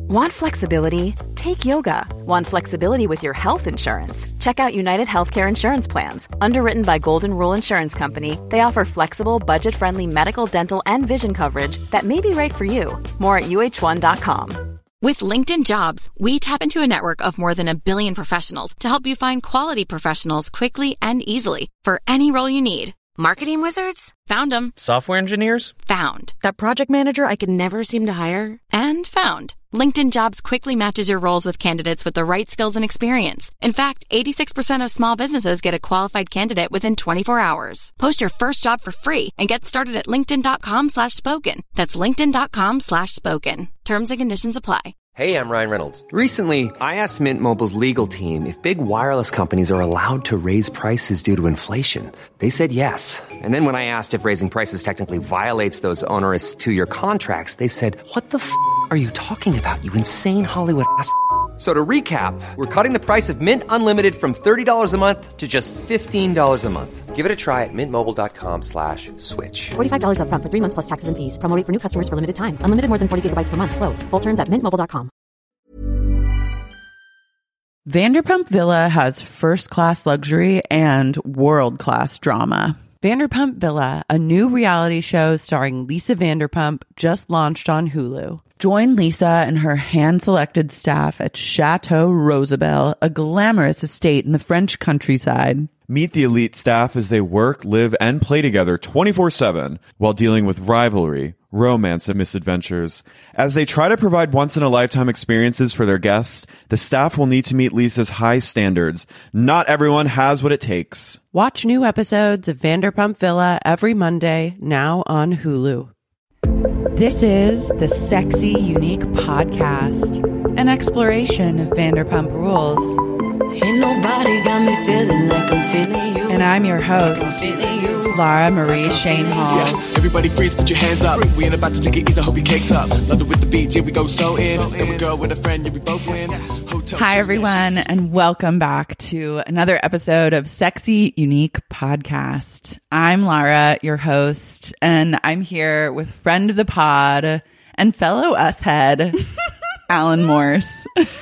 Want flexibility? Take yoga. Want flexibility with your health insurance? Check out United Healthcare Insurance Plans. Underwritten by Golden Rule Insurance Company, they offer flexible, budget-friendly medical, dental, and vision coverage that may be right for you. More at uh1.com. With LinkedIn Jobs, we tap into a network of more than 1 billion professionals to help you find quality professionals quickly and easily for any role you need. Marketing wizards? Found them. Software engineers? Found. That project manager I could never seem to hire? And found. LinkedIn Jobs quickly matches your roles with candidates with the right skills and experience. In fact, 86% of small businesses get a qualified candidate within 24 hours. Post your first job for free and get started at linkedin.com/spoken. That's linkedin.com/spoken. Terms and conditions apply. Hey, I'm Ryan Reynolds. Recently, I asked Mint Mobile's legal team if big wireless companies are allowed to raise prices due to inflation. They said yes. And then when I asked if raising prices technically violates those onerous 2-year contracts, they said, "What the f*** are you talking about, you insane Hollywood ass?" So to recap, we're cutting the price of Mint Unlimited from $30 a month to just $15 a month. Give it a try at mintmobile.com/switch. $45 up front for 3 months plus taxes and fees. Promo rate for new customers for limited time. Unlimited more than 40 gigabytes per month. Slows full terms at mintmobile.com. Vanderpump Villa has first-class luxury and world-class drama. Vanderpump Villa, a new reality show starring Lisa Vanderpump, just launched on Hulu. Join Lisa and her hand-selected staff at Chateau Rosabelle, a glamorous estate in the French countryside. Meet the elite staff as they work, live, and play together 24/7 while dealing with rivalry, romance, and misadventures. As they try to provide once-in-a-lifetime experiences for their guests, the staff will need to meet Lisa's high standards. Not everyone has what it takes. Watch new episodes of Vanderpump Villa every Monday, now on Hulu. This is the Sexy Unique Podcast, an exploration of Vanderpump rules. Ain't nobody got me feeling like I'm feeling you. And I'm your host, Lara Marie Shane Hall. Yeah, everybody freeze, put your hands up. We ain't about to take it easy, I hope your cake's up. London with the beach, here we go so in. Then we go with a friend, yeah, we both win. Hi, everyone, and welcome back to another episode of Sexy Unique Podcast. I'm Lara, your host, and I'm here with friend of the pod and fellow us-head, Alan Morse.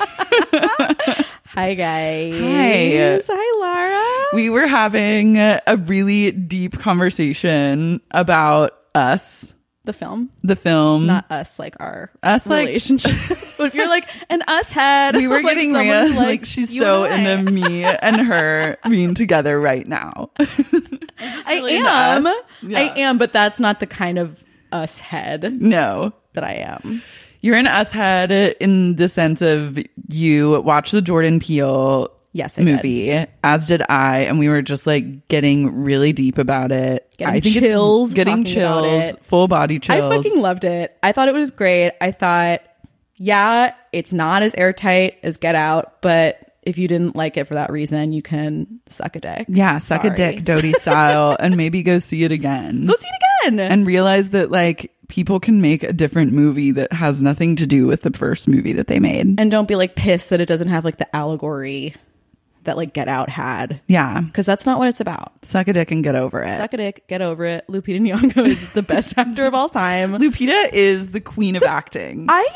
Hi, guys. Hi. Hi, Lara. We were having a really deep conversation about us. The film? The film. Not us, like our us, relationship. But if you're like an us head, we were like getting real. Like she's so into me and her being together right now. I am. Yeah. I am, but that's not the kind of us head. No. That I am. You're an us head in the sense of you watched the Jordan Peele movie, as did I, and we were just like getting really deep about it. Getting chills, full body chills. I fucking loved it. I thought it was great. I thought, yeah, it's not as airtight as Get Out, but if you didn't like it for that reason, you can suck a dick. Yeah, suck a dick, Dodie style, and maybe go see it again. Go see it again! And realize that, like, people can make a different movie that has nothing to do with the first movie that they made. And don't be, like, pissed that it doesn't have, like, the allegory that, like, Get Out had. Yeah. Because that's not what it's about. Suck a dick and get over it. Suck a dick, get over it. Lupita Nyong'o is the best actor of all time. Lupita is the queen of acting. I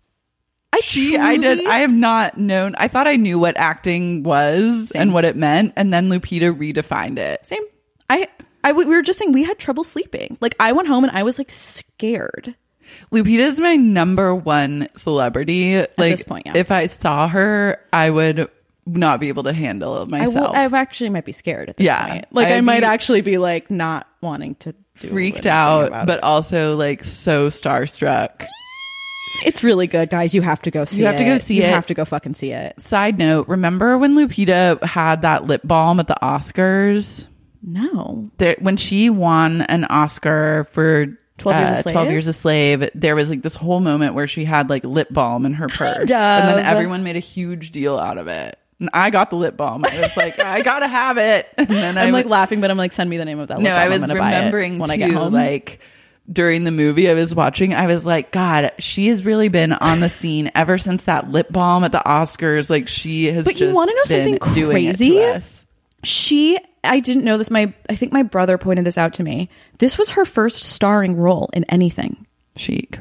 have not known. I thought I knew what acting was and what it meant, and then Lupita redefined it. Same. We were just saying we had trouble sleeping. Like, I went home and I was like scared. Lupita is my number one celebrity. Like, at this point, yeah. If I saw her, I would not be able to handle myself. I actually might be scared at this point. Like, I might actually be like not wanting to do freaked out, but also like so starstruck. It's really good, guys. You have to go see it. You have to go see it. You have to go fucking see it. Side note, remember when Lupita had that lip balm at the Oscars? No. When she won an Oscar for 12 Years a Slave, there was like this whole moment where she had like lip balm in her purse. And then everyone made a huge deal out of it. And I got the lip balm. I was like, I gotta have it. And then I'm like laughing, but I'm like, send me the name of that lip balm. No, I was remembering when too, I get home. Like, during the movie I was watching, I was like, God, she has really been on the scene ever since that lip balm at the Oscars. Like, she has but just you want to know something crazy? I didn't know this. I think my brother pointed this out to me. This was her first starring role in anything. Chic.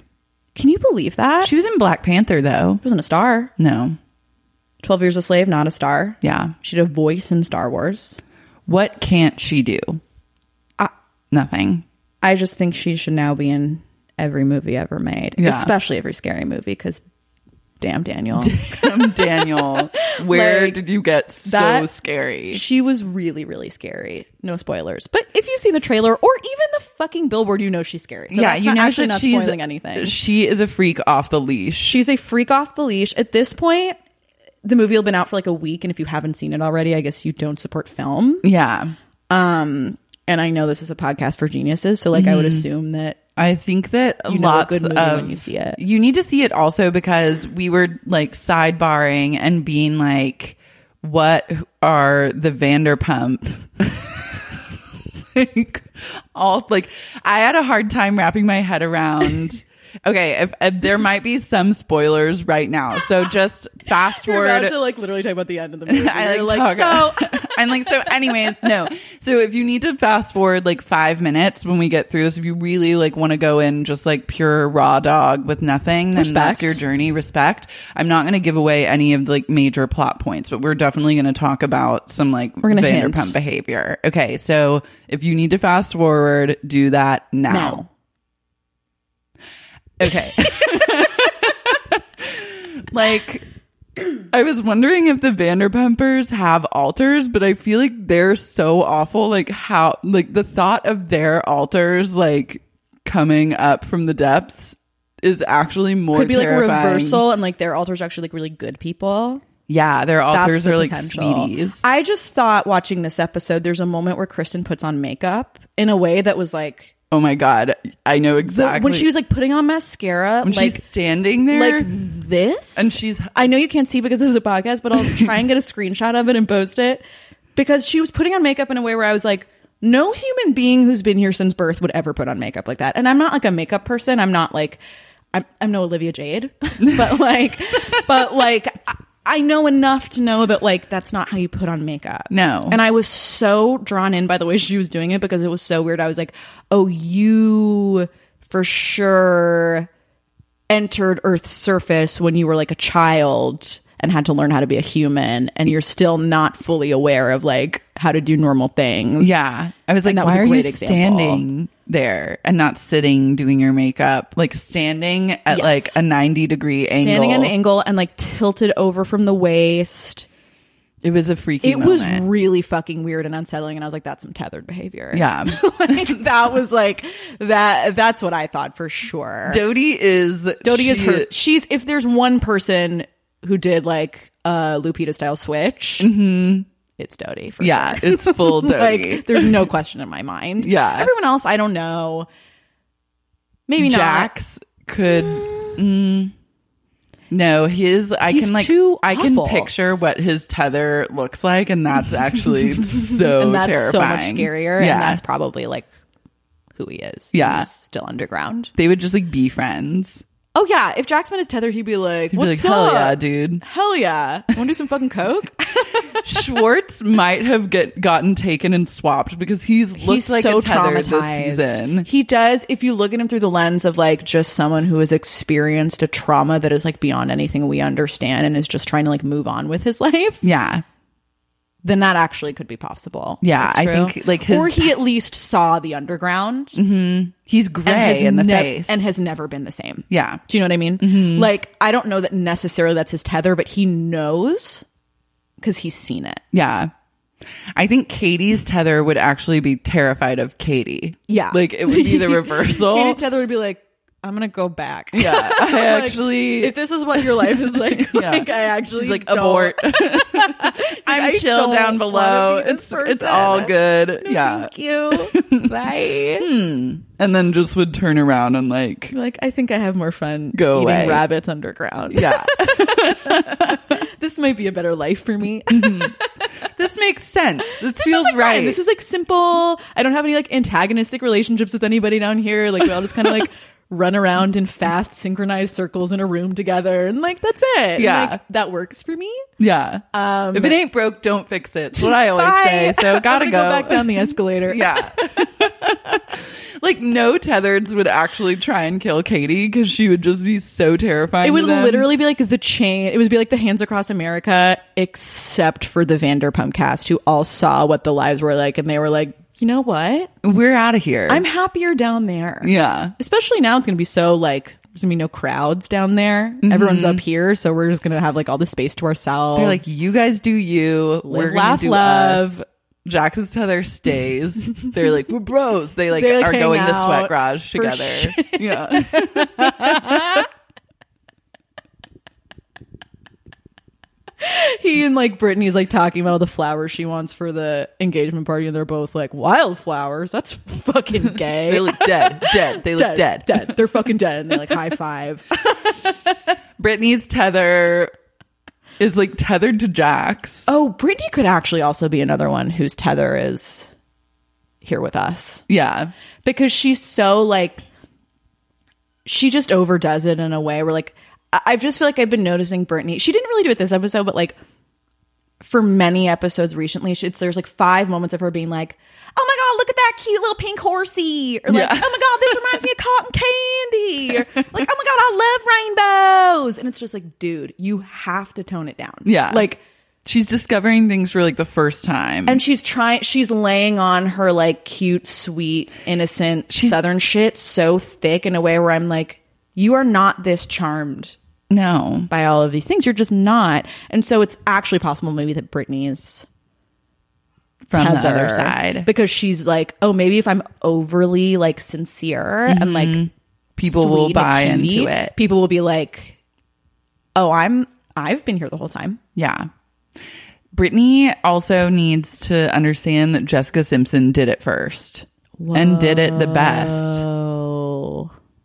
Can you believe that? She was in Black Panther, though. She wasn't a star. No. 12 Years a Slave, not a star. Yeah. She did a voice in Star Wars. What can't she do? Nothing. I just think she should now be in every movie ever made, especially every scary movie, because damn Daniel. Damn Daniel. Where did you get so scary? She was really, really scary. No spoilers. But if you've seen the trailer or even the fucking billboard, you know she's scary. So yeah, that's you know actually that not she's spoiling anything. She is a freak off the leash. She's a freak off the leash. At this point, the movie will have been out for like a week, and if you haven't seen it already, I guess you don't support film. Yeah. And I know this is a podcast for geniuses, so like I would assume that I think that you know a good movie when you see it. You need to see it also because we were like sidebarring and being like, what are the Vanderpump? I had a hard time wrapping my head around. Okay, if there might be some spoilers right now, so just fast forward. You're about to like literally talk about the end of the movie. Anyways, no. So if you need to fast forward like 5 minutes when we get through this, if you really like want to go in just like pure raw dog with nothing, then that's your journey. Respect. I'm not going to give away any of the like major plot points, but we're definitely going to talk about some like Vanderpump behavior. Okay, so if you need to fast forward, do that now. Okay. Like, I was wondering if the Vanderpumpers have altars, but I feel like they're so awful. Like how, like the thought of their altars, like coming up from the depths is actually more could be terrifying. Like a reversal, and like their altars are actually like really good people. Yeah, their altars are like potential. sweeties. I just thought watching this episode, there's a moment where Kristen puts on makeup in a way that was like, oh my God, I know exactly. When she was like putting on mascara. When like, she's standing there. Like this. And I know you can't see because this is a podcast, but I'll try and get a screenshot of it and post it. Because she was putting on makeup in a way where I was like, no human being who's been here since birth would ever put on makeup like that. And I'm not like a makeup person. I'm not like, I'm no Olivia Jade. but like, I know enough to know that like that's not how you put on makeup. No. And I was so drawn in by the way she was doing it because it was so weird. I was like, oh, you for sure entered Earth's surface when you were like a child and had to learn how to be a human, and you're still not fully aware of like how to do normal things. Yeah. I was like, why are you standing there and not sitting doing your makeup? Like standing at like a 90-degree angle. Standing at an angle and like tilted over from the waist. It was a freaky moment. It was really fucking weird and unsettling, and I was like, that's some tethered behavior. Yeah. Like that was like that's what I thought for sure. Dodie is her. She's, if there's one person who did like a Lupita style switch, it's Dodie for sure. It's full Dodie. Like there's no question in my mind. Yeah. Everyone else, I don't know. Maybe Jax could no, I can picture what his tether looks like, and that's actually so and that's terrifying. So much scarier. Yeah. And that's probably like who he is. Yeah. He's still underground. They would just like be friends. Oh yeah, if Jack's been his tether, he'd be like, "What's up? Hell yeah, dude! Hell yeah! Want to do some fucking coke?" Schwartz might have gotten taken and swapped because he's like so a tether traumatized. this season. He does. If you look at him through the lens of like just someone who has experienced a trauma that is like beyond anything we understand and is just trying to like move on with his life, yeah, then that actually could be possible. Yeah, I think like or he at least saw the underground. Mm-hmm. He's gray in the face and has never been the same. Yeah. Do you know what I mean? Mm-hmm. Like, I don't know that necessarily that's his tether, but he knows because he's seen it. Yeah. I think Katie's tether would actually be terrified of Katie. Yeah. Like, it would be the reversal. Katie's tether would be like, I'm gonna go back. Yeah, I like, actually. If this is what your life is like, like I actually she's like don't. Abort. I'm chill down below. It's all good. No, yeah. Thank you. Bye. And then just would turn around and like I think I have more fun go eating away. rabbits underground. Yeah. This might be a better life for me. This makes sense. This feels like right. Fine. This is like simple. I don't have any like antagonistic relationships with anybody down here. Like we all just kind of like run around in fast synchronized circles in a room together, and like that's it. Yeah, and, like, that works for me. Yeah. If it ain't broke, don't fix it. That's what I always say. So gotta go back down the escalator. Yeah. Like, no Tethereds would actually try and kill Katie because she would just be so terrifying. It would to them. literally be like the chain. It would be like the Hands Across America, except for the Vanderpump cast, who all saw what the lives were like, and they were like, you know what? We're out of here. I'm happier down there. Yeah. Especially now, it's going to be so like, there's going to be no crowds down there. Everyone's up here, so we're just going to have like all the space to ourselves. They're like, you guys do you. We're laugh, gonna do love. us. Jackson's Tether stays. They're like, we're bros. They like They, like, are hang going to out Sweat Garage for together. sure. Yeah. He and like Brittany's like talking about all the flowers she wants for the engagement party, and they're both like, wildflowers? That's fucking gay. They look dead. They look dead. They're fucking dead. And they like high five. Brittany's tether is like tethered to Jax. Oh, Brittany could actually also be another one whose tether is here with us. Yeah. Because she's so like, she just overdoes it in a way where like, I just feel like I've been noticing Brittany. She didn't really do it this episode, but like for many episodes recently, there's like 5 moments of her being like, oh my God, look at that cute little pink horsey. Or like, oh my God, this reminds me of cotton candy. Or like, oh my God, I love rainbows. And it's just like, dude, you have to tone it down. Yeah. Like, she's discovering things for like the first time. and she's laying on her like cute, sweet, innocent Southern shit so thick in a way where I'm like, you are not this charmed. No. By all of these things. You're just not. And so it's actually possible maybe that Brittany is from the tether, other side. because she's like, oh, maybe if I'm overly like sincere and like people sweet will and buy cutie, into it. people will be like, oh, I've been here the whole time. Yeah. Brittany also needs to understand that Jessica Simpson did it first and did it the best. Oh,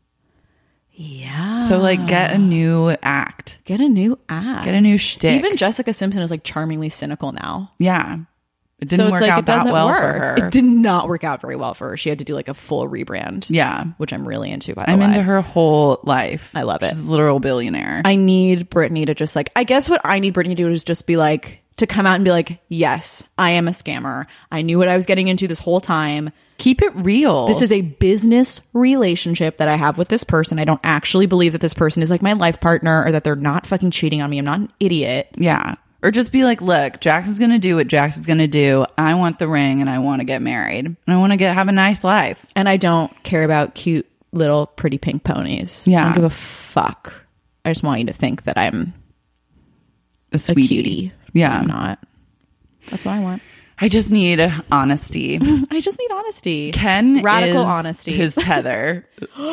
yeah. So like get a new act. Get a new act. Get a new shtick. Even Jessica Simpson is like charmingly cynical now. Yeah. It didn't work out that well for her. It did not work out very well for her. She had to do like a full rebrand. Yeah. Which I'm really into, by the way. I'm into her whole life. I love it. She's a literal billionaire. I need Brittany to just like, I guess what I need Brittany to do is just be like, to come out and be like, yes, I am a scammer. I knew what I was getting into this whole time. Keep it real. This is a business relationship that I have with this person. I don't actually believe that this person is like my life partner or that they're not fucking cheating on me. I'm not an idiot. Yeah. Or just be like, look, Jax is going to do what Jax is going to do. I want the ring and I want to get married. And I want to have a nice life. And I don't care about cute little pretty pink ponies. Yeah. I don't give a fuck. I just want you to think that I'm a sweetie. Cutie. Yeah. I'm not. That's what I want. I just need honesty. I just need honesty. Ken Radical is honesty. his tether.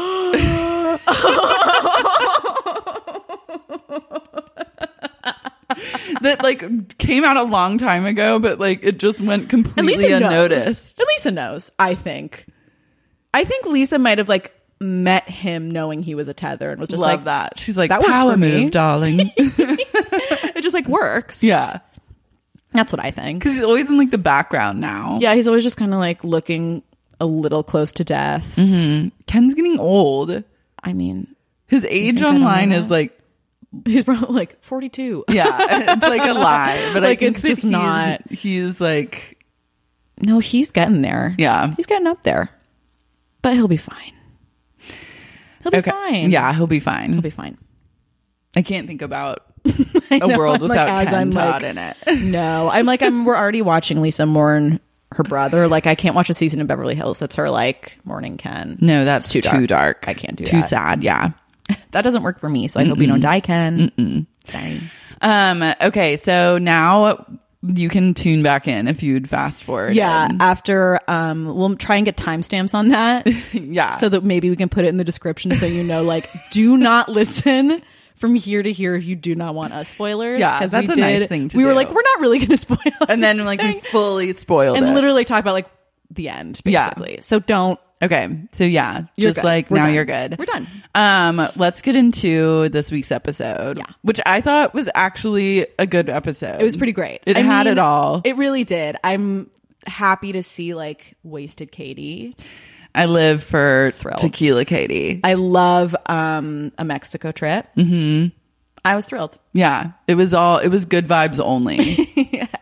That like came out a long time ago, but like it just went completely unnoticed. And Lisa knows, I think. I think Lisa might have like met him knowing he was a tether and was just Love like that. She's like, that works power for me. move, darling. It just like works. Yeah. That's what I think. Because he's always in like the background now. Yeah, he's always just kind of like looking a little close to death. Mm-hmm. Ken's getting old. I mean, his age online is like, he's probably like 42. Yeah, it's like a lie, but like I think it's just not. He's like, no, he's getting there. Yeah, he's getting up there, but he'll be fine. He'll be fine. Yeah, he'll be fine. He'll be fine. I can't think about a world without like, Ken Todd like, in it. No, we're already watching Lisa mourn her brother. Like, I can't watch a season of Beverly Hills that's her like mourning Ken. No, that's too dark. I can't do too that. Too sad. Yeah, that doesn't work for me. So I hope you don't die, Ken. Sorry. Okay, so now you can tune back in if you'd fast forward. Yeah, after we'll try and get timestamps on that. Yeah, so that maybe we can put it in the description so you know, like, do not listen from here to here if you do not want us spoilers. Yeah, because that's a nice thing to do. We were like, we're not really going to spoil it. And then like we fully spoiled and it. literally talk about like the end, basically. Yeah. So don't. Okay, so yeah, you're just good. like we're now done. You're good. We're done. Let's get into this week's episode. Yeah, which I thought was actually a good episode. It was pretty great. It had it all. It really did. I'm happy to see like wasted Katie. I live for Thrilled. Tequila Katie. I love a Mexico trip. Mm-hmm. I was thrilled. Yeah, it was good vibes only. Yeah.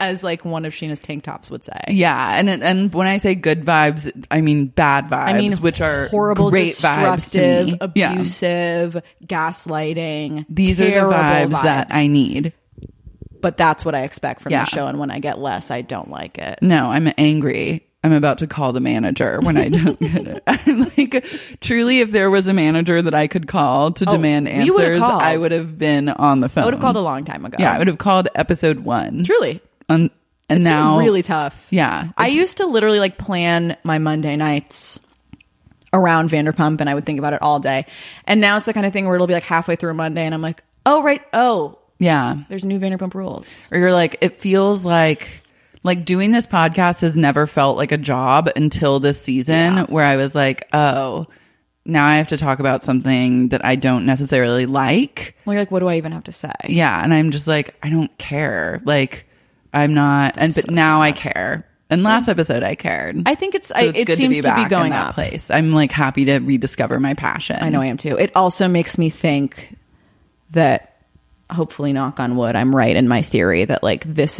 as like one of Sheena's tank tops would say. Yeah, and when I say good vibes, I mean bad vibes, I mean, which are horrible, great vibes to destructive, me. abusive, gaslighting. These are the vibes that I need. But that's what I expect from the show, and when I get less, I don't like it. No, I'm angry. I'm about to call the manager when I don't get it. I'm like, truly, if there was a manager that I could call to demand answers, I would have been on the phone. I would have called a long time ago. Yeah, I would have called episode 1. Truly. And it's now really tough. Yeah. I used to literally like plan my Monday nights around Vanderpump, and I would think about it all day. And now it's the kind of thing where it'll be like halfway through a Monday, and I'm like, oh, right. Oh, yeah. There's new Vanderpump Rules. Or you're like, it feels like doing this podcast has never felt like a job until this season where I was like, oh, now I have to talk about something that I don't necessarily like. Well, you're like, what do I even have to say? Yeah. And I'm just like, I don't care. Like, I'm not. But so now sad. I care. And last episode I cared. I think it seems to be going up. up. Place. I'm like happy to rediscover my passion. I know I am too. It also makes me think that, hopefully, knock on wood, I'm right in my theory that like this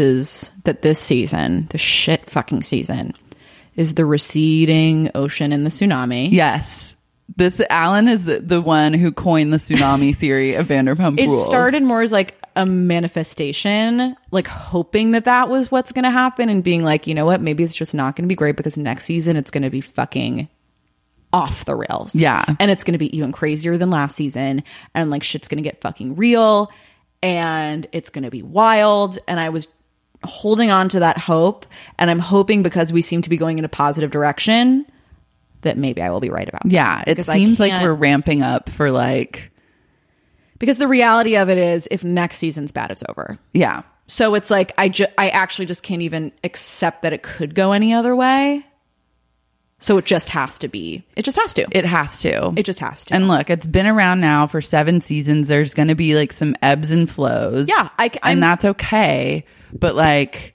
season, the shit fucking season, is the receding ocean in the tsunami. Yes. Alan is the one who coined the tsunami theory of Vanderpump Rules. It started more as like a manifestation, like hoping that was what's going to happen, and being like, you know what, maybe it's just not going to be great because next season it's going to be fucking off the rails. Yeah. And it's going to be even crazier than last season, and like shit's going to get fucking real. And it's going to be wild. And I was holding on to that hope. And I'm hoping, because we seem to be going in a positive direction, that maybe I will be right about that. Yeah. It seems like we're ramping up for like... Because the reality of it is, if next season's bad, it's over. Yeah. So it's like, I actually just can't even accept that it could go any other way. So it just has to be. It just has to. It has to. It just has to. And look, it's been around now for 7 seasons. There's going to be like some ebbs and flows. Yeah. And that's okay. But like,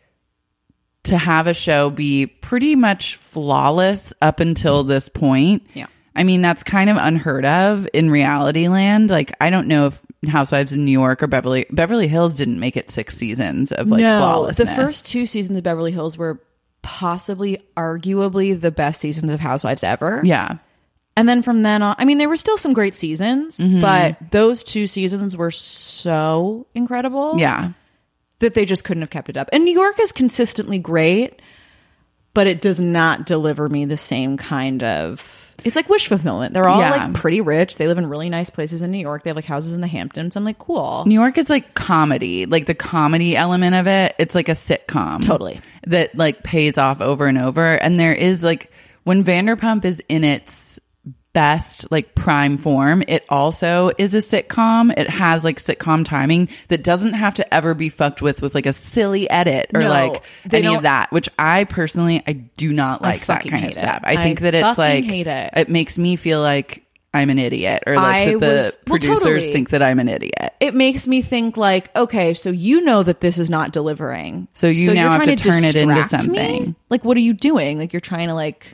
to have a show be pretty much flawless up until this point. Yeah. I mean, that's kind of unheard of in reality land. Like, I don't know if Housewives of New York or Beverly Hills didn't make it 6 seasons of like flawlessness. The first 2 seasons of Beverly Hills were possibly, arguably, the best seasons of Housewives ever. Yeah. And then from then on, I mean, there were still some great seasons, but those 2 seasons were so incredible. Yeah. That they just couldn't have kept it up. And New York is consistently great, but it does not deliver me the same kind of... It's like wish fulfillment. They're all like pretty rich. They live in really nice places in New York. They have like houses in the Hamptons. I'm like, cool. New York is like comedy, like the comedy element of it. It's like a sitcom. Totally. That like pays off over and over. And there is like, when Vanderpump is in its best like prime form, it also is a sitcom. It has like sitcom timing that doesn't have to ever be fucked with like a silly edit or like any of that, which I personally do not like that kind of stuff. I think that it's like hate it makes me feel like I'm an idiot, or like the producers think that I'm an idiot. It makes me think like, okay, so you know that this is not delivering, so you now have to turn it into something. Me? Like, what are you doing? Like, you're trying to like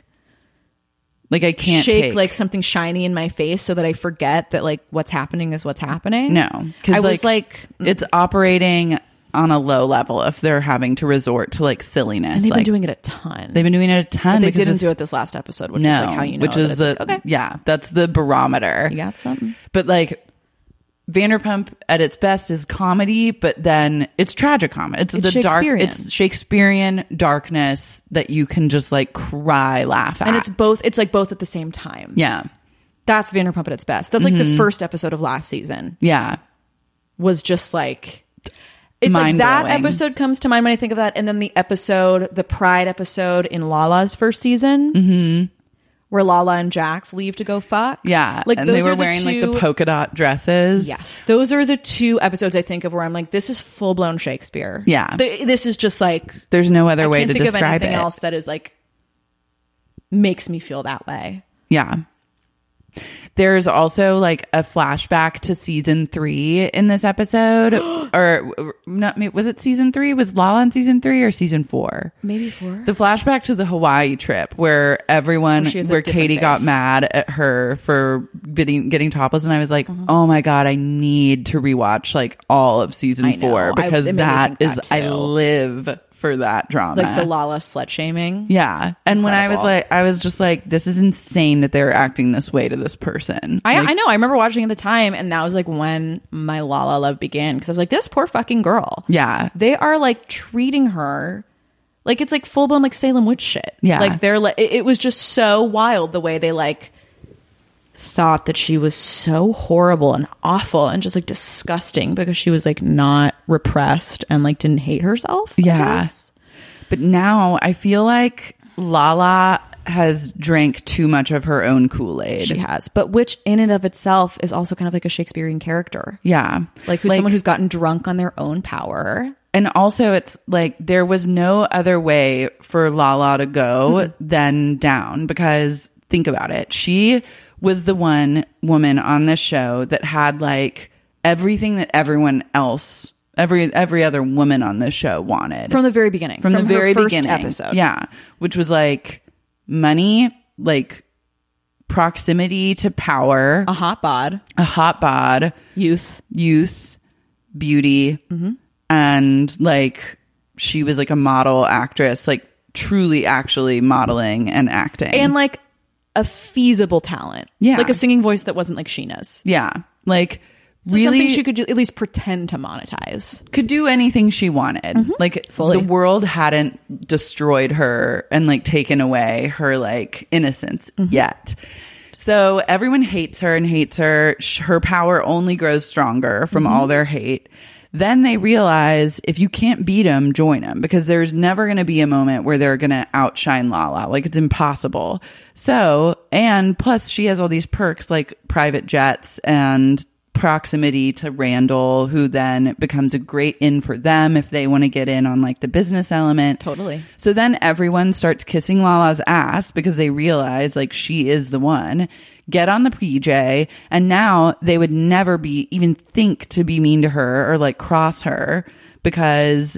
I can't shake like something shiny in my face so that I forget that like what's happening is what's happening. No, because I was like it's operating on a low level if they're having to resort to like silliness. And they've been doing it a ton. They've been doing it a ton. But they didn't do it this last episode, which is like how you know. Which is the okay. Yeah, that's the barometer. You got something. But like Vanderpump at its best is comedy, but then it's tragicomedy. It's the dark. It's Shakespearean darkness that you can just like cry, laugh at, and it's both. It's like both at the same time. Yeah, that's Vanderpump at its best. That's like the first episode of last season. Yeah, was just like it's like that episode comes to mind when I think of that, and then the Pride episode in Lala's first season. Where Lala and Jax leave to go fuck. Yeah. Like, and they were wearing like the polka dot dresses. Yes. Those are the 2 episodes I think of where I'm like, this is full blown Shakespeare. Yeah. This is just like, there's no other way to describe it. I can't think of anything else that is like, makes me feel that way. Yeah. There's also like a flashback to season 3 in this episode. Or not, was it season 3? Was Lala in season 3 or season 4? Maybe 4. The flashback to the Hawaii trip where Katie got mad at her for getting topless. And I was like, oh my God, I need to rewatch like all of season 4 because that is, I live for that drama. Like the Lala slut shaming. Yeah. And when I was just like, this is insane that they're acting this way to this person. I know. I remember watching at the time, and that was like when my Lala love began, because I was like, this poor fucking girl. Yeah. They are like treating her like it's like full blown like Salem witch shit. Yeah. Like they're like, it was just so wild the way they like thought that she was so horrible and awful and just like disgusting because she was like not repressed and like didn't hate herself. Yeah. But now I feel like Lala has drank too much of her own Kool-Aid. She has, but which in and of itself is also kind of like a Shakespearean character. Yeah. Like someone who's gotten drunk on their own power. And also it's like there was no other way for Lala to go than down, because think about it. She was the one woman on this show that had like everything that everyone else, every other woman on this show wanted. From the very beginning. From the very first beginning. episode. Yeah. Which was like money, like proximity to power. A hot bod. Youth. Beauty. And like she was like a model actress, like truly actually modeling and acting. And like a feasible talent. Yeah. Like a singing voice that wasn't like Sheena's. Yeah. Like so really something she could at least pretend to monetize. Could do anything she wanted. Like Fully. The world hadn't destroyed her and like taken away her like innocence yet. So everyone hates her and hates her. Her power only grows stronger from all their hate. Then they realize if you can't beat them, join them, because there's never going to be a moment where they're going to outshine Lala. Like it's impossible. So, and plus she has all these perks like private jets and proximity to Randall, who then becomes a great in for them if they want to get in on like the business element. Totally. So then everyone starts kissing Lala's ass because they realize like she is the one. Get on the PJ, and now they would never even think to be mean to her or like cross her, because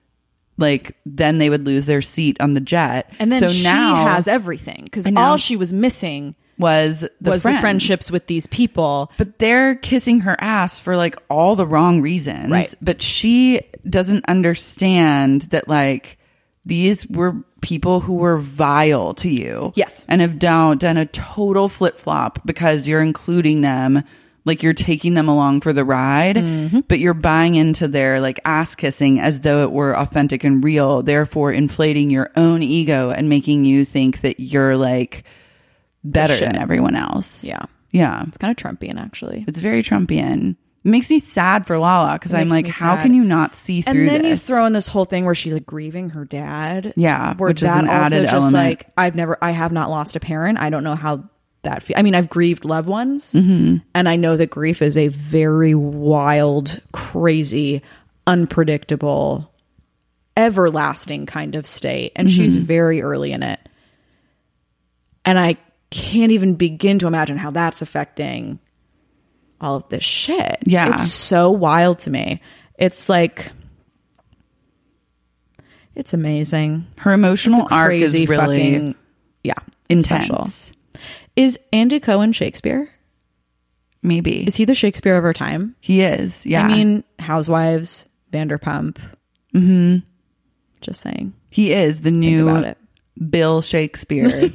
like then they would lose their seat on the jet. And then so she now has everything, because all she was missing was the friendships with these people. But they're kissing her ass for like all the wrong reasons. Right. But she doesn't understand that like these were people who were vile to you. Yes. And have done a total flip-flop because you're including them, like you're taking them along for the ride, but you're buying into their like ass kissing as though it were authentic and real, therefore inflating your own ego and making you think that you're like better than everyone else. Yeah. Yeah. It's kind of Trumpian, actually. It's very Trumpian. It makes me sad for Lala, because I'm like, how can you not see through this? And then you throw in this whole thing where she's like grieving her dad. Yeah, where which is an added just element. like I have not lost a parent. I don't know how that feels. I mean, I've grieved loved ones, and I know that grief is a very wild, crazy, unpredictable, everlasting kind of state, and she's very early in it. And I can't even begin to imagine how that's affecting all of this shit. Yeah. It's so wild to me. It's like, it's amazing. Her emotional It's a arc is crazy really fucking, intense. special. Is Andy Cohen Shakespeare? Maybe. Is he the Shakespeare of our time? He is, yeah. I mean, Housewives, Vanderpump. Just saying. He is the new about it. Bill Shakespeare.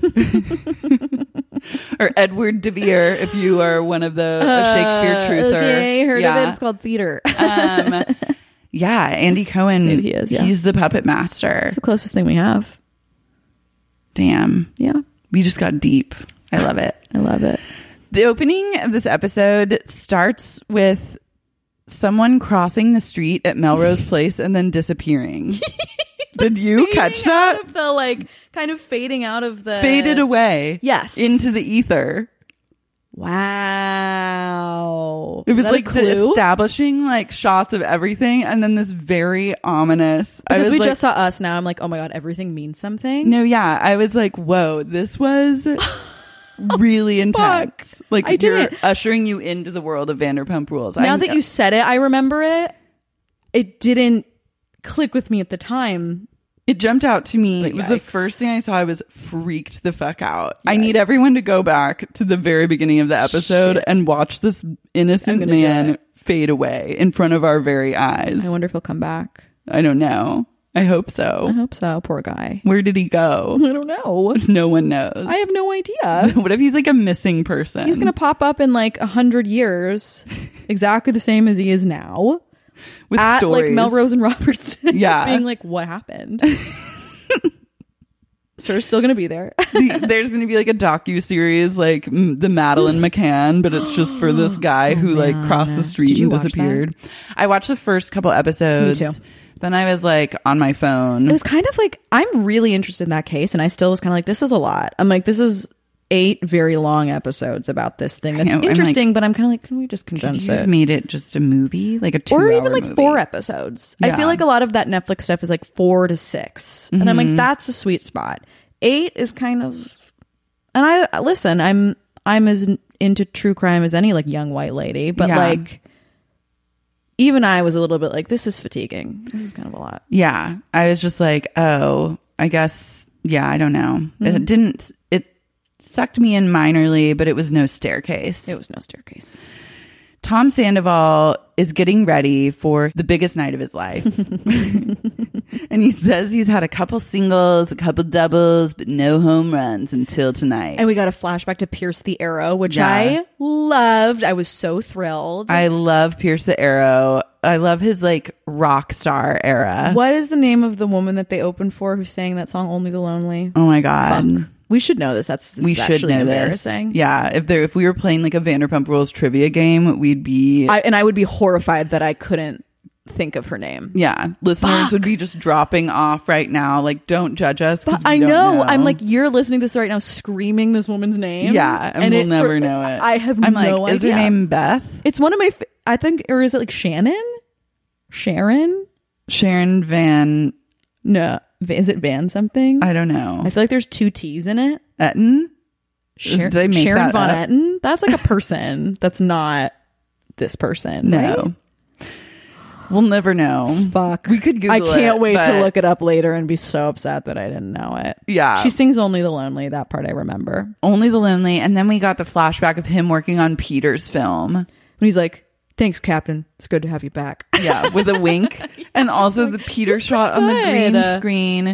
Or Edward de Vere, if you are one of the Shakespeare truther. Okay, I heard of it. It's called theater. Yeah, Andy Cohen. Maybe he is, yeah. He's the puppet master. It's the closest thing we have. Damn. Yeah. We just got deep. I love it. I love it. The opening of this episode starts with someone crossing the street at Melrose Place and then disappearing. Did you catch that? Out of the, like, kind of fading out of the... Faded away. Yes. Into the ether. Wow. It was Is that like a clue? the establishing like shots of everything, and then this very ominous. Because we like, just saw Us, now I'm like, oh my god, everything means something. No, yeah, I was like, whoa, this was really intense. Like I you're didn't. ushering you into the world of Vanderpump Rules. Now that you said it, I remember it. It didn't click with me at the time. It jumped out to me. But It was the yikes. first thing I saw. I was freaked the fuck out. I need everyone to go back to the very beginning of the episode Shit. and watch this innocent gonna do man it. fade away in front of our very eyes. I wonder if he'll come back. I don't know. I hope so. I hope so. Poor guy. Where did he go? I don't know. No one knows. I have no idea. What if he's like a missing person? He's going to pop up in like 100 years, exactly the same as he is now. With at stories. like Melrose and Robertson. Yeah. Being like, what happened? Sir's still going to be there. There's going to be like a docu-series like the Madeline McCann, but it's just for this guy who like crossed the street and disappeared. I watched the first couple episodes. Me too. Then I was like on my phone. It was kind of like, I'm really interested in that case, and I still was kind of like, this is a lot. I'm like, this is 8 very long episodes about this thing. That's interesting, but I'm kind of like, can we just condense it? You've made it just a movie, like a 2-hour or even like movie. 4 episodes. Yeah. I feel like a lot of that Netflix stuff is like 4 to 6, and I'm like, that's a sweet spot. 8 is kind of, and I listen. I'm as into true crime as any like young white lady, but like. Even I was a little bit like, this is fatiguing. This is kind of a lot. Yeah. I was just like, oh, I guess, yeah, I don't know. It sucked me in minorly, but it was no staircase. It was no staircase. Tom Sandoval is getting ready for the biggest night of his life. And he says he's had a couple singles, a couple doubles, but no home runs until tonight. And we got a flashback to Pierce the Arrow, which I loved. I was so thrilled. I love Pierce the Arrow. I love his like rock star era. What is the name of the woman that they opened for who sang that song, Only the Lonely? Oh my God. Fuck. We should know this. We should know embarrassing. This. Yeah, if we were playing like a Vanderpump Rules trivia game, we'd be. I would be horrified that I couldn't think of her name. Yeah, listeners would be just dropping off right now. Like, don't judge us. But I know. I'm like, you're listening to this right now, screaming this woman's name. Yeah, and we'll never know it. I have I'm no like, idea. Is her name Beth? It's one of my. I think, or is it like Shannon? Sharon Van. No, is it Van something? I don't know. I feel like there's 2 T's in it. Etten? Sharon that Von up? Etten? That's like a person. That's not this person. No. Right? We'll never know. Fuck. We could Google it. I can't wait but... to look it up later and be so upset that I didn't know it. Yeah. She sings Only the Lonely. That part I remember. Only the Lonely. And then we got the flashback of him working on Peter's film. When he's like, thanks, Captain. It's good to have you back. Yeah, with a wink. And also the Peter shot on the green screen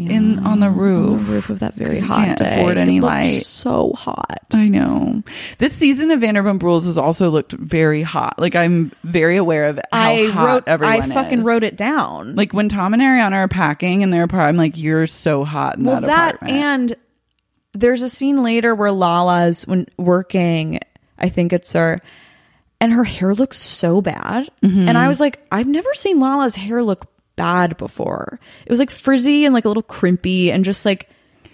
on the roof. On the roof of that very hot can't day. afford any It looked light. So hot. I know. This season of Vanderpump Rules has also looked very hot. Like, I'm very aware of how hot everyone is. I fucking wrote it down. Like, when Tom and Ariana are packing in their apartment, I'm like, you're so hot in that apartment. And there's a scene later where Lala's when working, I think it's her, and her hair looks so bad. Mm-hmm. And I was like, I've never seen Lala's hair look bad before. It was like frizzy and like a little crimpy and just like,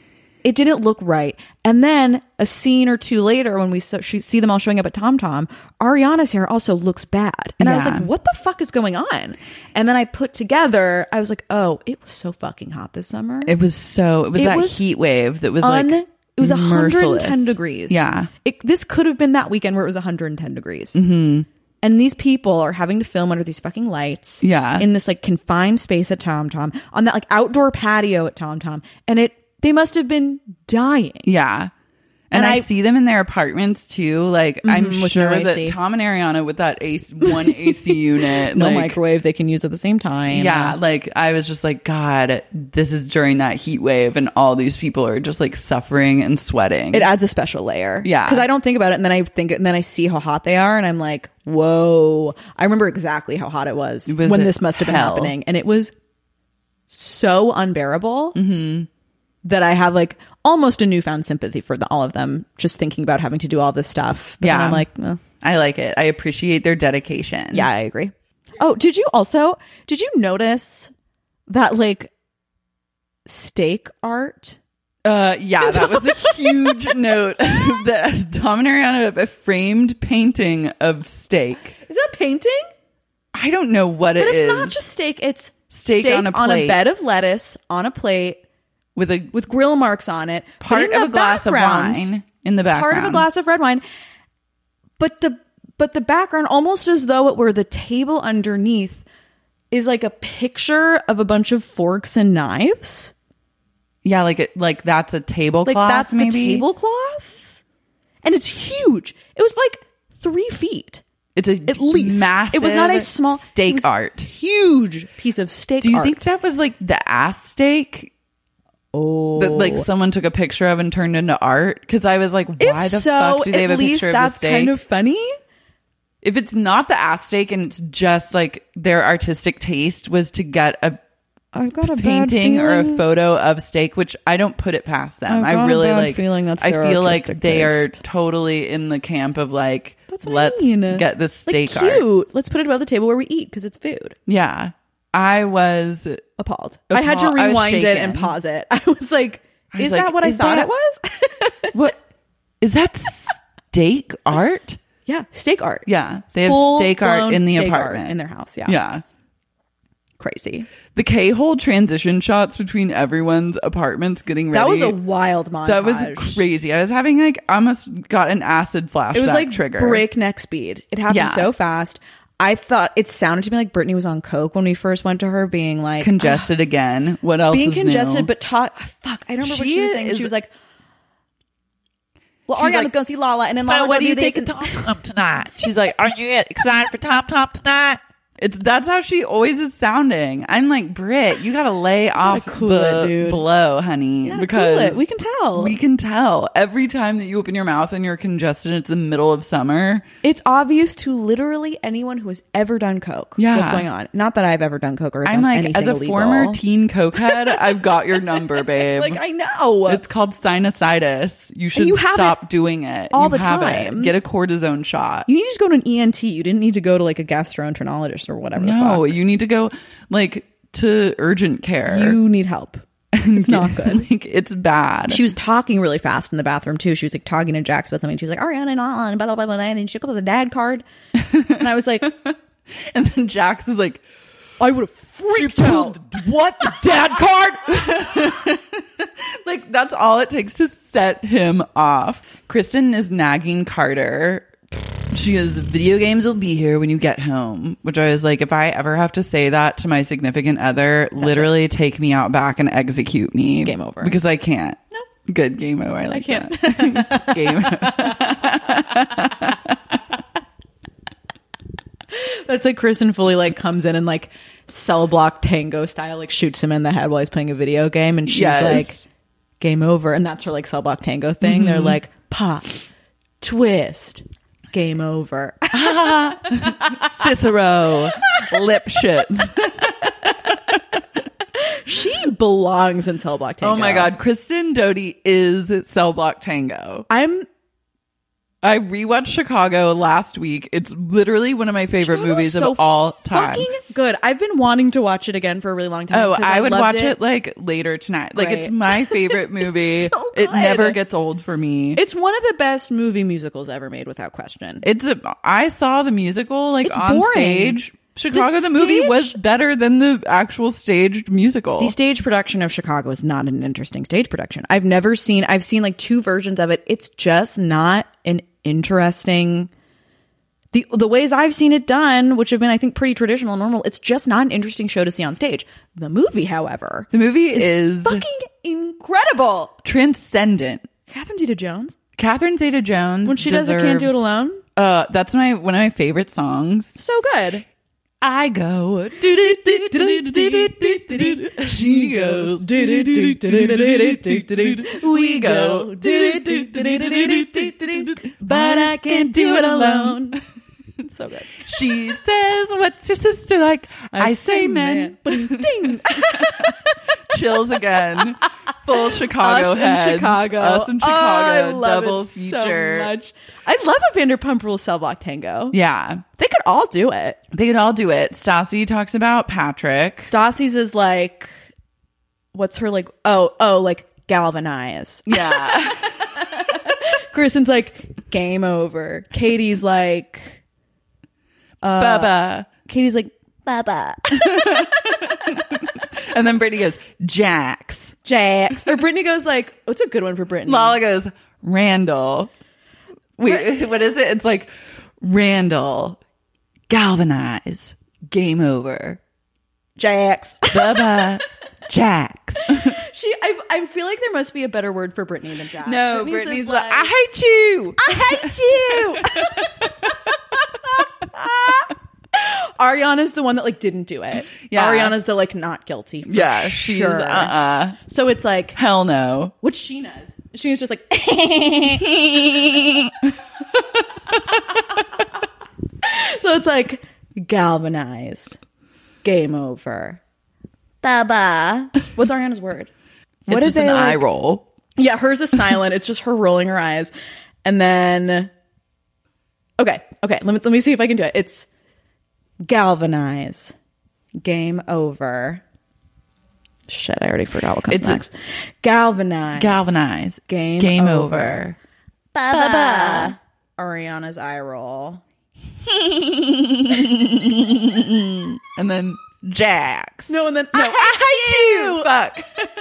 it didn't look right. And then a scene or 2 later when we see them all showing up at Tom Tom, Ariana's hair also looks bad. And I was like, what the fuck is going on? And then I put together, I was like, oh, it was so fucking hot this summer. It was that heat wave that was like it was merciless. 110 degrees. Yeah. This could have been that weekend where it was 110 degrees. Mm-hmm. And these people are having to film under these fucking lights. Yeah. In this like confined space at Tom Tom, on that like outdoor patio at Tom Tom. And they must have been dying. Yeah. And I see them in their apartments too. Like, I'm sure that Tom and Ariana with that one AC unit. No like, microwave they can use at the same time. Yeah. Like, I was just like, God, this is during that heat wave and all these people are just like suffering and sweating. It adds a special layer. Yeah. Because I don't think about it and then I see how hot they are and I'm like, whoa. I remember exactly how hot it was when this must have been happening. And it was so unbearable. Mm-hmm. That I have like almost a newfound sympathy for all of them just thinking about having to do all this stuff. But then I'm like, I like it. I appreciate their dedication. Yeah, I agree. Oh, did you notice that like steak art? Yeah, that was a huge note. That Tom and Ariana have a framed painting of steak. Is that a painting? I don't know what it is. But it's not just steak. It's steak on a plate. On a bed of lettuce on a plate. With grill marks on it. Part of a glass of wine in the background. Part of a glass of red wine. But the background, almost as though it were the table underneath, is like a picture of a bunch of forks and knives. Yeah, like that's a tablecloth. Like that's maybe? the tablecloth. And it's huge. It was like 3 feet. It's a At least massive. It was not a small steak art. Huge piece of steak. Do you art. think that was like the ass steak? Oh, That like someone took a picture of and turned into art? Because I was like, why if the so, fuck do they have at a least picture of the that's steak? kind of funny. If it's not the ass steak and it's just like their artistic taste was to get a I've got a painting bad or a feeling. photo of steak, which I don't put it past them. I've got I a really bad like. feeling that's I their feel like artistic they are taste. totally in the camp of like, That's what let's I mean. get this steak like, art. cute. Let's put it above the table where we eat because it's food. Yeah, I was Appalled. I had to I was rewind it shaken. and pause it. I was like, I was is like, that what is I thought that- it was? What is that steak art? Yeah, steak art. Yeah, they have Full steak art blown in the steak art apartment in their house. Yeah, Yeah. crazy. The K-hole transition shots between everyone's apartments getting ready. That was a wild montage. That was crazy. I was having like almost got an acid flashback. It was like trigger. breakneck speed. It happened Yeah. so fast. I thought it sounded to me like Brittany was on coke when we first went to her, being like Congested again. What else? being is congested, new? but fuck. I don't remember what she was saying. is- She was like, "Well, She's Ariana's like, going to see Lala, and then Lala what gonna do you do think this of and- Tom Tom tonight? She's like, are you excited for Tom Tom tonight? That's how she always is sounding. I'm like, Britt, you gotta lay off cool the it, dude. blow, honey. gotta Because cool it. We can tell. We can tell. Every time that you open your mouth and you're congested, it's the middle of summer. It's obvious to literally anyone who has ever done coke. Yeah. What's going on? Not that I've ever done coke or I'm done like, anything as a illegal. former teen cokehead, I've got your number, babe. Like I know. It's called sinusitis. You should you have stop it doing it. all You the have time. it. Get a cortisone shot. You need to go to an ENT. You didn't need to go to like a gastroenterologist or whatever. the No, fuck. you need to go like to urgent care. You need help. It's not good. Like, it's bad. She was talking really fast in the bathroom too. She was like talking to Jax about something. She was like, Ariana and Lala and blah blah blah blah, and she goes a dad card. And I was like, and then Jax is like, I would have freaked out. what? The dad card? Like, that's all it takes to set him off. Kristen is nagging Carter. She goes, video games will be here when you get home. Which I was like, if I ever have to say that to my significant other, literally take me out back and execute me. Game over. Because I can't. No. Good, game over. I like can't. that. Game That's like Kristen fully like comes in and like cell block tango style like shoots him in the head while he's playing a video game, and she's Yes. like, game over. And that's her like cell block tango thing. They're like, pop, twist, game over. Cicero. Lip shit. She belongs in cell block tango. Oh my God. Kristen Doty is Cell Block Tango. I rewatched Chicago last week. It's literally one of my favorite Chicago's movies so of all time. fucking good. I've been wanting to watch it again for a really long time. Oh, because I would loved watch it like later tonight. Like, it's Great. my favorite movie. so It good. never gets old for me. It's one of the best movie musicals ever made, without question. I saw the musical like It's on boring. stage. Chicago, the movie, stage- was better than the actual staged musical. The stage production of Chicago is not an interesting stage production. I've seen like two versions of it. It's just not an interesting, the ways I've seen it done, which have been, I think, pretty traditional and normal. It's just not an interesting show to see on stage. The movie, however, The movie is fucking incredible. transcendent. Catherine Zeta-Jones, Catherine Zeta-Jones, when she does It Can't Do It Alone, That's one of my favorite songs. so good. I go. She goes. We go. But I can't do it alone. It's so good. She says, "What's your sister like?" I say, "Men." Ding. Chills again. Full Chicago Us heads. in Chicago. Us in Oh, I Chicago. love Double it feature. so much. I love a Vanderpump Rules cell block tango. Yeah. They could all do it. They could all do it. Stassi talks about Patrick. Stassi's is like, what's her like? Oh, like galvanize. Yeah. Kristen's like game over. Katie's like Bubba. Katie's like Bubba. And then Brittany goes, Jax. Jax. Or Brittany goes like, what's a good one for Brittany? Lala goes, Randall. Wait, what is it? It's like, Randall, galvanize, game over. Jax. Bubba, Jax. I feel like there must be a better word for Brittany than Jax. No, Brittany's Brittany's is like, I hate you. I hate you. Ariana's the one that like didn't do it. Yeah. Ariana's the like not guilty. Yeah, she's sure. So it's like, hell no. what's Sheena's? Sheena's just like so it's like galvanize, game over, baba. What's Ariana's word? It's just an eye roll. Yeah, hers is silent. It's just her rolling her eyes. And then okay, let me see if I can do it. It's galvanize, game over. Shit, I already forgot what comes next. Galvanize, game over. Ba-ba-ba. Ariana's eye roll. And then Jax. No, and then I hate you. Fuck.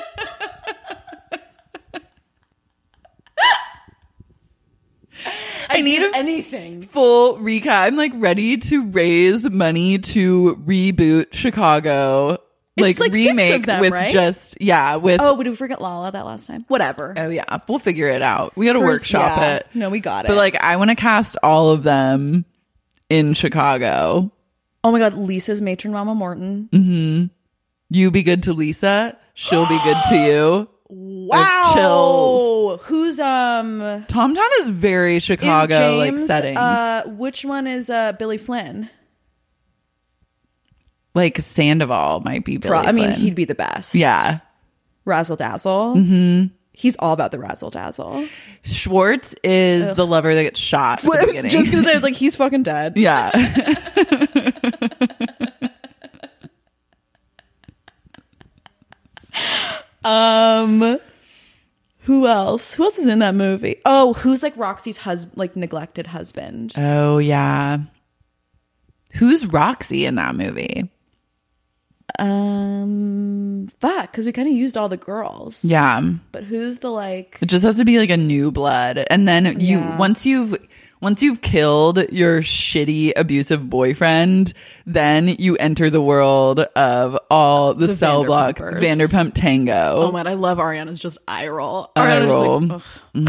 I need anything. Full recap. I'm like ready to raise money to reboot Chicago. It's like remake 6 of them, with right? with Oh, did we forget Lala that last time? Whatever. Oh yeah, we'll figure it out. We got to workshop it. No, we got it. But like, I want to cast all of them in Chicago. Oh my god, Lisa's matron Mama Morton. Mm-hmm. You be good to Lisa. She'll be good to you. Wow. Chills. Who's TomTom is very Chicago like settings. Which one is Billy Flynn? Like Sandoval might be Billy I mean, Flynn. he'd be the best. Yeah. Razzle Dazzle. Mm-hmm. He's all about the razzle dazzle. Schwartz is the lover that gets shot. What I was just gonna say, I was like, he's fucking dead. Yeah. Who else? Who else is in that movie? Oh, who's like Roxy's neglected husband? Oh yeah. Who's Roxy in that movie? Because we kind of used all the girls. Yeah. But who's the like? It just has to be like a new blood, and then once you've killed your shitty abusive boyfriend, then you enter the world of all the cell block Vanderpump Tango. Oh my god, I love Ariana's just eye roll. Eye roll. Like,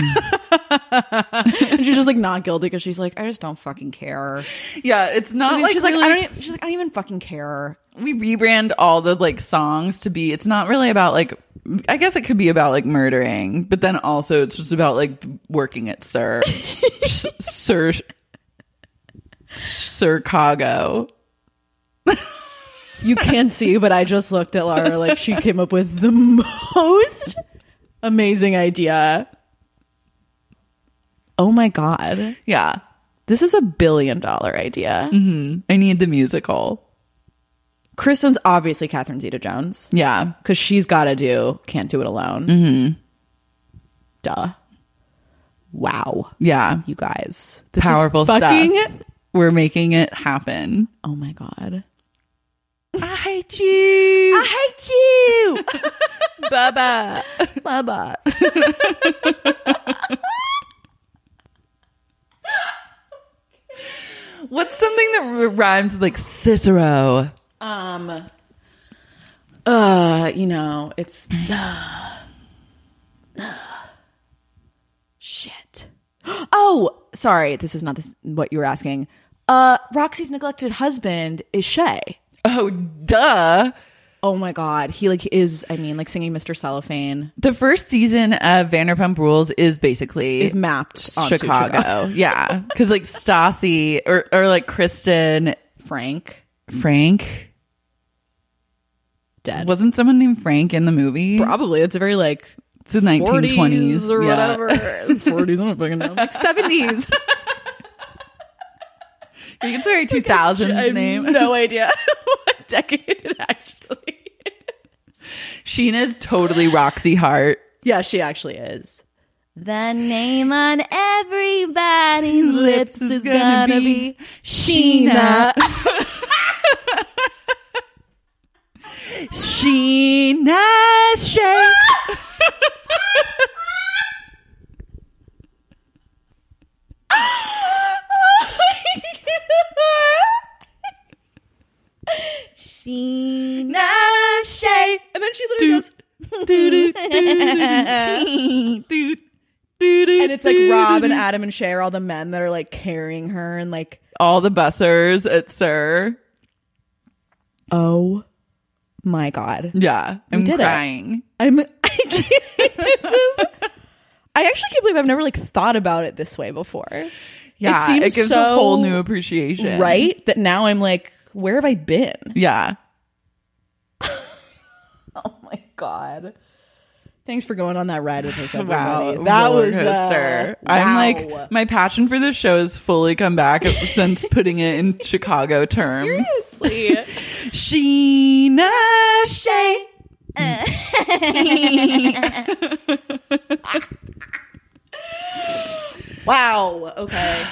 and she's just like not guilty because she's like, I just don't fucking care. Yeah, it's not she's really, like, I don't even fucking care. We rebrand all the like songs to be, it's not really about like, I guess it could be about like murdering, but then also it's just about like working at Chicago. You can't see, but I just looked at Laura like she came up with the most amazing idea. Oh my god. Yeah. This is $1 billion idea. Mm-hmm. I need the musical. Kristen's obviously Catherine Zeta-Jones. Yeah. Because she's got to do Can't Do It Alone. Mm-hmm. Duh. Wow. Yeah. You guys. This powerful is fucking stuff. We're making it happen. Oh my god. I hate you. I hate you. Bye-bye. Bye-bye. What's something that rhymes with like Cicero? It's shit. Oh, sorry. This is not what you were asking. Roxy's neglected husband is Shay. Oh, duh. Oh my god. He is singing Mr. Cellophane. The first season of Vanderpump Rules is mapped onto Chicago. Yeah. Because like Stassi or like Kristen. Frank. Dead. Wasn't someone named Frank in the movie? Probably. It's a very like it's the 1920s or whatever. 40s, I don't fucking know. Like 70s. You can say 2000's name. No idea what decade it actually is. Sheena's totally Roxy Hart. Yeah, she actually is. The name on everybody's lips is gonna be Sheena. Sheena Shea. Sheena Shea. And then she literally goes and it's like Rob and Adam and Shay are all the men that are like carrying her and like all the bussers at SUR. Oh my God. Yeah. I'm did it. crying. I actually can't believe I've never like thought about it this way before. Yeah. It seems it gives so a whole new appreciation. right that now I'm like, where have I been? Yeah. Oh my God. Thanks for going on that ride with us, Wow. everybody. That roller was coaster. wow. I'm like, my passion for this show has fully come back since putting it in Chicago terms. Seriously. Sheena Shea. Wow. Okay.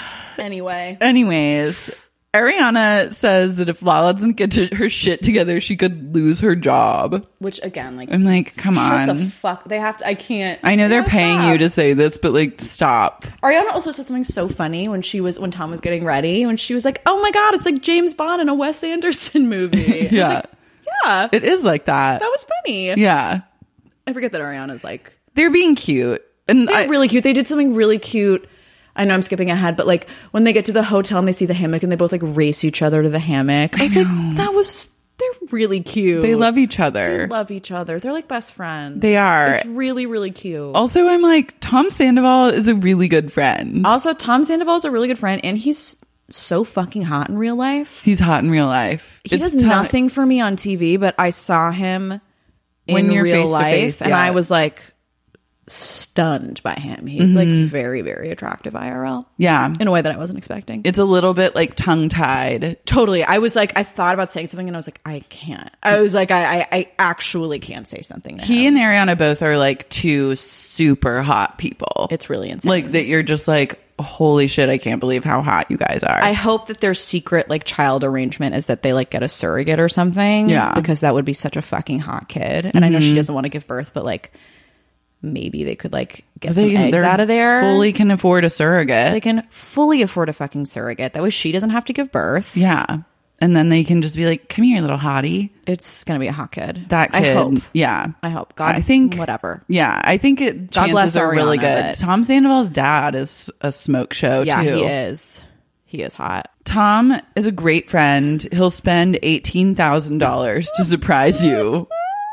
Anyways, Ariana says that if Lala doesn't get her shit together, she could lose her job. Which again, like, I'm like, come shut on. the fuck. They have to. I can't. I know they're paying stop. you to say this, but like, stop. Ariana also said something so funny when Tom was getting ready, when she was like, "Oh my God, it's like James Bond in a Wes Anderson movie." Yeah. Like, yeah, It is like that. that was funny. Yeah. I forget that Ariana's like, They're being cute. And they're really cute. They did something really cute. I know I'm skipping ahead, but like when they get to the hotel and they see the hammock and they both like race each other to the hammock. I was like, they're really cute. they love each other. They love each other. They're like best friends. They are. It's really, really cute. Also, I'm like, Tom Sandoval is a really good friend. Also, Tom Sandoval is a really good friend, and he's so fucking hot in real life. He's hot in real life. He does nothing for me on TV, but I saw him When in you're real face to life, face, and yeah. I was like stunned by him. He's like very, very attractive IRL. Yeah. In a way that I wasn't expecting. It's a little bit like tongue-tied. Totally. I was like, I thought about saying something and I was like, I can't. I was like, I actually can't say something to He him. and Ariana both are like two super hot people. It's really insane. like that you're just like, holy shit, I can't believe how hot you guys are. I hope that their secret like child arrangement is that they like get a surrogate or something. Yeah. Because that would be such a fucking hot kid. And I know she doesn't want to give birth, but like maybe they could like get some eggs they're out of there. Fully can afford a surrogate. They can fully afford a fucking surrogate. That way she doesn't have to give birth. Yeah. And then they can just be like, come here, little hottie. It's going to be a hot kid. That kid. I hope. Yeah. I hope. God, I think whatever. Yeah. I think God chances bless are really Ariana, good. but- Tom Sandoval's dad is a smoke show Yeah, too. he is. He is hot. Tom is a great friend. He'll spend $18,000 to surprise you.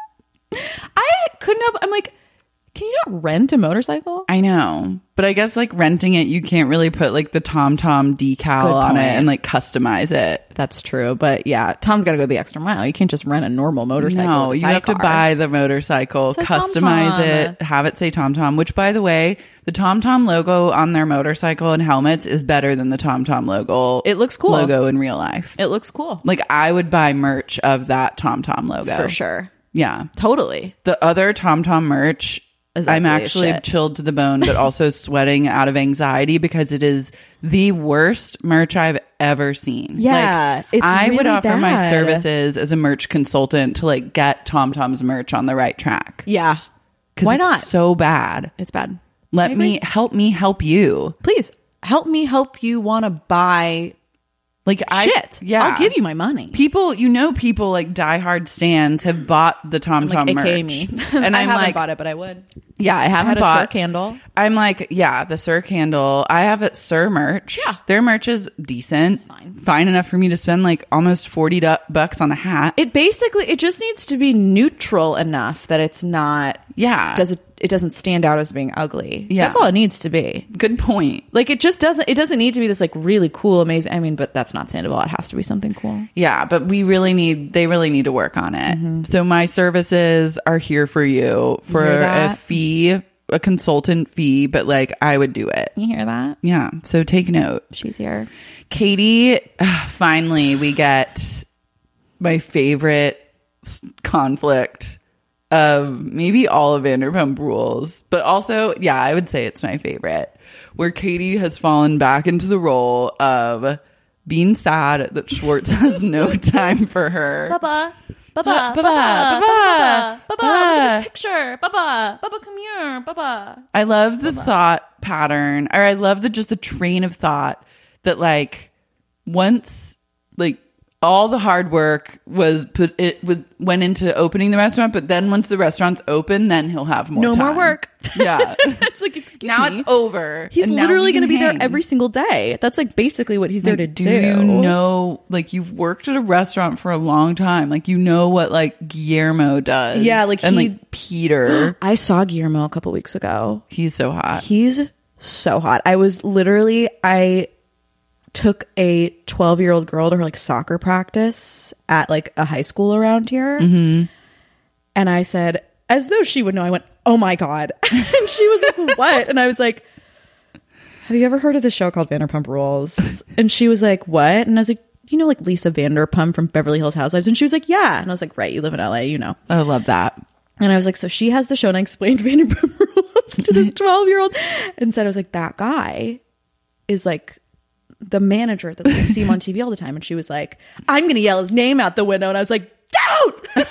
I couldn't help. I'm like, can you not rent a motorcycle? I know. But I guess like renting it, you can't really put like the TomTom decal Good on it point. and like customize it. That's true. But yeah, Tom's got to go the extra mile. You can't just rent a normal motorcycle. No, with a you have to sidecar. buy the motorcycle, It says customize TomTom. it, have it say TomTom, which by the way, the TomTom logo on their motorcycle and helmets is better than the TomTom logo. It looks cool. Logo in real life. It looks cool. Like I would buy merch of that TomTom logo. For sure. Yeah. Totally. The other TomTom merch, Is I'm ugly as actually shit. chilled to the bone, but also sweating out of anxiety because it is the worst merch I've ever seen. Yeah, it's I would really offer my bad. services as a merch consultant to like get TomTom's merch on the right track. Yeah. 'Cause Why it's not? so bad. It's bad. Let I agree. me help you. Please help me help you want to buy Like shit. Yeah. I'll give you my money. People, people like diehard stands have bought the TomTom Like, merch. AKA me. And I I'm haven't like, bought it, but I would. yeah, I I haven't had a bought. Sir candle. I'm like, yeah, the Sir candle. I have it Sir merch. Yeah. Their merch is decent. Fine enough for me to spend like almost $40 on a hat. It just needs to be neutral enough that it's not. Yeah. It doesn't stand out as being ugly. Yeah. That's all it needs to be. Good point. Like it doesn't need to be this like really cool, amazing. I mean, but that's not Sandoval. It has to be something cool. Yeah, but they really need to work on it. So my services are here for you for hear a that? fee, a consultant fee, but like I would do it. You hear that? Yeah. So take note. She's here. Katie, finally we get my favorite conflict of maybe all of Vanderpump Rules, but also, yeah, I would say it's my favorite, where Katie has fallen back into the role of being sad that Schwartz has no time for her. Baba. Baba, Baba. Baba, Baba. Baba. Look at Baba. this picture. Baba. Baba, come here. Baba. I love the thought pattern, or I love just the train of thought that like once like all the hard work went into opening the restaurant, but then once the restaurant's open, then he'll have more time. more work. Yeah. It's like, excuse now me. it's over. He's and now literally we can going to be there hang. every single day. That's like basically what he's there to do. Do you know, like, you've worked at a restaurant for a long time. Like, you know what, like, Guillermo does. Yeah, like and he- like Peter. I saw Guillermo a couple weeks ago. He's so hot. He's so hot. I took a 12-year-old girl to her like soccer practice at like a high school around here. Mm-hmm. And I said, as though she would know, I went, oh my God. And she was like, what? And I was like, have you ever heard of the show called Vanderpump Rules? And she was like, what? And I was like, you know, like Lisa Vanderpump from Beverly Hills Housewives? And she was like, yeah. And I was like, right, you live in LA, you know. I love that. And I was like, so she has the show. And I explained Vanderpump Rules to this 12-year-old and said, I was like, that guy is like the manager that I see him on TV all the time. And she was like, I'm going to yell his name out the window. And I was like, don't!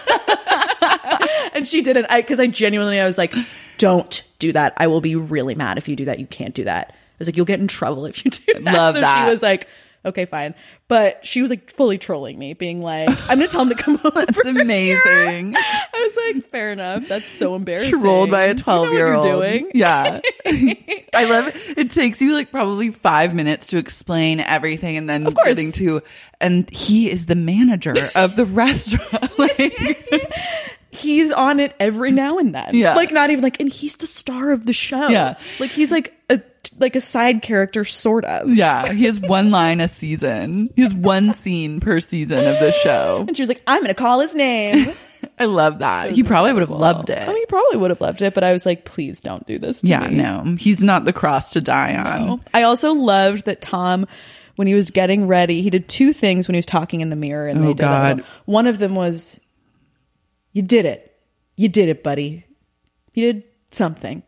And she didn't. Because I genuinely, I was like, don't do that. I will be really mad if you do that. You can't do that. I was like, you'll get in trouble if you do that. Love so that. she was like, okay, fine. But she was like fully trolling me, being like, I'm going to tell him to come over. That's amazing. I was like, fair enough. That's so embarrassing. Trolled by a 12-year-old. You know what you're doing. Yeah. I love it. It takes you like probably 5 minutes to explain everything and then getting to, and he is the manager of the restaurant. Like, he's on it every now and then. Yeah. Like not even like, and he's the star of the show. Yeah. Like he's like a side character sort of. yeah. He has one line a season. He has one scene per season of the show. And she was like, I'm going to call his name. I love that. He probably would have loved it. I mean, he probably would have loved it, but I was like, please don't do this to Yeah, me. no. He's not the cross to die on. No. I also loved that Tom, when he was getting ready, he did two things when he was talking in the mirror. And they did God. that. One of them was, you did it. You did it, buddy. You did something.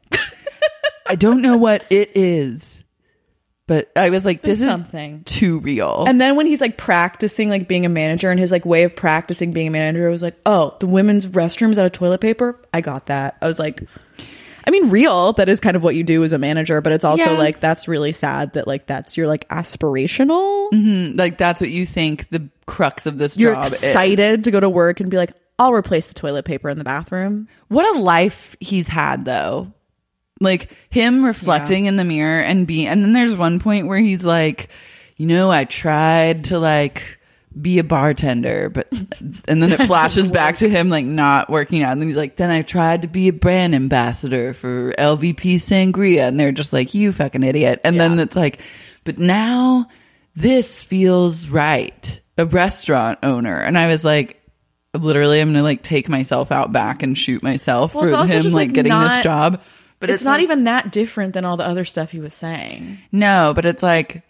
I don't know what it is, but I was like, this It's is something. too real. And then when he's like practicing like being a manager, and his like way of practicing being a manager was like, oh, the women's restrooms out of toilet paper. I got that. I was like, I mean, real. That is kind of what you do as a manager, but it's also Yeah. like, that's really sad that like that's your like aspirational. like, that's what you think the crux of this You're job is. excited to go to work and be like, I'll replace the toilet paper in the bathroom. What a life he's had, though. Like, him reflecting in the mirror and then there's one point where he's like, you know, I tried to like be a bartender, but and then it flashes back to him like not working out, and then he's like, then I tried to be a brand ambassador for LVP Sangria, and they're just like, you fucking idiot. And then it's like, but now this feels right, a restaurant owner. And I was like, literally, I'm gonna like take myself out back and shoot myself Well, it's for also him just, like getting this not- job. But It's not like, even that different than all the other stuff he was saying. no, but it's like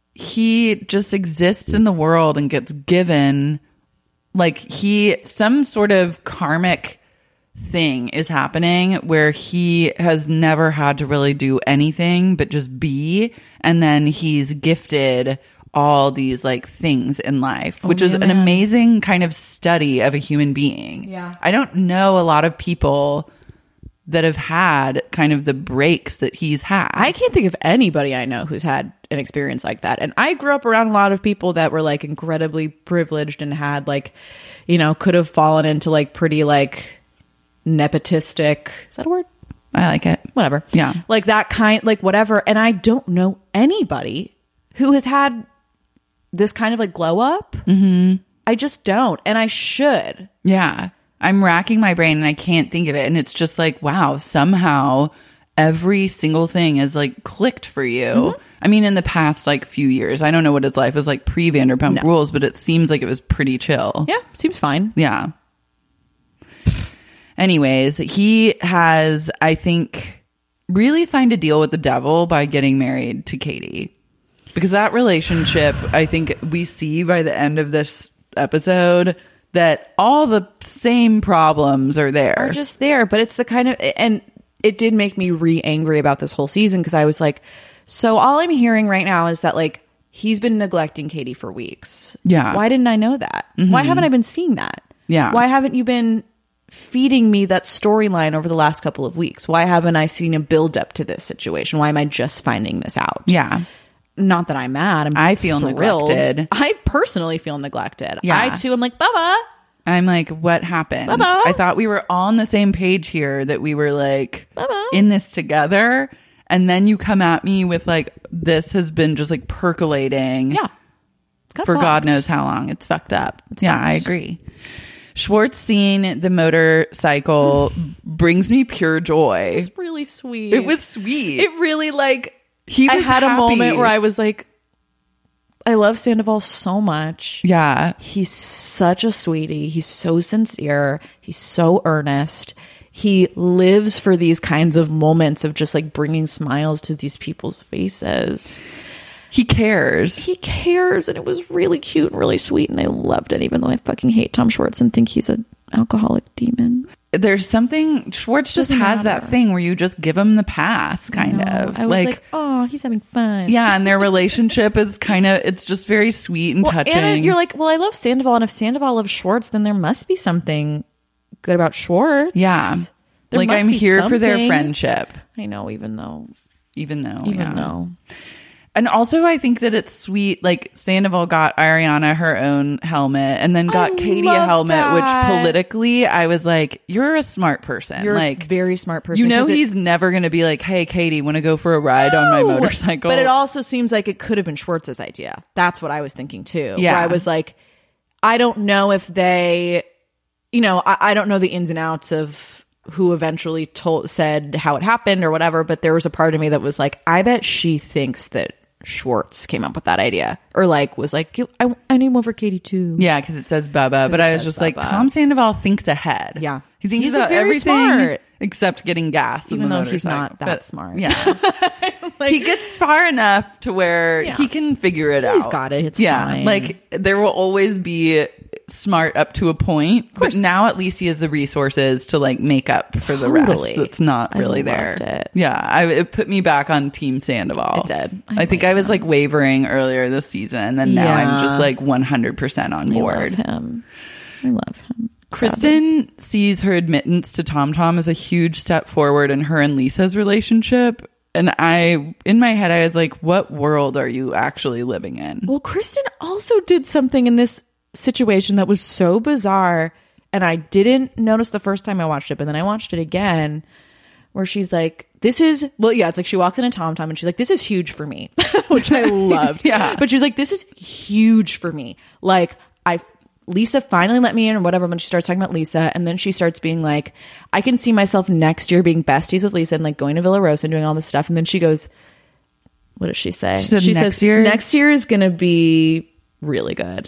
he just exists in the world and gets given like some sort of karmic thing is happening where he has never had to really do anything but just be, and then he's gifted all these like things in life, which is an amazing kind of study of a human being. Yeah. I don't know a lot of people that have had kind of the breaks that he's had. I can't think of anybody I know who's had an experience like that. And I grew up around a lot of people that were like incredibly privileged and had like, you know, could have fallen into like pretty like nepotistic. Is that a word? I like it. Whatever. Yeah. Like that kind, like whatever. And I don't know anybody who has had this kind of like glow up. Mm-hmm. I just don't. And I should. Yeah. I'm racking my brain and I can't think of it. And it's just like, wow, somehow every single thing is like clicked for you. Mm-hmm. I mean, in the past like few years, I don't know what his life was like pre Vanderpump Rules, but it seems like it was pretty chill. Yeah. Seems fine. Yeah. Anyways, he has, I think, really signed a deal with the devil by getting married to Katie. Because that relationship, I think we see by the end of this episode that all the same problems are there. Are just there, but it's the kind of, and it did make me re-angry about this whole season because I was like, so all I'm hearing right now is that like he's been neglecting Katie for weeks. Yeah. Why didn't I know that? Mm-hmm. Why haven't I been seeing that? Yeah. Why haven't you been feeding me that storyline over the last couple of weeks? Why haven't I seen a build up to this situation? Why am I just finding this out? Yeah. not that I'm mad. I feel thrilled. neglected. I personally feel neglected. Yeah. I too am like, Bubba. I'm like, what happened? Bubba. I thought we were all on the same page here, that we were like Bubba. in this together. And then you come at me with like, this has been just like percolating. Yeah. For God knows how long. It's fucked up. Yeah, fucked. I agree. Schwartz seeing the motorcycle brings me pure joy. It was really sweet. It was sweet. It really like, He I was had happy. a moment where I was like, I love Sandoval so much. Yeah. He's such a sweetie. He's so sincere. He's so earnest. He lives for these kinds of moments of just like bringing smiles to these people's faces. He cares. He cares, and it was really cute and really sweet, and I loved it, even though I fucking hate Tom Schwartz and think he's an alcoholic demon. There's something, Schwartz just Doesn't has matter. that thing where you just give him the pass, kind of. I was like, oh, he's having fun. yeah, and their relationship is kind of, it's just very sweet and Well, touching. Anna, you're like, well, I love Sandoval, and if Sandoval loves Schwartz, then there must be something good about Schwartz. yeah. There Like, must I'm be here for their something. friendship. I know, even though. Yeah. And also, I think that it's sweet. Like, Sandoval got Ariana her own helmet and then got Katie a loved helmet, that. which politically, I was like, you're a smart person. You're like, a very smart person. you know, 'cause it- he's never going to be like, hey, Katie, want to go for a ride on my No. motorcycle? But it also seems like it could have been Schwartz's idea. That's what I was thinking too. Yeah. Where I was like, I don't know if they, you know, I don't know the ins and outs of who eventually said how it happened or whatever, but there was a part of me that was like, I bet she thinks that Schwartz came up with that idea, or like was like, I need one for Katie too. Yeah, because it says Bubba, but it I was says just like, Bubba. Tom Sandoval thinks ahead. Yeah. he thinks He's about very everything smart. except getting gas. Even in the though he's motorcycle. not that But, smart. Yeah, he gets far enough to where Yeah. he can figure it out. He's got it. It's yeah, fine. like there will always be smart up to a point, but now at least he has the resources to like make up for the rest Totally. that's not I really there. loved it. Yeah, it put me back on Team Sandoval. It did. I think I was like wavering earlier this season, and now I'm Yeah. just like 100% on board. I love him. I love him. Kristen sees her admittance to Tom Tom as a huge step forward in her and Lisa's relationship. And in my head, I was like, what world are you actually living in? Well, Kristen also did something in this situation that was so bizarre, and I didn't notice the first time I watched it, but then I watched it again, where she's like, it's like she walks in a Tom Tom and she's like, this is huge for me, which I loved. Yeah. But she's like, this is huge for me. Like, Lisa finally let me in or whatever when she starts talking about Lisa, and then she starts being like, I can see myself next year being besties with Lisa and like going to Villa Rosa and doing all this stuff. And then she goes, what does she say? She said she next says, year? next year is going to be really good.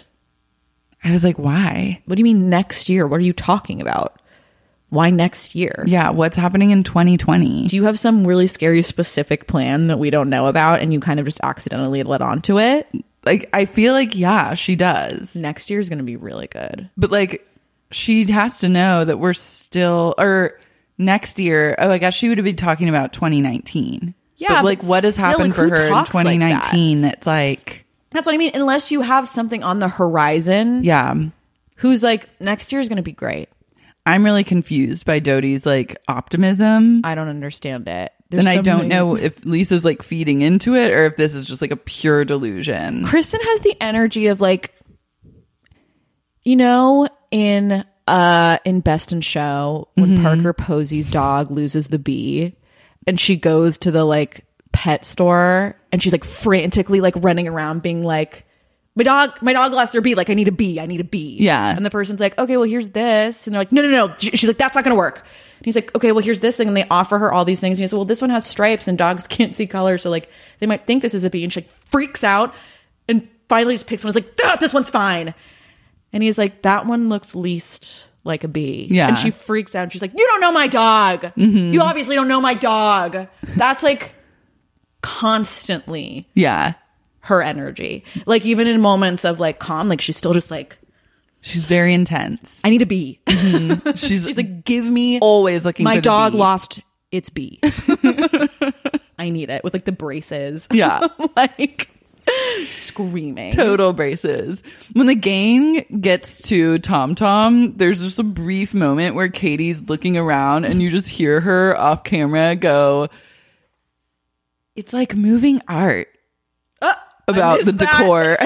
I was like, why? What do you mean next year? What are you talking about? Why next year? Yeah, what's happening in 2020? Do you have some really scary specific plan that we don't know about and you kind of just accidentally led onto it? Like, I feel like, yeah, she does. Next year is going to be really good. But like, she has to know that we're still, or next year, I guess she would have been talking about 2019. Yeah, but like, but what has still, happened like, for who her in talks like that? 2019 that's like, That's what I mean. Unless you have something on the horizon. yeah. Who's like, next year is going to be great. I'm really confused by Dodie's like optimism. I don't understand it. And I don't know if Lisa's like feeding into it or if this is just like a pure delusion. Kristen has the energy of like, you know, in Best in Show when Parker Posey's dog loses the bee and she goes to the like pet store and she's like frantically like running around being like, my dog lost their bee. Like, I need a bee. Yeah. And the person's like, okay, well, here's this. And they're like, no. She's like, that's not going to work. And he's like, okay, well, here's this thing. And they offer her all these things. And he says, well, this one has stripes and dogs can't see color. So like, they might think this is a bee. And she like freaks out and finally just picks one. It's like, duh, this one's fine. And he's like, that one looks least like a bee. Yeah. And she freaks out. And she's like, you don't know my dog. You obviously don't know my dog. That's like constantly Yeah. her energy. Like even in moments of like calm, like she's still just like, She's very intense. I need a bee. She's like, give me always looking my for the dog bee. lost its bee. I need it with like the braces. Yeah. Like screaming. Total braces. When the gang gets to Tom Tom, there's just a brief moment where Katie's looking around and you just hear her off camera go, it's like moving art. about the decor.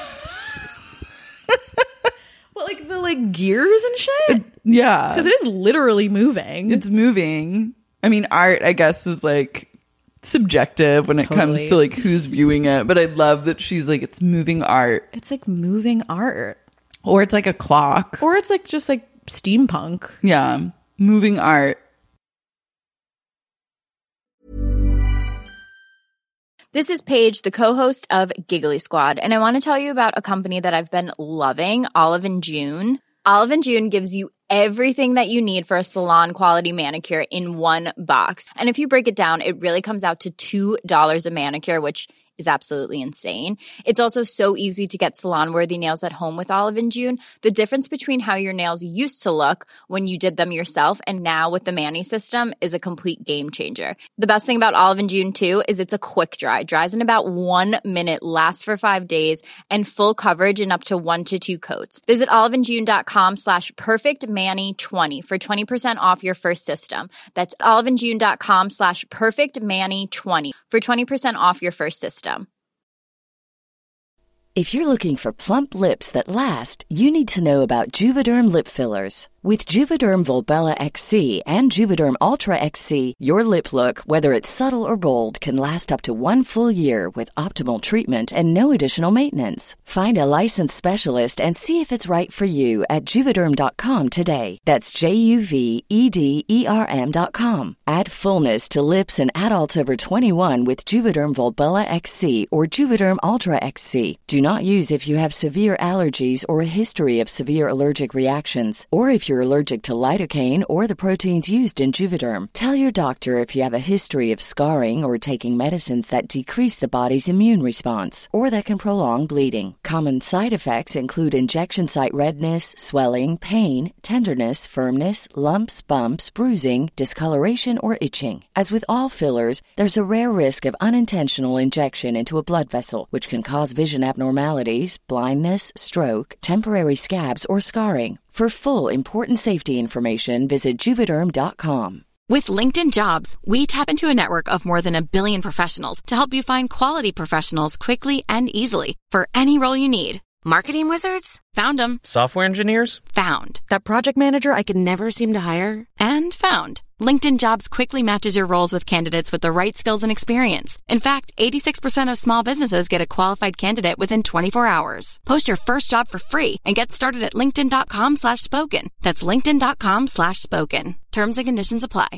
Well, like the gears and shit? Yeah. Because it is literally moving. It's moving. I mean, art, I guess, is subjective when it comes to who's viewing it. But I love that she's it's moving art. It's moving art. Or it's a clock. Or it's just steampunk. Yeah. Moving art. This is Paige, the co-host of Giggly Squad, and I want to tell you about a company that I've been loving, Olive & June. Olive & June gives you everything that you need for a salon-quality manicure in one box. And if you break it down, it really comes out to $2 a manicure, which is absolutely insane. It's also so easy to get salon-worthy nails at home with Olive & June. The difference between how your nails used to look when you did them yourself and now with the Mani system is a complete game changer. The best thing about Olive & June, too, is it's a quick dry. Dries in about 1 minute, lasts for 5 days, and full coverage in up to 1 to 2 coats. Visit oliveandjune.com/perfectmani20 for 20% off your first system. That's oliveandjune.com/perfectmani20 for 20% off your first system. If you're looking for plump lips that last, you need to know about Juvederm lip fillers. With Juvederm Volbella XC and Juvederm Ultra XC, your lip look, whether it's subtle or bold, can last up to 1 full year with optimal treatment and no additional maintenance. Find a licensed specialist and see if it's right for you at Juvederm.com today. That's JUVEDERM.com. Add fullness to lips in adults over 21 with Juvederm Volbella XC or Juvederm Ultra XC. Do not use if you have severe allergies or a history of severe allergic reactions, or if you're allergic to lidocaine or the proteins used in Juvederm. Tell your doctor if you have a history of scarring or taking medicines that decrease the body's immune response or that can prolong bleeding. Common side effects include injection site redness, swelling, pain, tenderness, firmness, lumps, bumps, bruising, discoloration, or itching. As with all fillers, there's a rare risk of unintentional injection into a blood vessel, which can cause vision abnormalities, blindness, stroke, temporary scabs, or scarring. For full, important safety information, visit Juvederm.com. With LinkedIn Jobs, we tap into a network of more than 1 billion professionals to help you find quality professionals quickly and easily for any role you need. Marketing wizards? Found them. Software engineers? Found. That project manager I could never seem to hire? And found. LinkedIn Jobs quickly matches your roles with candidates with the right skills and experience. In fact, 86% of small businesses get a qualified candidate within 24 hours. Post your first job for free and get started at linkedin.com/spoken. That's linkedin.com/spoken. Terms and conditions apply.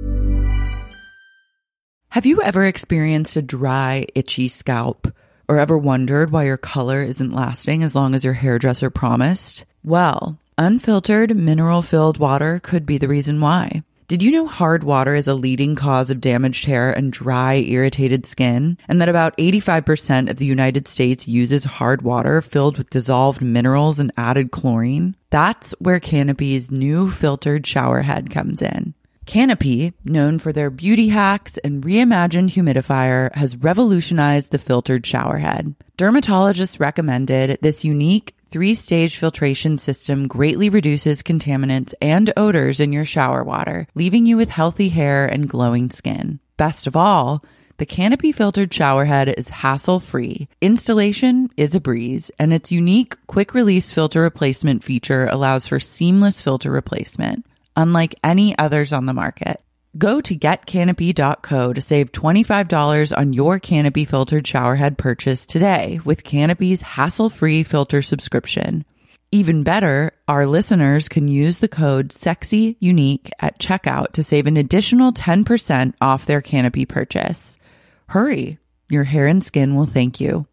Have you ever experienced a dry, itchy scalp? Or ever wondered why your color isn't lasting as long as your hairdresser promised? Well, unfiltered, mineral-filled water could be the reason why. Did you know hard water is a leading cause of damaged hair and dry, irritated skin? And that about 85% of the United States uses hard water filled with dissolved minerals and added chlorine? That's where Canopy's new filtered shower head comes in. Canopy, known for their beauty hacks and reimagined humidifier, has revolutionized the filtered shower head. Dermatologists recommended this unique 3-stage filtration system greatly reduces contaminants and odors in your shower water, leaving you with healthy hair and glowing skin. Best of all, the Canopy filtered shower head is hassle-free. Installation is a breeze, and its unique quick-release filter replacement feature allows for seamless filter replacement, unlike any others on the market. Go to getcanopy.co to save $25 on your Canopy filtered showerhead purchase today with Canopy's hassle-free filter subscription. Even better, our listeners can use the code SEXYUNIQUE at checkout to save an additional 10% off their Canopy purchase. Hurry, your hair and skin will thank you.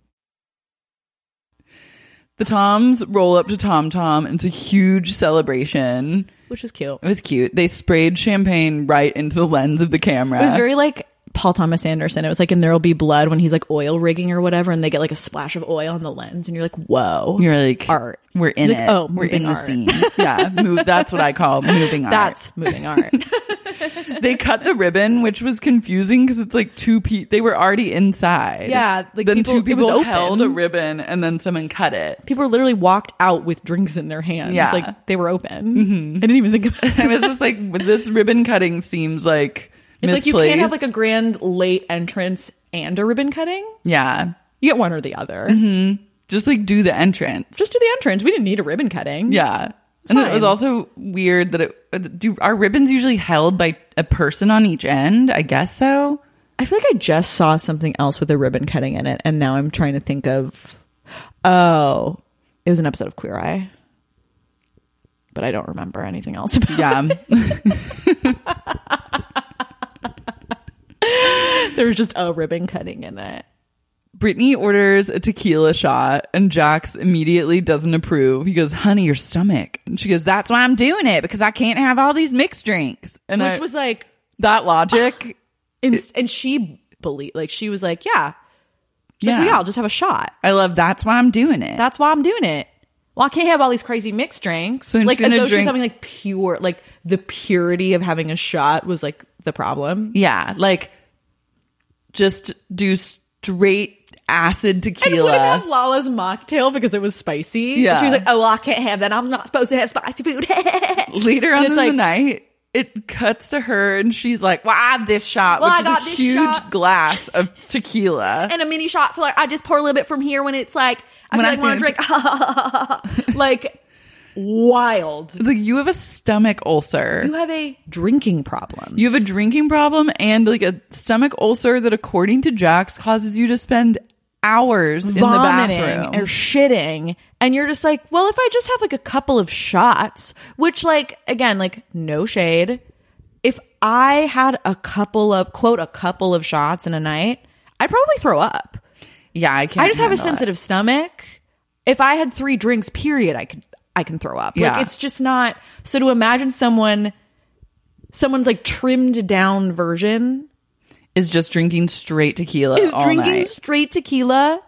The Toms roll up to Tom Tom. It's a huge celebration. Which was cute. It was cute. They sprayed champagne right into the lens of the camera. It was very like Paul Thomas Anderson. It was like in There'll Be Blood when he's like oil rigging or whatever, and they get like a splash of oil on the lens, and you're like, whoa. You're like, art. We're in like, it. Oh, we're in art. the scene. Yeah, that's what I call moving art. That's moving art. They cut the ribbon, which was confusing because it's like they were already inside. Yeah. Like then two people held open. a ribbon and then someone cut it. People literally walked out with drinks in their hands. Yeah. Like they were open. Mm-hmm. I didn't even think about it. I was just like, this ribbon cutting seems like it's misplaced. like you can't have like a grand late entrance and a ribbon cutting. Yeah. You get one or the other. Just like do the entrance. Just do the entrance. We didn't need a ribbon cutting. Yeah. It's and fine. it was also weird that are ribbons usually held by a person on each end? I guess so. I feel like I just saw something else with a ribbon cutting in it, and now I'm trying to think of. Oh, it was an episode of Queer Eye, but I don't remember anything else about it. There was just a ribbon cutting in it. Brittany orders a tequila shot and Jax immediately doesn't approve. He goes, honey, your stomach. And she goes, that's why I'm doing it, because I can't have all these mixed drinks. And Which was like that logic. and she believed, like, she was like, yeah. She's like, well, yeah, I'll just have a shot. I love that's why I'm doing it. That's why I'm doing it. Well, I can't have all these crazy mixed drinks. So I'm like, just as gonna though she's drink- having like pure, like the purity of having a shot was like the problem. Yeah, like just do straight acid tequila. And wouldn't have Lala's mocktail because it was spicy. Yeah. And she was like, oh, well, I can't have that. I'm not supposed to have spicy food. Later on it's in like, the night, it cuts to her and she's like, well, I have this shot, Well, I which got is a this huge shot. glass of tequila. and a mini shot. So like, I just pour a little bit from here when it's like, I When feel I like want to drink. Like, wild. It's like, you have a stomach ulcer. You have a drinking problem. You have a drinking problem and like a stomach ulcer that, according to Jax, causes you to spend hours in the bathroom or shitting, and you're just like, well, if I just have like a couple of shots, which, like, again, like, no shade, if I had a couple of shots in a night, I'd probably throw up. Yeah, I can't. I just have a handle it. sensitive stomach. If I had 3 drinks, period, I can throw up. Yeah. Like, it's just not. So to imagine someone's like trimmed down version is just drinking straight tequila all drinking night. straight tequila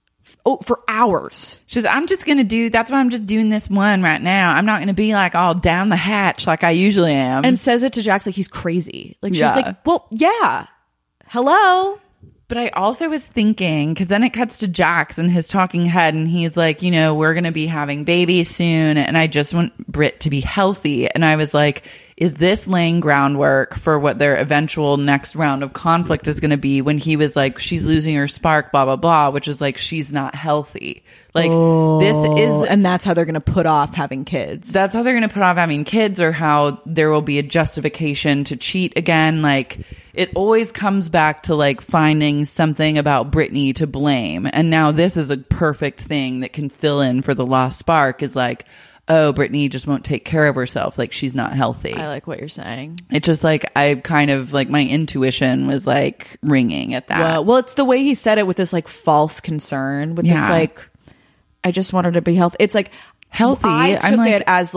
for hours. She says, I'm just going to that's why I'm just doing this one right now. I'm not going to be like all down the hatch like I usually am. And says it to Jax like he's crazy. Like, she's Yeah. like, well, yeah. Hello. But I also was thinking, because then it cuts to Jax and his talking head, and he's like, you know, we're going to be having babies soon, and I just want Britt to be healthy. And I was like, is this laying groundwork for what their eventual next round of conflict is going to be, when he was like, she's losing her spark, blah, blah, blah, which is like, she's not healthy. Like, this is... And that's how they're going to put off having kids. That's how they're going to put off having kids, or how there will be a justification to cheat again. Like, it always comes back to like finding something about Brittany to blame. And now this is a perfect thing that can fill in for the lost spark, is like, oh, Brittany just won't take care of herself. Like, she's not healthy. I like what you're saying. It's just like, I kind of like, my intuition was like ringing at that. Well, it's the way he said it with this like false concern, with this Yeah. like, I just wanted to be healthy. It's like Healthy. I I'm like-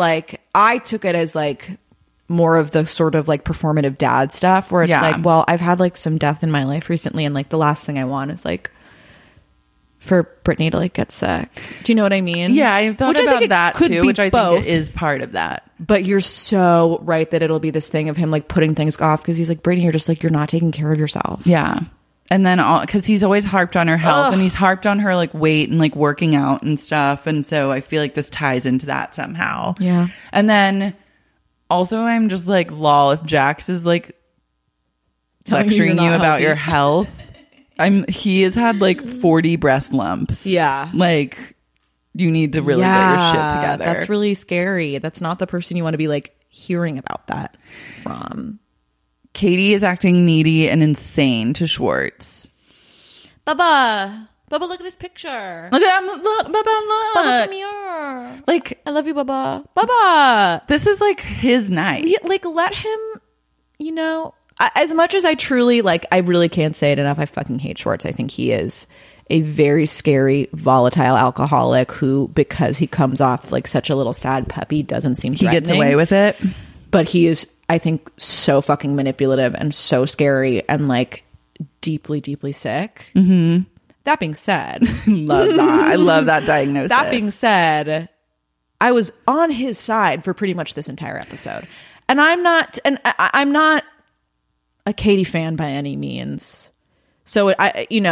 took it as like more of the sort of like performative dad stuff, where it's Yeah. like, well, I've had like some death in my life recently, and like the last thing I want is like for Brittany to like get sick. Do you know what I mean? Yeah, I thought Which I think about it that could too, be which I both. think it is part of that. But you're so right that it'll be this thing of him like putting things off, because he's like, Brittany, you're just like, you're not taking care of yourself. Yeah. And then because he's always harped on her health, and he's harped on her like weight and like working out and stuff. And so I feel like this ties into that somehow. Yeah. And then also I'm just like, lol, if Jax is like Telling you you're lecturing not you about healthy. your health, he has had like 40 breast lumps. Yeah. Like, you need to really get your shit together. That's really scary. That's not the person you want to be like hearing about that from. Katie is acting needy and insane to Schwartz. Bubba, look at this picture. Look at him. Look, Bubba, look. Bubba, come here. Like, I love you, Bubba. this is like his night. Like, let him, you know, as much as I truly, like, I really can't say it enough. I fucking hate Schwartz. I think he is a very scary, volatile alcoholic who, because he comes off like such a little sad puppy, doesn't seem He gets threatening. away with it. But he is, I think, so fucking manipulative and so scary and like deeply, deeply sick. Mm-hmm. That being said, Love that. I love that diagnosis. that being said, I was on his side for pretty much this entire episode, and I'm not a Katie fan by any means. So I'm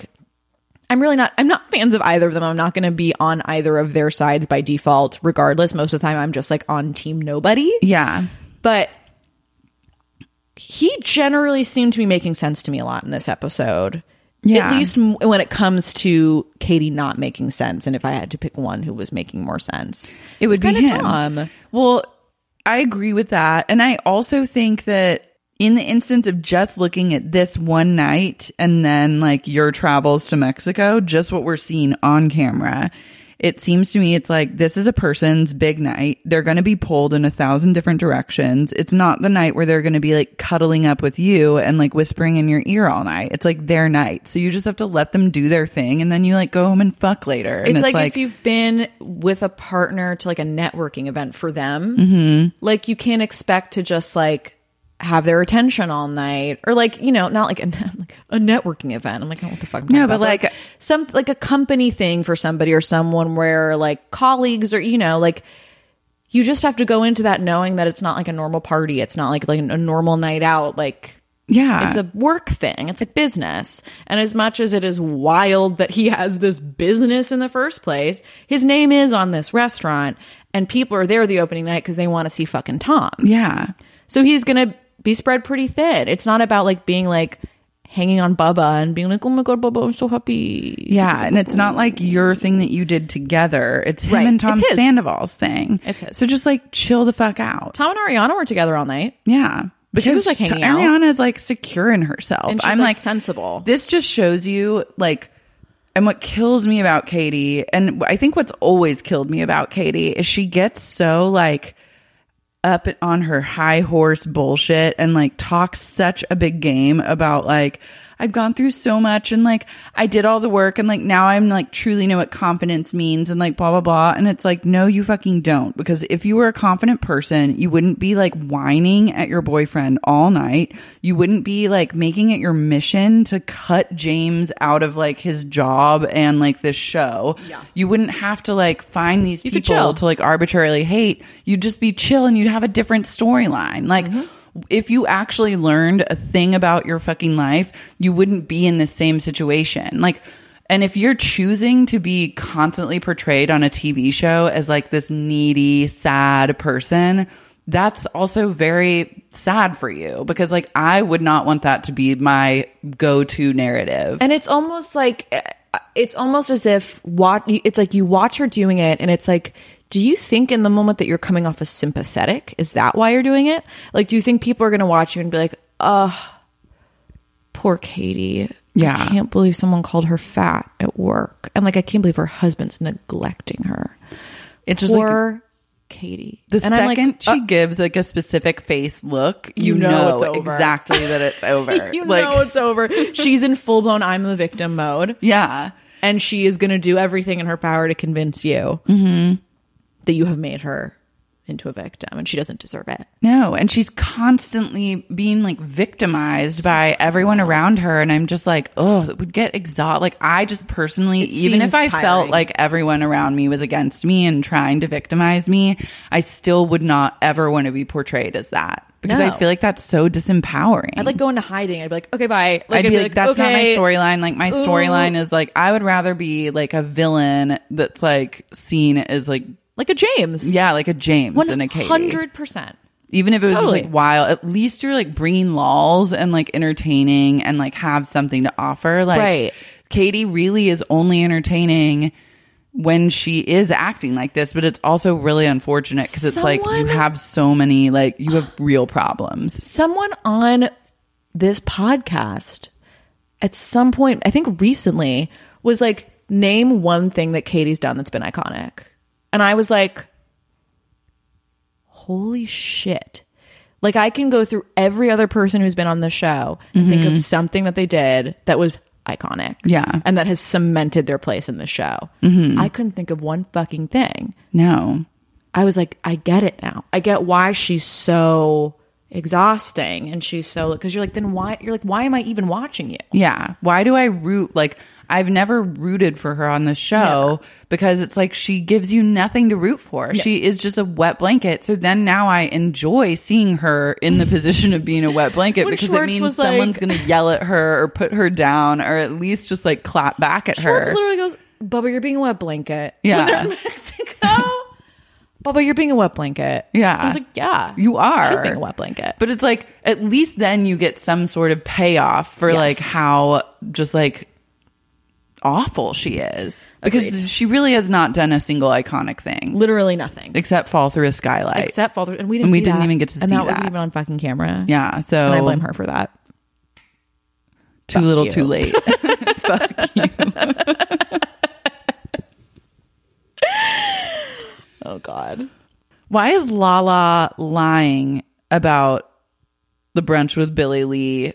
not fans of either of them. I'm not going to be on either of their sides by default, regardless. Most of the time, I'm just like on team nobody. Yeah. But he generally seemed to be making sense to me a lot in this episode. At least when it comes to Katie not making sense. And if I had to pick one who was making more sense, it would be him. Tom. Well, I agree with that. And I also think that in the instance of just looking at this one night and then like your travels to Mexico, just what we're seeing on camera, it seems to me it's like this is a person's big night. They're going to be pulled in 1,000 different directions. It's not the night where they're going to be like cuddling up with you and like whispering in your ear all night. It's like their night. So you just have to let them do their thing and then you like go home and fuck later. And it's like if you've been with a partner to like a networking event for them, like you can't expect to just like have their attention all night or like, you know, not like a networking event. I'm like, oh, what the fuck? No, but like some like a company thing for somebody or someone where like colleagues or, you know, like you just have to go into that knowing that it's not like a normal party. It's not like a normal night out. Like, yeah, it's a work thing. It's like business. And as much as it is wild that he has this business in the first place, his name is on this restaurant and people are there the opening night because they want to see fucking Tom. Yeah. So he's going to be spread pretty thin. It's not about like being like hanging on Bubba and being like, oh my God, Bubba, I'm so happy. Yeah. And it's not like your thing that you did together. It's him and Tom Sandoval's thing. It's his. So just like chill the fuck out. Tom and Ariana were together all night. Yeah. Because she was like hanging out. Ariana is like secure in herself. And she's I'm like sensible. This just shows you like, and what kills me about Katie, and I think what's always killed me about Katie is she gets so like up on her high horse bullshit and like talks such a big game about like I've gone through so much and like I did all the work and like now I'm like truly know what confidence means and like blah blah blah. And it's like, no, you fucking don't, because if you were a confident person, you wouldn't be like whining at your boyfriend all night. You wouldn't be like making it your mission to cut James out of like his job and like this show. Yeah. You wouldn't have to like find these people to like arbitrarily hate. You'd just be chill and you'd have a different storyline. Like if you actually learned a thing about your fucking life, you wouldn't be in the same situation. Like, and if you're choosing to be constantly portrayed on a TV show as like this needy, sad person, that's also very sad for you, because like I would not want that to be my go-to narrative. And it's almost as if it's like you watch her doing it and it's like, do you think in the moment that you're coming off as sympathetic? Is that why you're doing it? Like, do you think people are going to watch you and be like, poor Katie. Yeah. I can't believe someone called her fat at work. And like, I can't believe her husband's neglecting her. It's just poor like Katie. The second she gives like a specific face look, you know it's over. Exactly that it's over. You know it's over. She's in full blown I'm the victim mode. Yeah. And she is going to do everything in her power to convince you that you have made her into a victim and she doesn't deserve it. No, and she's constantly being like victimized by everyone around her, and I'm just like, oh, it would get exhausted. Like I just personally, even if I felt like everyone around me was against me and trying to victimize me, I still would not ever want to be portrayed as that, because I feel like that's so disempowering. I'd like go into hiding. I'd be like, okay, bye. Like, I'd be like, that's not my storyline. Like my storyline is like, I would rather be like a villain that's like seen as like a James. Yeah, like a James and a Katie. 100%. Even if it was just like wild, at least you're like bringing lols and like entertaining and like have something to offer. Like Katie really is only entertaining when she is acting like this, but it's also really unfortunate because it's like you have so many, like you have real problems. Someone on this podcast at some point, I think recently, was like, name one thing that Katie's done that's been iconic. And I was like, holy shit. Like I can go through every other person who's been on the show and think of something that they did that was iconic. Yeah. And that has cemented their place in the show. I couldn't think of one fucking thing. No. I was like, I get it now. I get why she's so exhausting and she's so, because you're like, then why? You're like, why am I even watching you? Yeah. Why do I root? Like, I've never rooted for her on the show because it's like she gives you nothing to root for. Yeah. She is just a wet blanket. So then now I enjoy seeing her in the position of being a wet blanket because Schwartz it means someone's going to yell at her or put her down or at least just like clap back at Schwartz her. Literally goes, Bubba, you're being a wet blanket. Yeah. When they're in Mexico. Bubba, you're being a wet blanket. Yeah. I was like, yeah. You are. She's being a wet blanket. But it's like, at least then you get some sort of payoff for like how just like awful she is. Because Agreed. she really has not done a single iconic thing. Literally nothing. Except fall through a skylight. Except fall through. And we didn't even get to see and that. that wasn't even on fucking camera. Yeah. So. And I blame her for that. Too Fuck little, you. too late. Fuck you. Oh, God. Why is Lala lying about the brunch with Billy Lee?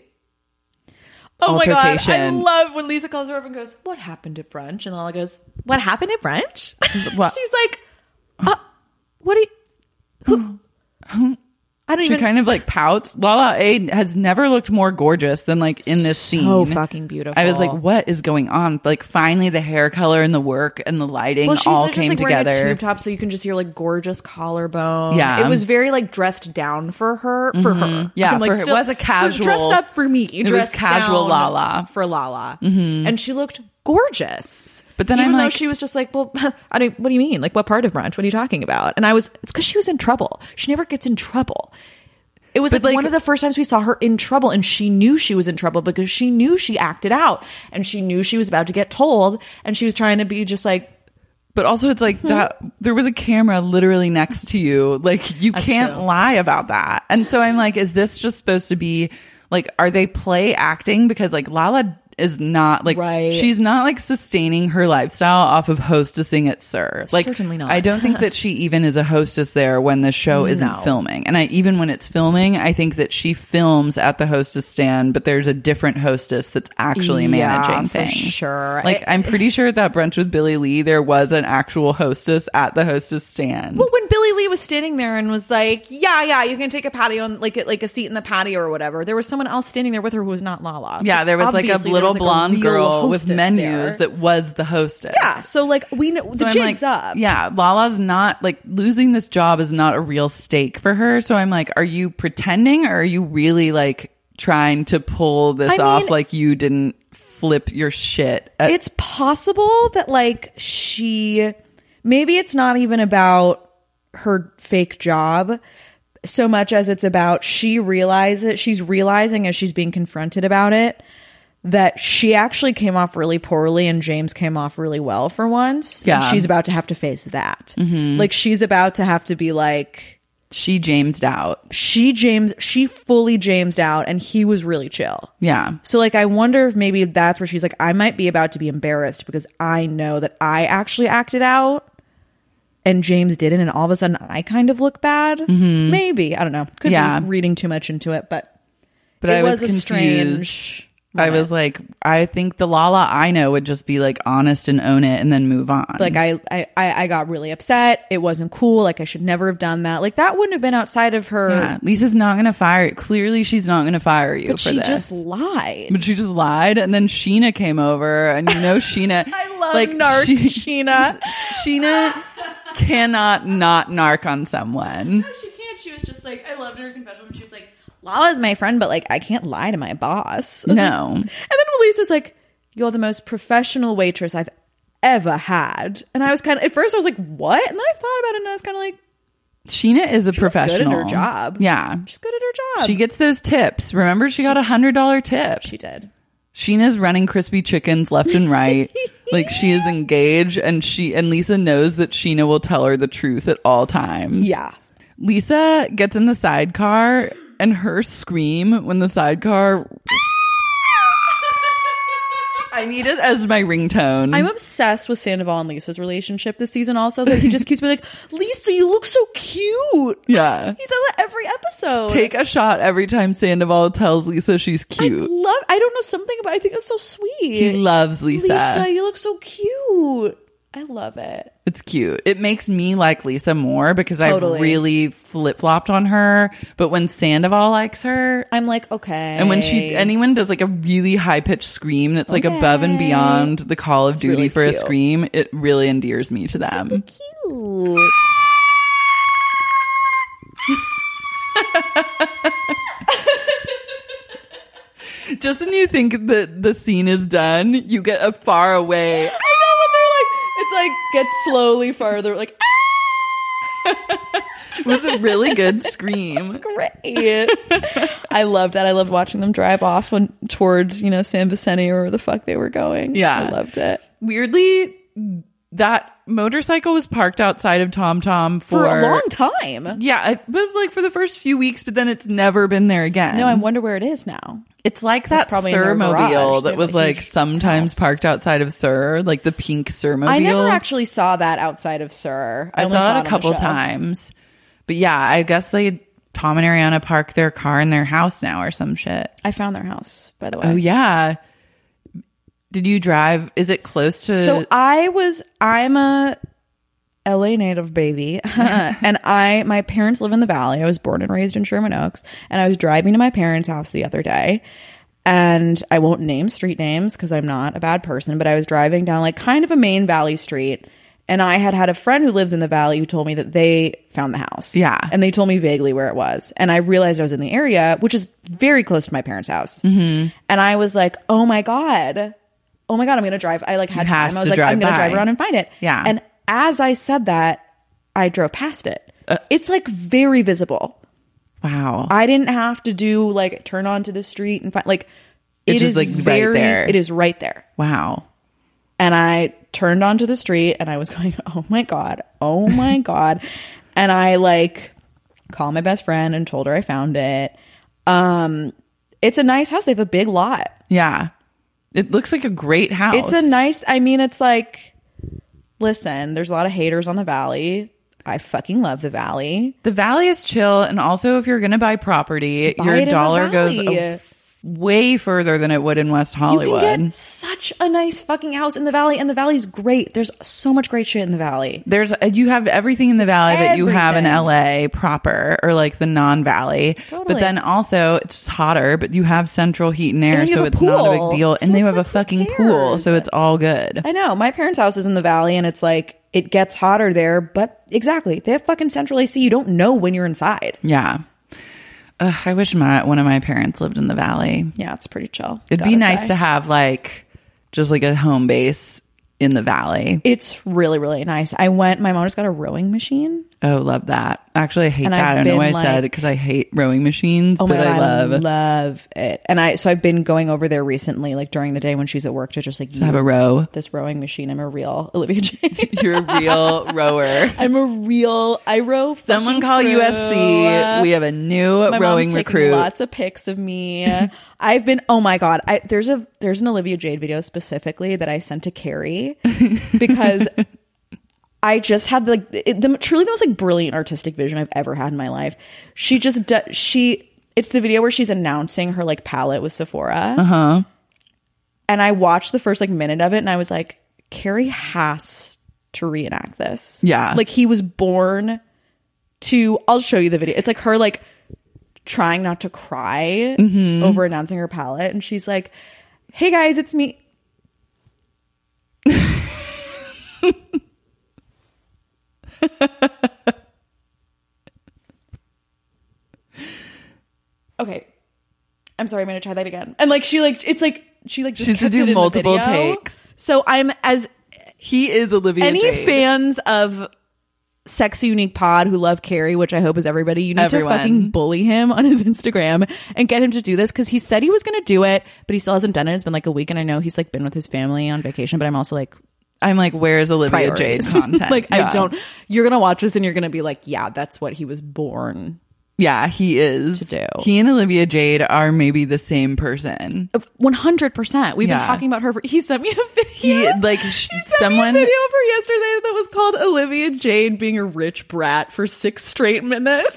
Oh my God. I altercation? love when Lisa calls her over and goes, what happened at brunch? And Lala goes, what happened at brunch? What? She's like, what do you... Who? I don't She even... kind of like pouts. Lala A has never looked more gorgeous than like in this scene. So fucking beautiful. I was like, what is going on? Like finally the hair color and the work and the lighting Well, she's all just came like wearing together. a tube top, so you can just hear like gorgeous collarbone. Yeah. It was very like dressed down for her. For her, Yeah, I'm, like, for her. It was a casual- dressed up for me. It was dressed casual down Lala. for Lala, and she looked gorgeous. But then even I'm though like- she was just like, well, what do you mean? Like, what part of brunch? What are you talking about? And it's because she was in trouble. She never gets in trouble. It was like one of the first times we saw her in trouble, and she knew she was in trouble because she knew she acted out, and she knew she was about to get told, and she was trying to be just like. But also it's like that there was a camera literally next to you. Like you can't true. lie about that. And so I'm like, is this just supposed to be like, are they play acting? Because like Lala is not like, Right. she's not like sustaining her lifestyle off of hostessing at Sir. Like Certainly not. I don't think that she even is a hostess there when the show isn't No. filming. And even when it's filming, I think that she films at the hostess stand, but there's a different hostess that's actually managing for things. sure. Like I'm pretty sure at that brunch with Billy Lee, there was an actual hostess at the hostess stand. Well, when Billy Lee was standing there and was like, yeah, you can take a patio and like a seat in the patio or whatever, there was someone else standing there with her who was not Lala. Yeah, there was like a Obviously, there little was, like, a blonde real girl with hostess menus there. that was the hostess. Yeah, so like we know So the I'm jig's like, up. Yeah, Lala's not like losing this job is not a real stake for her. So I'm like, are you pretending or are you really like trying to pull this I off mean- like you didn't flip your shit? It's possible that like maybe it's not even about her fake job so much as it's about she's realizing as she's being confronted about it that she actually came off really poorly and James came off really well for once. Yeah. And she's about to have to face that. Like she's about to have to be like, She Jamesed out. she fully Jamesed out and he was really chill. Yeah. So like I wonder if maybe that's where she's like, I might be about to be embarrassed because I know that I actually acted out and James didn't, and all of a sudden I kind of look bad. Maybe. I don't know. Could Yeah. be reading too much into it, but But it I was a confused. strange I was like, I think the Lala I know would just be like honest and own it and then move on. like I got really upset. It wasn't cool. Like I should never have done that. Like that wouldn't have been outside of her. Yeah, Lisa's not going to fire you. Clearly, she's not going to fire you But for she this. just lied. But she just lied, and then Sheena came over, and you know Sheena. I love narc Sheena. Sheena cannot not narc on someone. She can't. She was just like, I loved her confession when she was like, Lala's my friend, but like I can't lie to my boss. I was like- No. and then Lisa's like, you're the most professional waitress I've ever had. And I was kind of, at first I was like, what? And then I thought about it and I was kind of like, Sheena is a she was good professional. at her job. Yeah. She's good at her job. She gets those tips. Remember, she got $100 tip. She did. Sheena's running crispy chickens left and right. Like she is engaged, and Lisa knows that Sheena will tell her the truth at all times. Yeah. Lisa gets in the sidecar, and her scream when the sidecar. I need it as my ringtone. I'm obsessed with Sandoval and Lisa's relationship this season also, that he just keeps being like, Lisa, you look so cute. Yeah. He says that every episode. Take a shot every time Sandoval tells Lisa she's cute. I don't know something about it. I think it's so sweet. He loves Lisa. Lisa, you look so cute. I love it. It's cute. It makes me like Lisa more because Totally. I've really flip-flopped on her. But when Sandoval likes her, I'm like, okay. and when anyone does like a really high-pitched scream that's like above and beyond the Call of Duty really for a cute. scream, it really endears me to them. cute. Just when you think that the scene is done, you get a far away. I know when they're like, it's like gets slowly farther, like, ah! It was a really good scream. Great. I loved that. I loved watching them drive off towards, San Vicente or where the fuck they were going. Yeah. I loved it. Weirdly, that motorcycle was parked outside of Tom Tom for a long time. Yeah, but like for the first few weeks, but then it's never been there again. No, I wonder where it is now. It's like that Sir-mobile that was like sometimes parked outside of Sir, like the pink Sir-mobile. I never actually saw that outside of Sir. I saw it a couple times. But yeah, I guess Tom and Ariana park their car in their house now or some shit. I found their house, by the way. Oh yeah. Did you drive? Is it close to? So I'm a LA native baby. And my parents live in the Valley. I was born and raised in Sherman Oaks. And I was driving to my parents' house the other day. And I won't name street names because I'm not a bad person, but I was driving down like kind of a main Valley street. And I had a friend who lives in the Valley who told me that they found the house. Yeah. And they told me vaguely where it was. And I realized I was in the area, which is very close to my parents' house. Mm-hmm. And I was like, oh my God, I'm going to drive. I had time. I was like, I'm going to drive around and find it. Yeah. And as I said that, I drove past it. It's like very visible. Wow. I didn't have to do like turn onto the street and find like it is like very, right there. It is right there. Wow. And I turned onto the street and I was going, oh my God. And I like called my best friend and told her I found it. It's a nice house. They have a big lot. Yeah. It looks like a great house. It's a nice, it's like, listen, there's a lot of haters on the Valley. I fucking love the Valley. The Valley is chill. And also if you're going to buy property, your dollar goes way further than it would in West Hollywood. You can get such a nice fucking house in the Valley, and the Valley's great. There's so much great shit in the Valley. You have everything in the Valley that you have in LA proper, or like the non-Valley. Totally. But then also it's hotter, but you have central heat and air, so it's not a big deal. And they have a fucking pool, so it's all good. I know. My parents' house is in the Valley, and it's like it gets hotter there, but exactly, they have fucking central AC. You don't know when you're inside. Yeah. I wish one of my parents lived in the Valley. Yeah, it's pretty chill. It'd be nice to have like just like a home base in the Valley. It's really, really nice. My mom just got a rowing machine. Oh, love that. Actually, I hate that. I know I said it because I hate rowing machines, but I love it. And I've been going over there recently, like during the day when she's at work, to just like have a row. This rowing machine. I'm a real Olivia Jade. You're a real rower. I row. Someone call USC. We have a new rowing recruit. Lots of pics of me. I've been. Oh my God. There's an Olivia Jade video specifically that I sent to Carrie because. I just had truly the most like brilliant artistic vision I've ever had in my life. It's the video where she's announcing her like palette with Sephora. Uh-huh. And I watched the first like minute of it and I was like, Carrie has to reenact this. Yeah. Like he was born to, I'll show you the video. It's like her like trying not to cry over announcing her palette. And she's like, hey guys, it's me. Okay, I'm sorry. I'm gonna try that again. And like she just to do multiple takes. So he is Olivia. Any Jade. fans of Sexy Unique Pod who love Carrie, which I hope is everybody, you need to fucking bully him on his Instagram and get him to do this because he said he was gonna do it, but he still hasn't done it. It's been like a week, and I know he's like been with his family on vacation. But I'm also like. Where's Olivia Jade content? Like, yeah. You're going to watch this and you're going to be like, yeah, that's what he was born. Yeah, he is. To do. He and Olivia Jade are maybe the same person. 100%. We've been talking about her. He sent me a video. He sent me a video of her yesterday that was called Olivia Jade being a rich brat for 6 straight minutes.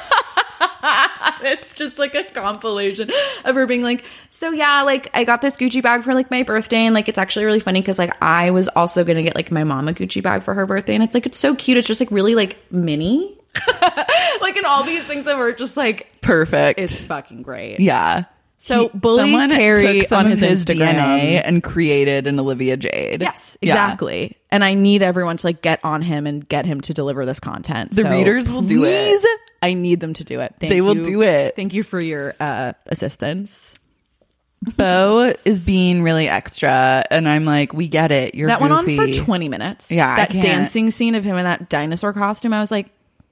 It's just like a compilation of her being like, so yeah, like I got this Gucci bag for like my birthday, and like it's actually really funny because like I was also gonna get like my mom a Gucci bag for her birthday, and it's like it's so cute. It's just like really like mini, like and all these things of her just like perfect. It's fucking great. Yeah. So bully Carrie took some on of his Instagram DNA and created an Olivia Jade. Yes, exactly. Yeah. And I need everyone to like get on him and get him to deliver this content. The readers will do it. I need them to do it. They will do it. Thank you for your assistance. Bo is being really extra, and I'm like, we get it. You're that goofy. went on for 20 minutes. Yeah, that dancing scene of him in that dinosaur costume. I was like,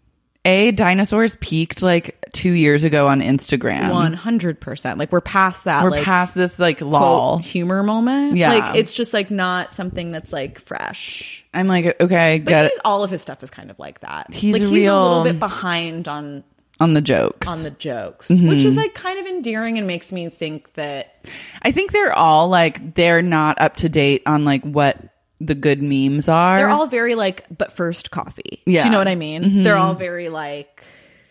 Dinosaurs peaked like 2 years ago on Instagram. 100%. Like we're past that. We're past this like lull humor moment. Yeah. Like it's just like not something that's like fresh. I'm like, okay, but all of his stuff is kind of like that. He's like, a little bit behind on the jokes. Which is like kind of endearing and makes me think that I think they're all like they're not up to date on like what the good memes are. They're all very like, but first coffee. Yeah. Do you know what I mean? They're all very like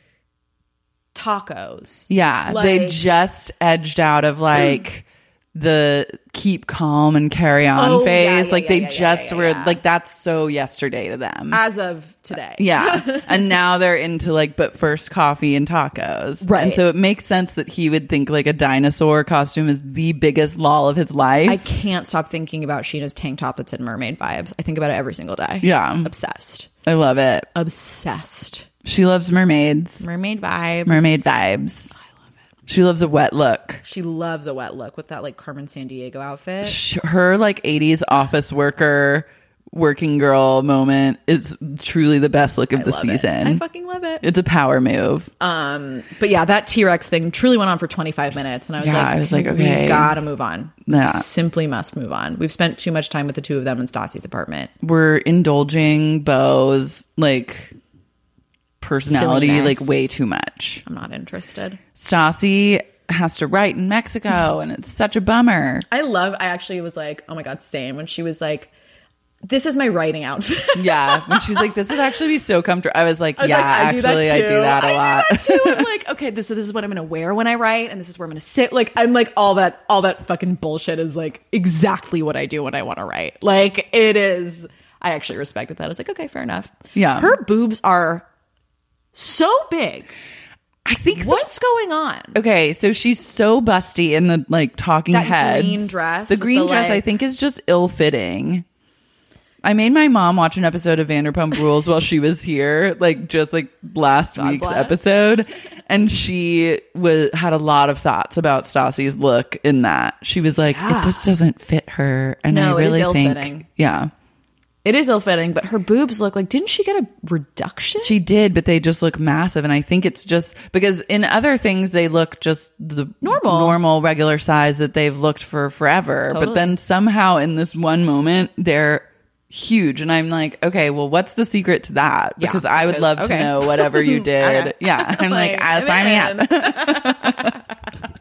tacos. Yeah. Like, they just edged out of like the keep calm and carry on phase. They were like, that's so yesterday to them. As of today. Yeah. And now they're into like, but first coffee and tacos. Right. And so it makes sense that he would think like a dinosaur costume is the biggest lull of his life. I can't stop thinking about Sheena's tank top that's in mermaid vibes. I think about it every single day. Yeah. Obsessed. I love it. Obsessed. She loves mermaids. Mermaid vibes. Mermaid vibes. She loves a wet look. She loves a wet look with that like Carmen Sandiego outfit. Her like 80s office worker, working girl moment is truly the best look of the season. I fucking love it. It's a power move. But yeah, that T-Rex thing truly went on for 25 minutes. And I was like, okay, we gotta move on. Yeah. Simply must move on. We've spent too much time with the two of them in Stassi's apartment. We're indulging Beau's like personality silliness. like way too much. I'm not interested. Stassi has to write in Mexico and it's such a bummer. I actually was like, oh my God, same. When she was like, this is my writing outfit. Yeah. When she's like, this would actually be so comfortable. I was like, I do that a lot. I do that too. I'm like, okay, this is what I'm going to wear when I write. And this is where I'm going to sit. Like, I'm like, all that fucking bullshit is like exactly what I do when I want to write. Like it is. I actually respected that. I was like, okay, fair enough. Yeah. Her boobs are so big. I think what's going on? Okay, so she's so busty in the like talking heads. Green dress. The green dress, I think, is just ill-fitting. I made my mom watch an episode of Vanderpump Rules while she was here, like just like last week's episode, and she had a lot of thoughts about Stassi's look in that. She was like, it just doesn't fit her, and I really think, it is ill-fitting, but her boobs look like, didn't she get a reduction? She did, but they just look massive. And I think it's just because in other things, they look just the normal regular size that they've looked for forever. Totally. But then somehow in this one moment, they're huge. And I'm like, okay, well, what's the secret to that? Because I would love to know whatever you did. Okay. Yeah. I'm like, sign me up.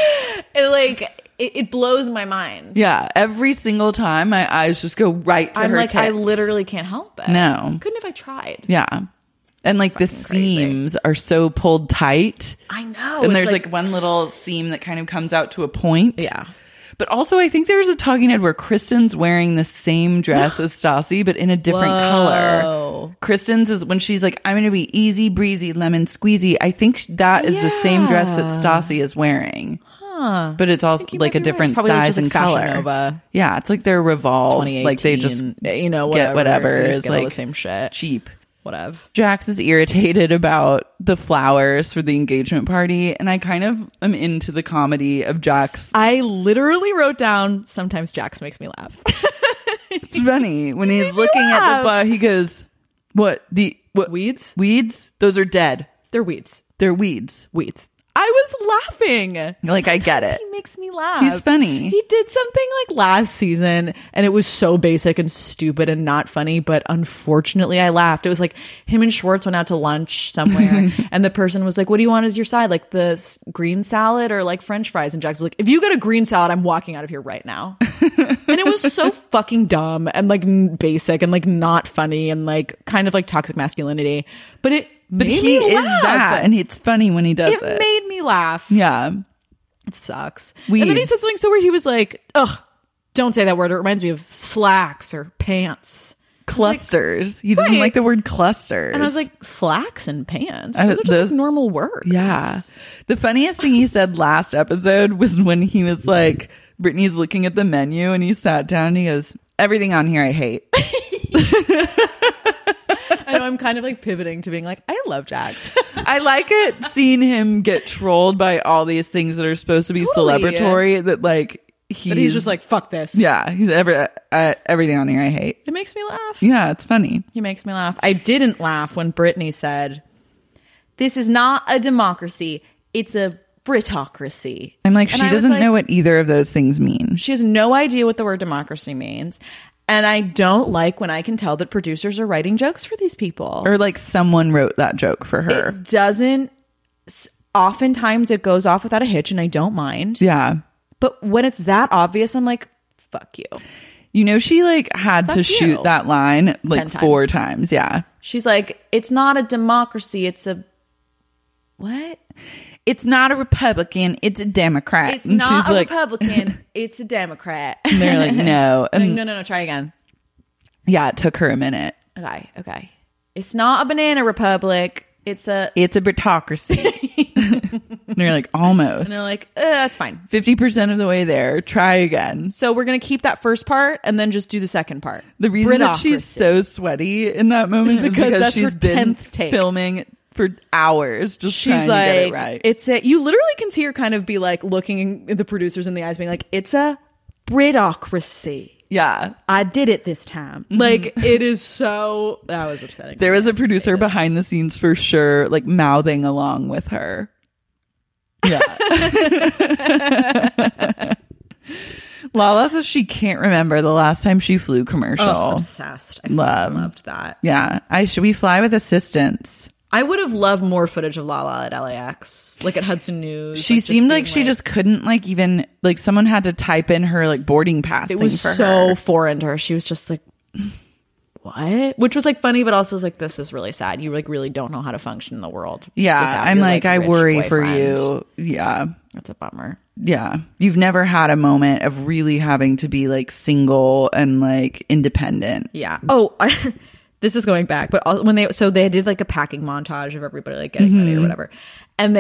It blows my mind. Yeah, every single time my eyes just go right to her tits. I literally can't help it. No. Couldn't if I tried. Yeah. And like the seams are so pulled tight. I know. And there's like one little seam that kind of comes out to a point. Yeah. But also I think there's a talking head where Kristen's wearing the same dress as Stassi, but in a different color. Kristen's is when she's like, I'm going to be easy breezy, lemon squeezy. I think that is the same dress that Stassi is wearing. But it's also like a different size and color. Nova. Yeah, it's like they're Revolve. Like they just whatever. get whatever is get like all the same shit. Cheap. Whatever. Jax is irritated about the flowers for the engagement party, and I kind of am into the comedy of Jax. I literally wrote down, sometimes Jax makes me laugh. It's funny when he's looking at the flower. He goes, "What weeds? Weeds? Those are dead. They're weeds. They're weeds. Weeds." I was laughing. Like, I get it. He makes me laugh. He's funny. He did something like last season and it was so basic and stupid and not funny, but unfortunately I laughed. It was like him and Schwartz went out to lunch somewhere and the person was like, what do you want as your side? Like the green salad or like French fries? And Jack's like, if you get a green salad, I'm walking out of here right now. And it was so fucking dumb and like basic and like not funny and like kind of like toxic masculinity. But he is that, and it's funny when he does it. It made me laugh. Yeah. It sucks. Weeds. And then he said something so where he was like, ugh, don't say that word. It reminds me of slacks or pants. Clusters. He didn't like the word clusters. And I was like, slacks and pants? Those are just like normal words. Yeah. The funniest thing he said last episode was when he was like, Brittany's looking at the menu and he sat down and he goes, everything on here I hate. I know, I'm kind of like pivoting to being like, I love Jax. I like it seeing him get trolled by all these things that are supposed to be celebratory that like he's just like, fuck this. Yeah, he's everything on here I hate. It makes me laugh. Yeah, it's funny. He makes me laugh. I didn't laugh when Brittany said, This is not a democracy. It's a Britocracy. I'm like, And she I was doesn't like, know what either of those things mean. She has no idea what the word democracy means. And I don't like when I can tell that producers are writing jokes for these people. Or like someone wrote that joke for her. It doesn't. Oftentimes it goes off without a hitch, and I don't mind. Yeah. But when it's that obvious, I'm like, fuck you. You know, she like had to shoot that line like 4 times. Yeah. She's like, it's not a democracy. It's a what? It's not a Republican. It's a Democrat. It's not a Republican. It's a Democrat. And they're like, no. And no. Try again. Yeah, it took her a minute. Okay. It's not a banana republic. It's a Britocracy. And they're like, almost. And they're like, that's fine. 50% of the way there. Try again. So we're going to keep that first part and then just do the second part. The reason that she's so sweaty in that moment is because that's she's her been 10th take. filming for hours just She's trying like, to get it right. You literally can see her kind of be like looking the producers in the eyes being like, it's a Britocracy. Yeah. I did it this time. Like, it is so... That was upsetting. There was a producer behind the scenes for sure, like mouthing along with her. Yeah. Lala says she can't remember the last time she flew commercial. Oh, obsessed. I loved that. Yeah. Should we fly with assistance? I would have loved more footage of Lala at LAX, like at Hudson News. She seemed like she just couldn't like even like someone had to type in her like boarding pass. It was for so her. foreign to her. She was just like, what? Which was like funny, but also was like, this is really sad. You like really don't know how to function in the world. Yeah, I'm like, I worry for you. Yeah, that's a bummer. Yeah, you've never had a moment of really having to be like single and like independent. Yeah. Oh. This is going back, but when they did like a packing montage of everybody like getting ready or whatever, and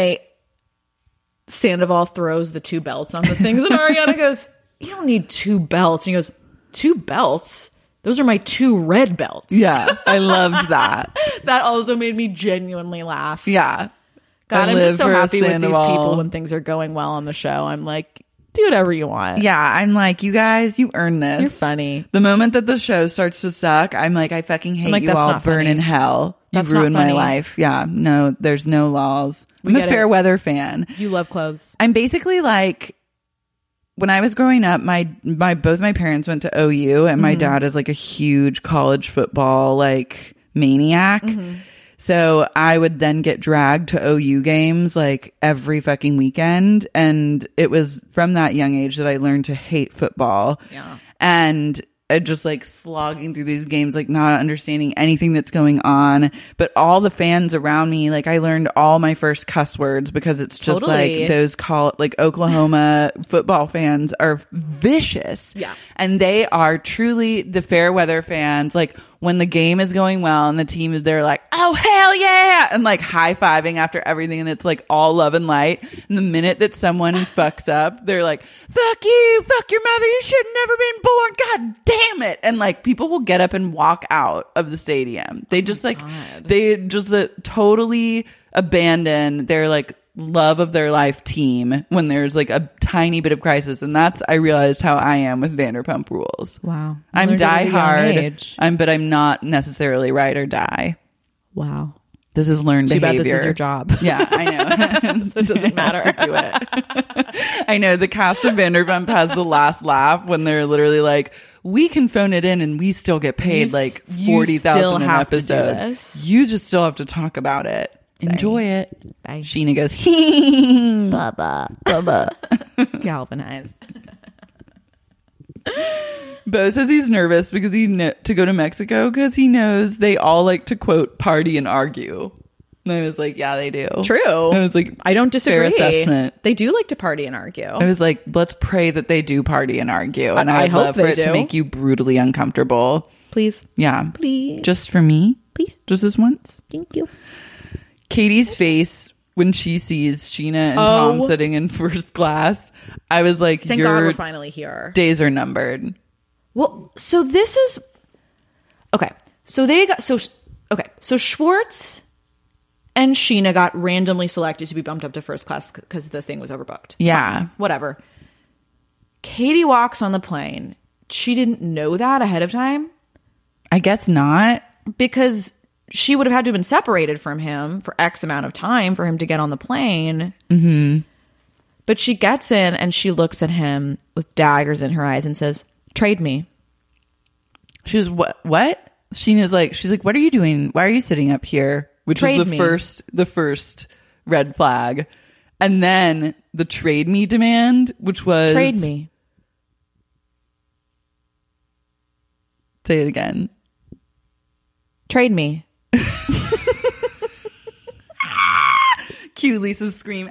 Sandoval throws the 2 belts on the things, and Ariana goes, "You don't need 2 belts." And he goes, 2 belts? Those are my 2 red belts. Yeah, I loved that. That also made me genuinely laugh. Yeah, God, I'm just so happy with these people when things are going well on the show. I'm like, do whatever you want. Yeah, I'm like, you guys, you earn this. You're funny. The moment that the show starts to suck, I'm like, I fucking hate you all. Burn in hell. You've ruined my life. Yeah, no, there's no laws. I'm a fair weather fan. You love clothes. I'm basically like, when I was growing up, both my parents went to OU, and my dad is like a huge college football like maniac. So I would then get dragged to OU games like every fucking weekend. And it was from that young age that I learned to hate football. Yeah. And just like slogging through these games, like not understanding anything that's going on. But all the fans around me, like I learned all my first cuss words because it's just like those like Oklahoma football fans are vicious. Yeah. And they are truly the fair weather fans. Like when the game is going well and the team, they're like, oh, hell yeah. And like high fiving after everything. And it's like all love and light. And the minute that someone fucks up, they're like, fuck you, fuck your mother. You should have never been born. God damn it. And like people will get up and walk out of the stadium. They just they just totally abandon their like love of their life team when there's like a tiny bit of crisis. And that's, I realized how I am with Vanderpump Rules. Wow. I'm die hard, but I'm not necessarily ride or die. Wow. This is learned behavior. Too bad this is your job. Yeah, I know. So it doesn't matter. To do it. I know the cast of Vanderpump has the last laugh when they're literally like, we can phone it in and we still get paid like $40,000 an episode. You just still have to talk about it. Sorry. Enjoy it. Bye. Sheena goes, Bubba. Galvanized. Bo says he's nervous because to go to Mexico because he knows they all like to quote party and argue. And I was like, yeah, they do. True. I was like, I don't disagree. Fair assessment. They do like to party and argue. I was like, let's pray that they do party and argue. And I hope love for it to make you brutally uncomfortable. Please. Yeah. Please. Just for me. Please. Just this once. Thank you. Katie's face when she sees Sheena and Tom sitting in first class, I was like, thank God we're finally here. Days are numbered. Well, so this is okay. So so Schwartz and Sheena got randomly selected to be bumped up to first class because the thing was overbooked. Yeah. Fine, whatever. Katie walks on the plane. She didn't know that ahead of time. I guess not. Because she would have had to have been separated from him for X amount of time for him to get on the plane. But she gets in and she looks at him with daggers in her eyes and says, "Trade me." She's what? She's like, what are you doing? Why are you sitting up here? Which Trade was me. the first red flag. And then the trade me demand, which was Trade me. Say it again. Trade me. Cue Lisa's scream.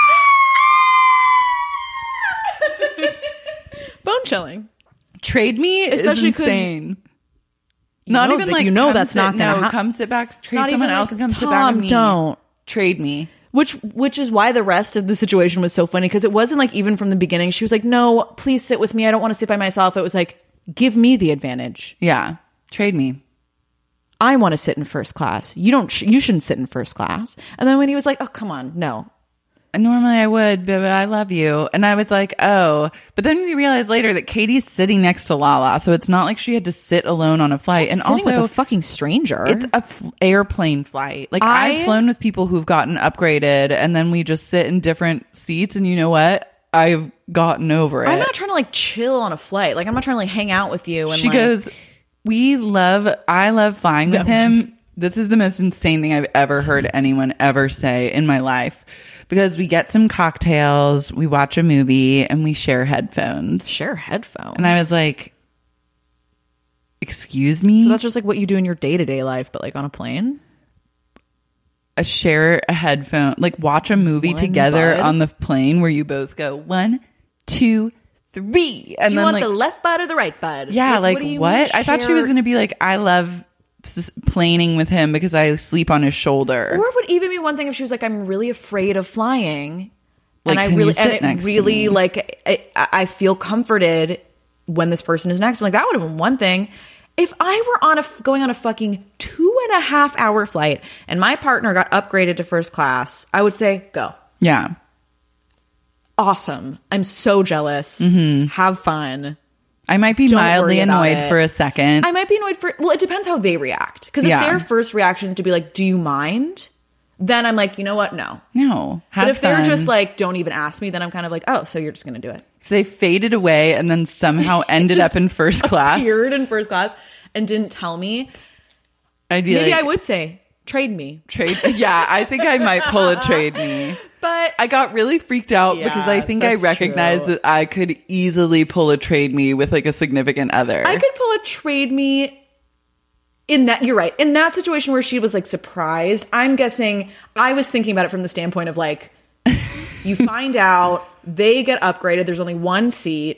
Bone chilling. Trade me, especially is insane. Not know even that- like, you know come that's sit- not gonna no, hap- come sit back, trade Not someone even else like, and come sit back with me. Don't. Trade me. Which is why the rest of the situation was so funny, because it wasn't like, even from the beginning, she was like, "No, please sit with me. I don't want to sit by myself." It was like, "Give me the advantage. Yeah. Trade me. I want to sit in first class. You shouldn't sit in first class." And then when he was like, "Oh, come on, no." And normally I would, but I love you. And I was like, oh. But then we realized later that Katie's sitting next to Lala, so it's not like she had to sit alone on a flight. And Sitting also, with a fucking stranger. it's a airplane flight. Like, I've flown with people who've gotten upgraded, and then we just sit in different seats. And you know what? I've gotten over it. I'm not trying to like chill on a flight. Like, I'm not trying to like hang out with you. And She like, goes, I love flying with him. This is the most insane thing I've ever heard anyone ever say in my life. Because we get some cocktails, we watch a movie, and we share headphones. Share headphones. And I was like, excuse me? So that's just like what you do in your day-to-day life, but like on a plane? Share a headphone, like watch a movie together on the plane where you both go 1, 2, 3. And do you then want like, the left bud or the right bud? yeah, like do you what? mean I thought she share- was going to be like, I love planing with him because I sleep on his shoulder. Or it would even be one thing if she was like, "I'm really afraid of flying." Like, and I can you really, sit and it next to really me? like, I feel comforted when this person is next to me. Like, that would have been one thing. If I were going on a fucking 2.5 hour flight and my partner got upgraded to first class, I would say, "Go." Yeah. Awesome. I'm so jealous. Have fun. I might be Don't mildly worry about annoyed it. for a second. I might be annoyed for, well, it depends how they react. Because if Yeah. their first reaction is to be like, "Do you mind?" Then I'm like, you know what? No. No. But if they're fun. just like, "Don't even ask me," then I'm kind of like, "Oh, so you're just going to do it." If they faded away and then somehow ended up in first class, Appeared in first class and didn't tell me, I'd be maybe like, I would say, "Trade me." trade. Yeah, I think I might pull a trade me. But I got really freaked out Yeah, because I think I that's recognized true. that I could easily pull a trade me with like a significant other. I could pull a trade me in that. You're right. In that situation where she was like surprised, I'm guessing I was thinking about it from the standpoint of like, you find out they get upgraded. There's only one seat.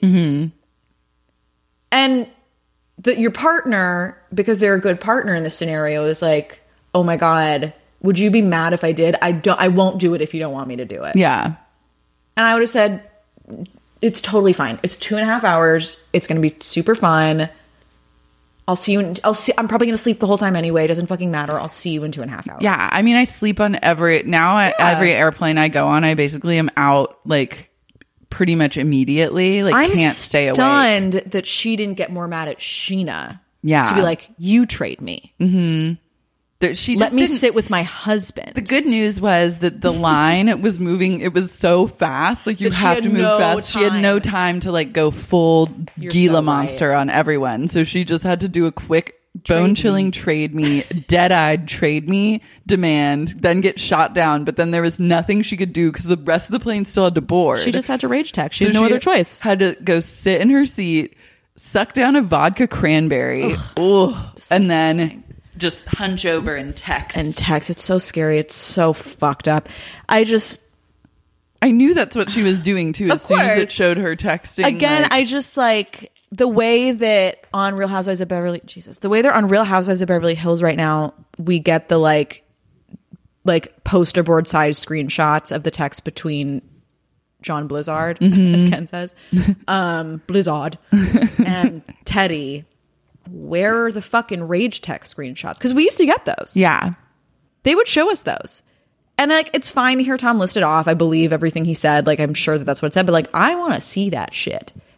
And your partner, because they're a good partner in this scenario, is like, "Oh my God, would you be mad if I did? I won't do it if you don't want me to do it." Yeah. And I would have said, "It's totally fine. It's 2.5 hours. It's going to be super fun. I'll see you. I'm probably going to sleep the whole time anyway. It doesn't fucking matter. I'll see you in 2.5 hours." Yeah. I mean, I sleep on every airplane I go on. I basically am out like pretty much immediately. Like, I'm can't stay awake. stunned that she didn't get more mad at Sheena. Yeah. To be like, "You trade me. She Let just me didn't- sit with my husband." The good news was that the line was moving. It was so fast. Like, you That she have had to move no fast. She had no time. time to like go full You're Gila so monster on everyone. So she just had to do a quick bone chilling trade me, dead eyed trade me demand, then get shot down. But then there was nothing she could do because the rest of the plane still had to board. She just had to rage text. She So had no other choice. Had to go sit in her seat, suck down a vodka cranberry, and then just hunch over and text. And text. It's so scary. It's so fucked up. I knew that's what she was doing too. As soon as it course. showed her texting Again, like- I just like the way that on Real Housewives of Beverly, the way they're on Real Housewives of Beverly Hills right now, we get the like poster board size screenshots of the text between John Blizzard, as Ken says, Blizzard, and Teddy. Where are the fucking rage text screenshots? Because we used to get those. Yeah. They would show us those. And like, it's fine to hear Tom list it off. I believe everything he said. Like, I'm sure that that's what it said. But like, I want to see that shit.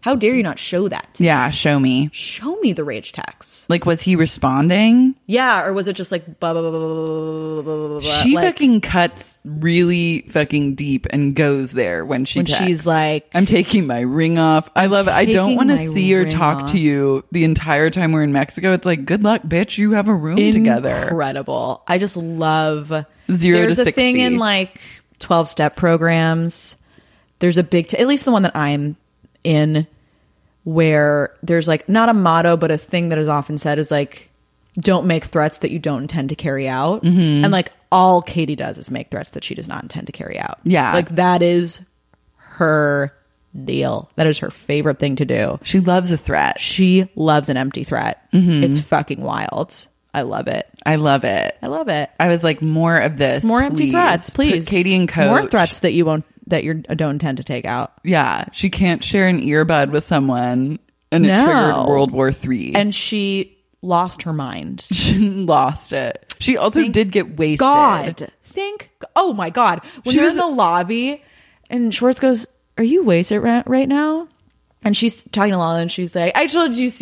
How dare you not show that to me? Yeah, show me. Show me the rage texts. Like, was he responding? Yeah, or was it just like blah, blah, blah, blah, blah, blah, blah, She like, fucking cuts really fucking deep and goes there when texts. She's like, I'm taking my ring off. I love it. I don't want to see or talk to you the entire time we're in Mexico. It's like, good luck, bitch. You have a room together. Incredible. I just love 0 There's to 60. a thing in like 12-step programs. There's a big, at least the one that I'm in, where there's like not a motto, but a thing that is often said is like, don't make threats that you don't intend to carry out. And like all Katie does is make threats that she does not intend to carry out. Yeah. Like that is her deal. That is her favorite thing to do. She loves a threat. She loves an empty threat. It's fucking wild. I love it. I love it. I love it. I was like, more of this. More empty threats, please. Put Katie and Coach. More threats that you don't intend to take out. Yeah. She can't share an earbud with someone and it triggered World War III. And she lost her mind. She lost it. She also did get wasted. Oh my God. When they're in the lobby and Schwartz goes, are you wasted right now? And she's talking to Lala and she's like, I told you,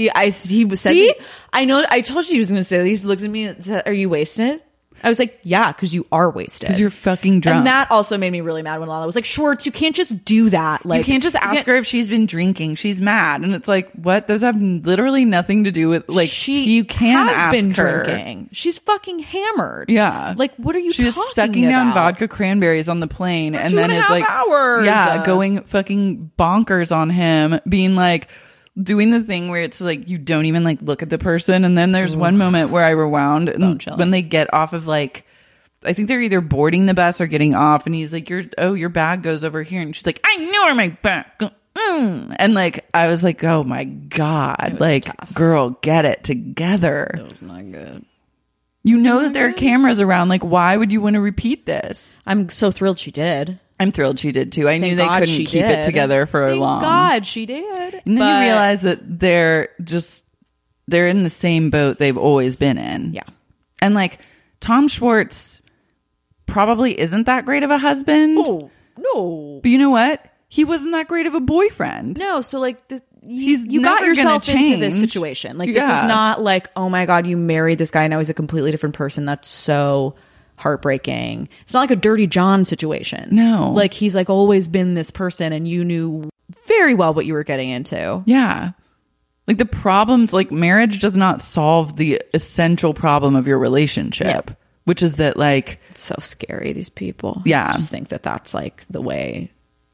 I know, I told you he was going to say this. He looks at me and said, are you wasted? I was like, yeah, because you are wasted. Because you're fucking drunk. And that also made me really mad when Lala was like, Schwartz, you can't just do that. Like, you can't just ask her if she's been drinking. She's mad. And it's like, what? Those have literally nothing to do with, like, you can has ask been her. drinking. She's fucking hammered. Yeah. Like, what are you talking about? She was sucking down vodka cranberries on the plane. And then it's like, hours. Yeah, going fucking bonkers on him, being like, doing the thing where it's like you don't even like look at the person. And then there's one moment where I rewound and when they get off of like, I think they're either boarding the bus or getting off, and he's like, your bag goes over here, and she's like, I know where my bag goes. And like I was like, oh my God, like tough. Girl, get it together. It was not good. You know that there are cameras around. Like, why would you want to repeat this? I'm so thrilled she did. I'm thrilled she did too. I knew they couldn't keep it together for long. Thank God she did. And then you realize that they're in the same boat they've always been in. Yeah. And like Tom Schwartz probably isn't that great of a husband. Oh, no. But you know what? He wasn't that great of a boyfriend. No, so like this, you got yourself into this situation. Like this is not like, oh my God, you married this guy, now he's a completely different person. That's so heartbreaking. It's not like a Dirty John situation. No. Like he's like always been this person and you knew very well what you were getting into. Yeah. Like the problems, like marriage does not solve the essential problem of your relationship. Yep. Which is that like... It's so scary, these people. Yeah. I just think that that's like the way...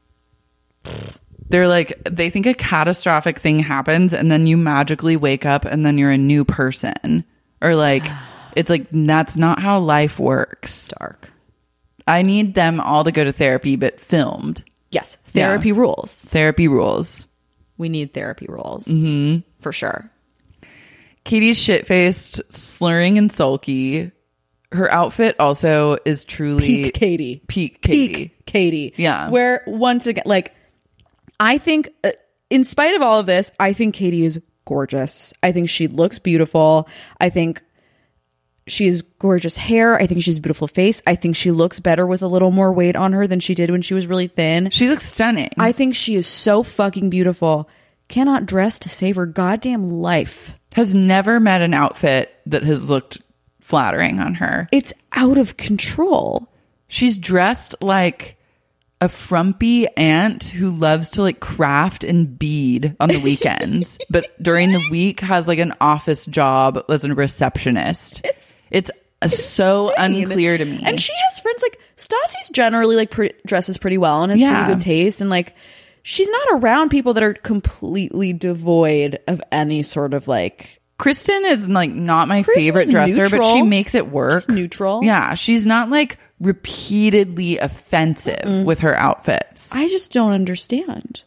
They're like, they think a catastrophic thing happens and then you magically wake up and then you're a new person. Or like, it's like, that's not how life works. Dark. I need them all to go to therapy, but filmed. Yes. Therapy rules. Therapy rules. We need therapy rules. Mm-hmm. For sure. Katie's shit-faced, slurring and sulky. Her outfit also is truly... Peak Katie. Peak Katie. Peak Katie. Yeah. Where once again, like, I think, in spite of all of this, I think Katie is gorgeous. I think she looks beautiful. I think she has gorgeous hair. I think she has a beautiful face. I think she looks better with a little more weight on her than she did when she was really thin. She looks stunning. I think she is so fucking beautiful. Cannot dress to save her goddamn life. Has never met an outfit that has looked flattering on her. It's out of control. She's dressed like a frumpy aunt who loves to like craft and bead on the weekends, but during the week has like an office job as a receptionist. It's so unclear to me. And she has friends like Stassi's generally like dresses pretty well and has pretty good taste, and like she's not around people that are completely devoid of any sort of like... Kristen is like not my favorite dresser, neutral. but she makes it work. She's neutral. Yeah, she's not like repeatedly offensive with her outfits. I just don't understand.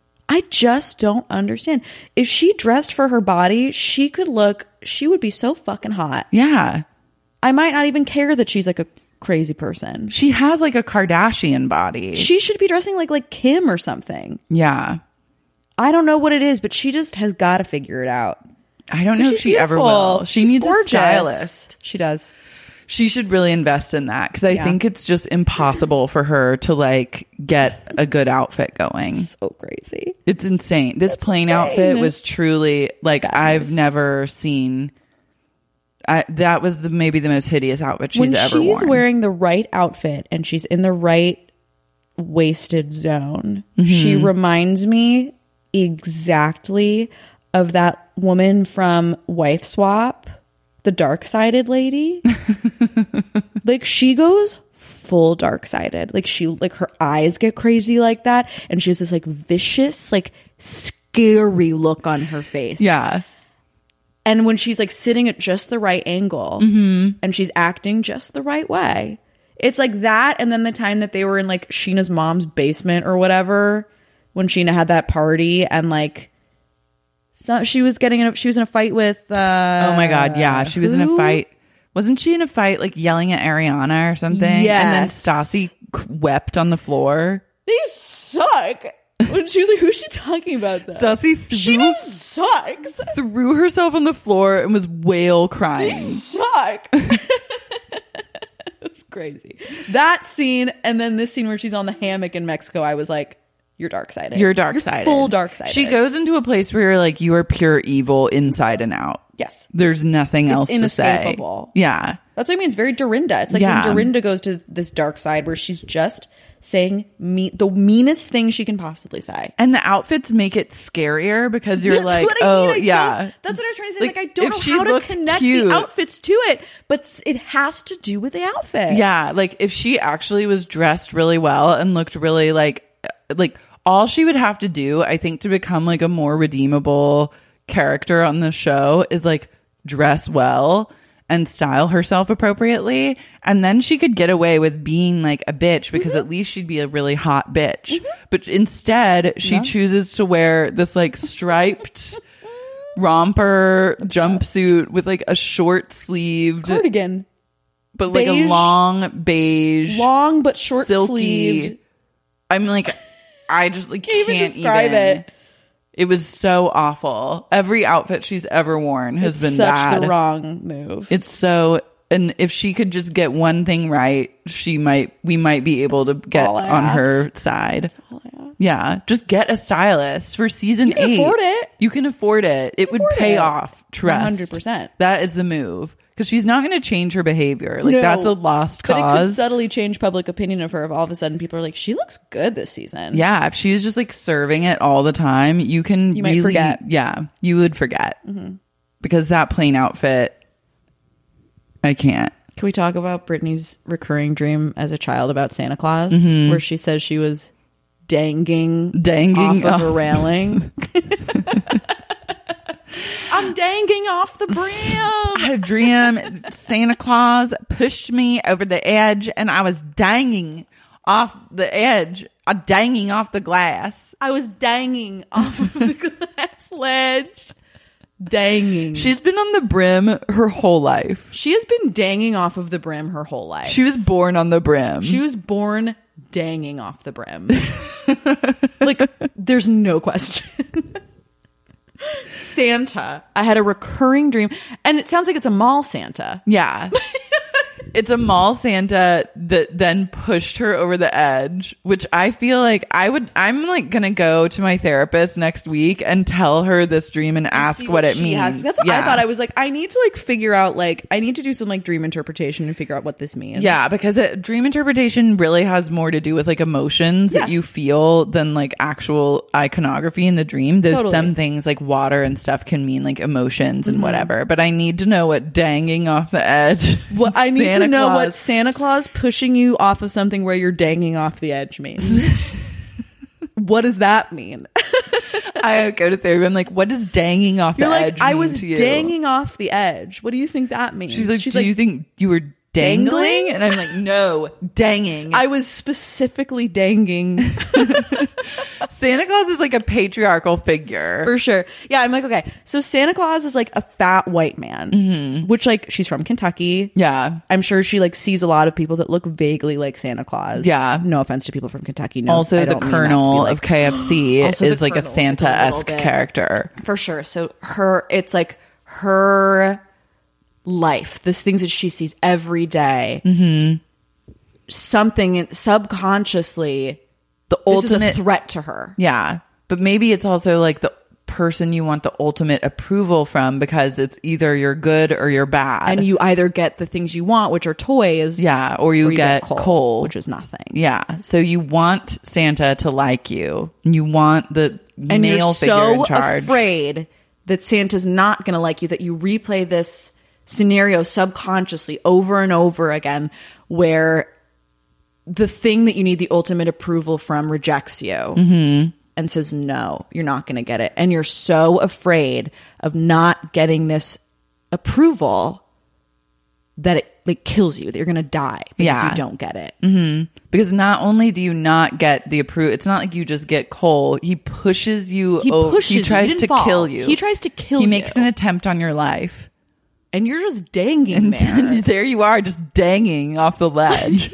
If she dressed for her body, she would be so fucking hot. Yeah. I might not even care that she's like a crazy person. She has like a Kardashian body. She should be dressing like Kim or something. Yeah. I don't know what it is, but she just has got to figure it out. I don't know if she ever will. She needs gorgeous. a stylist. She does. She should really invest in that because I think it's just impossible for her to like get a good outfit going. So crazy. It's insane. This plain outfit was truly like I've never seen. That was maybe the most hideous outfit she's ever worn. When she's wearing the right outfit and she's in the right waisted zone, she reminds me exactly of that woman from Wife Swap, the dark-sided lady. Like she goes full dark-sided. Like her eyes get crazy like that, and she has this like vicious, like scary look on her face. Yeah. And when she's like sitting at just the right angle and she's acting just the right way, it's like that. And then the time that they were in like Sheena's mom's basement or whatever, when Sheena had that party and like she was in a fight with oh my god, yeah, she was in a fight. Wasn't she in a fight like yelling at Ariana or something? Yes. And then Stassi wept on the floor. These suck. When she was like, who's she talking about that? Stassi sucks. Threw herself on the floor and was wail crying. These suck. It was crazy. That scene and then this scene where she's on the hammock in Mexico, I was like, you're dark-sided. You're dark-sided. Full dark-sided. She goes into a place where you're like, you are pure evil inside and out. Yes. There's nothing else to say. Inescapable. Yeah. That's what I mean. It's very Dorinda. It's like when Dorinda goes to this dark side where she's just saying the meanest thing she can possibly say. And the outfits make it scarier because you're That's like, yeah. That's what I was trying to say. Like I if don't she know how to looked connect cute. the outfits to it, but it has to do with the outfit. Yeah. Like if she actually was dressed really well and looked really like all she would have to do, I think, to become like a more redeemable character on the show is like dress well and style herself appropriately, and then she could get away with being like a bitch because at least she'd be a really hot bitch. But instead she chooses to wear this like striped romper jumpsuit with like a short sleeved cardigan, but like a long but short sleeved. I'm like, I just like can't even describe it. It was so awful. Every outfit she's ever worn has been such bad. The wrong move. It's so, and if she could just get one thing right, we might be able to get on her side. Yeah, just get a stylist for season 8. Afford it. You can afford it. It would pay off. Trust. 100%. That is the move. Because she's not going to change her behavior. Like, that's a lost cause. But it could subtly change public opinion of her if all of a sudden people are like, she looks good this season. Yeah, if she's just like serving it all the time, you might forget. Yeah, you would forget. Because that plain outfit, I can't. Can we talk about Britney's recurring dream as a child about Santa Claus? Where she says she was danging off of a railing. I'm danging off the brim. I had a dream. Santa Claus pushed me over the edge and I was danging off the edge. Danging off the glass. I was danging off of the glass ledge. Danging. She's been on the brim her whole life. She has been danging off of the brim her whole life. She was born on the brim. She was born danging off the brim. Like, there's no question. Santa. I had a recurring dream, and it sounds like it's a mall Santa. Yeah. It's a mall Santa that then pushed her over the edge, which I feel like I'm like going to go to my therapist next week and tell her this dream and ask what it means. That's what I thought. I was like, I need to like figure out, like, I need to do some like dream interpretation and figure out what this means. Yeah, because dream interpretation really has more to do with like emotions that you feel than like actual iconography in the dream. There's some things like water and stuff can mean like emotions and whatever, but I need to know what danging off the edge. Well, I need to know what Santa Claus pushing you off of something where you're danging off the edge means. What does that mean? I go to therapy. I'm like, what does danging off the edge mean I was to you? danging off the edge. What do you think that means? She's like, do you think you were dangling? And I'm like, no, danging. I was specifically danging. Santa Claus is like a patriarchal figure. For sure. Yeah, I'm like, okay. So Santa Claus is like a fat white man, which like she's from Kentucky. Yeah. I'm sure she like sees a lot of people that look vaguely like Santa Claus. Yeah. No offense to people from Kentucky. No, also, the Colonel of KFC is like a Santa-esque character. For sure. So it's like her life, the things that she sees every day, something subconsciously, this is a threat to her. Yeah. But maybe it's also like the person you want the ultimate approval from, because it's either you're good or you're bad. And you either get the things you want, which are toys. Yeah. Or you get coal, which is nothing. Yeah. So you want Santa to like you. You want the male figure in charge. And you're so afraid that Santa's not going to like you that you replay this scenario subconsciously over and over again, where the thing that you need the ultimate approval from rejects you and says, no, you're not going to get it. And you're so afraid of not getting this approval that it like kills you, that you're going to die because you don't get it. Because not only do you not get the approval, it's not like you just get coal. He pushes you. He tries to kill you. He tries to kill you. He makes an attempt on your life. And you're just danging there. There you are, just danging off the ledge.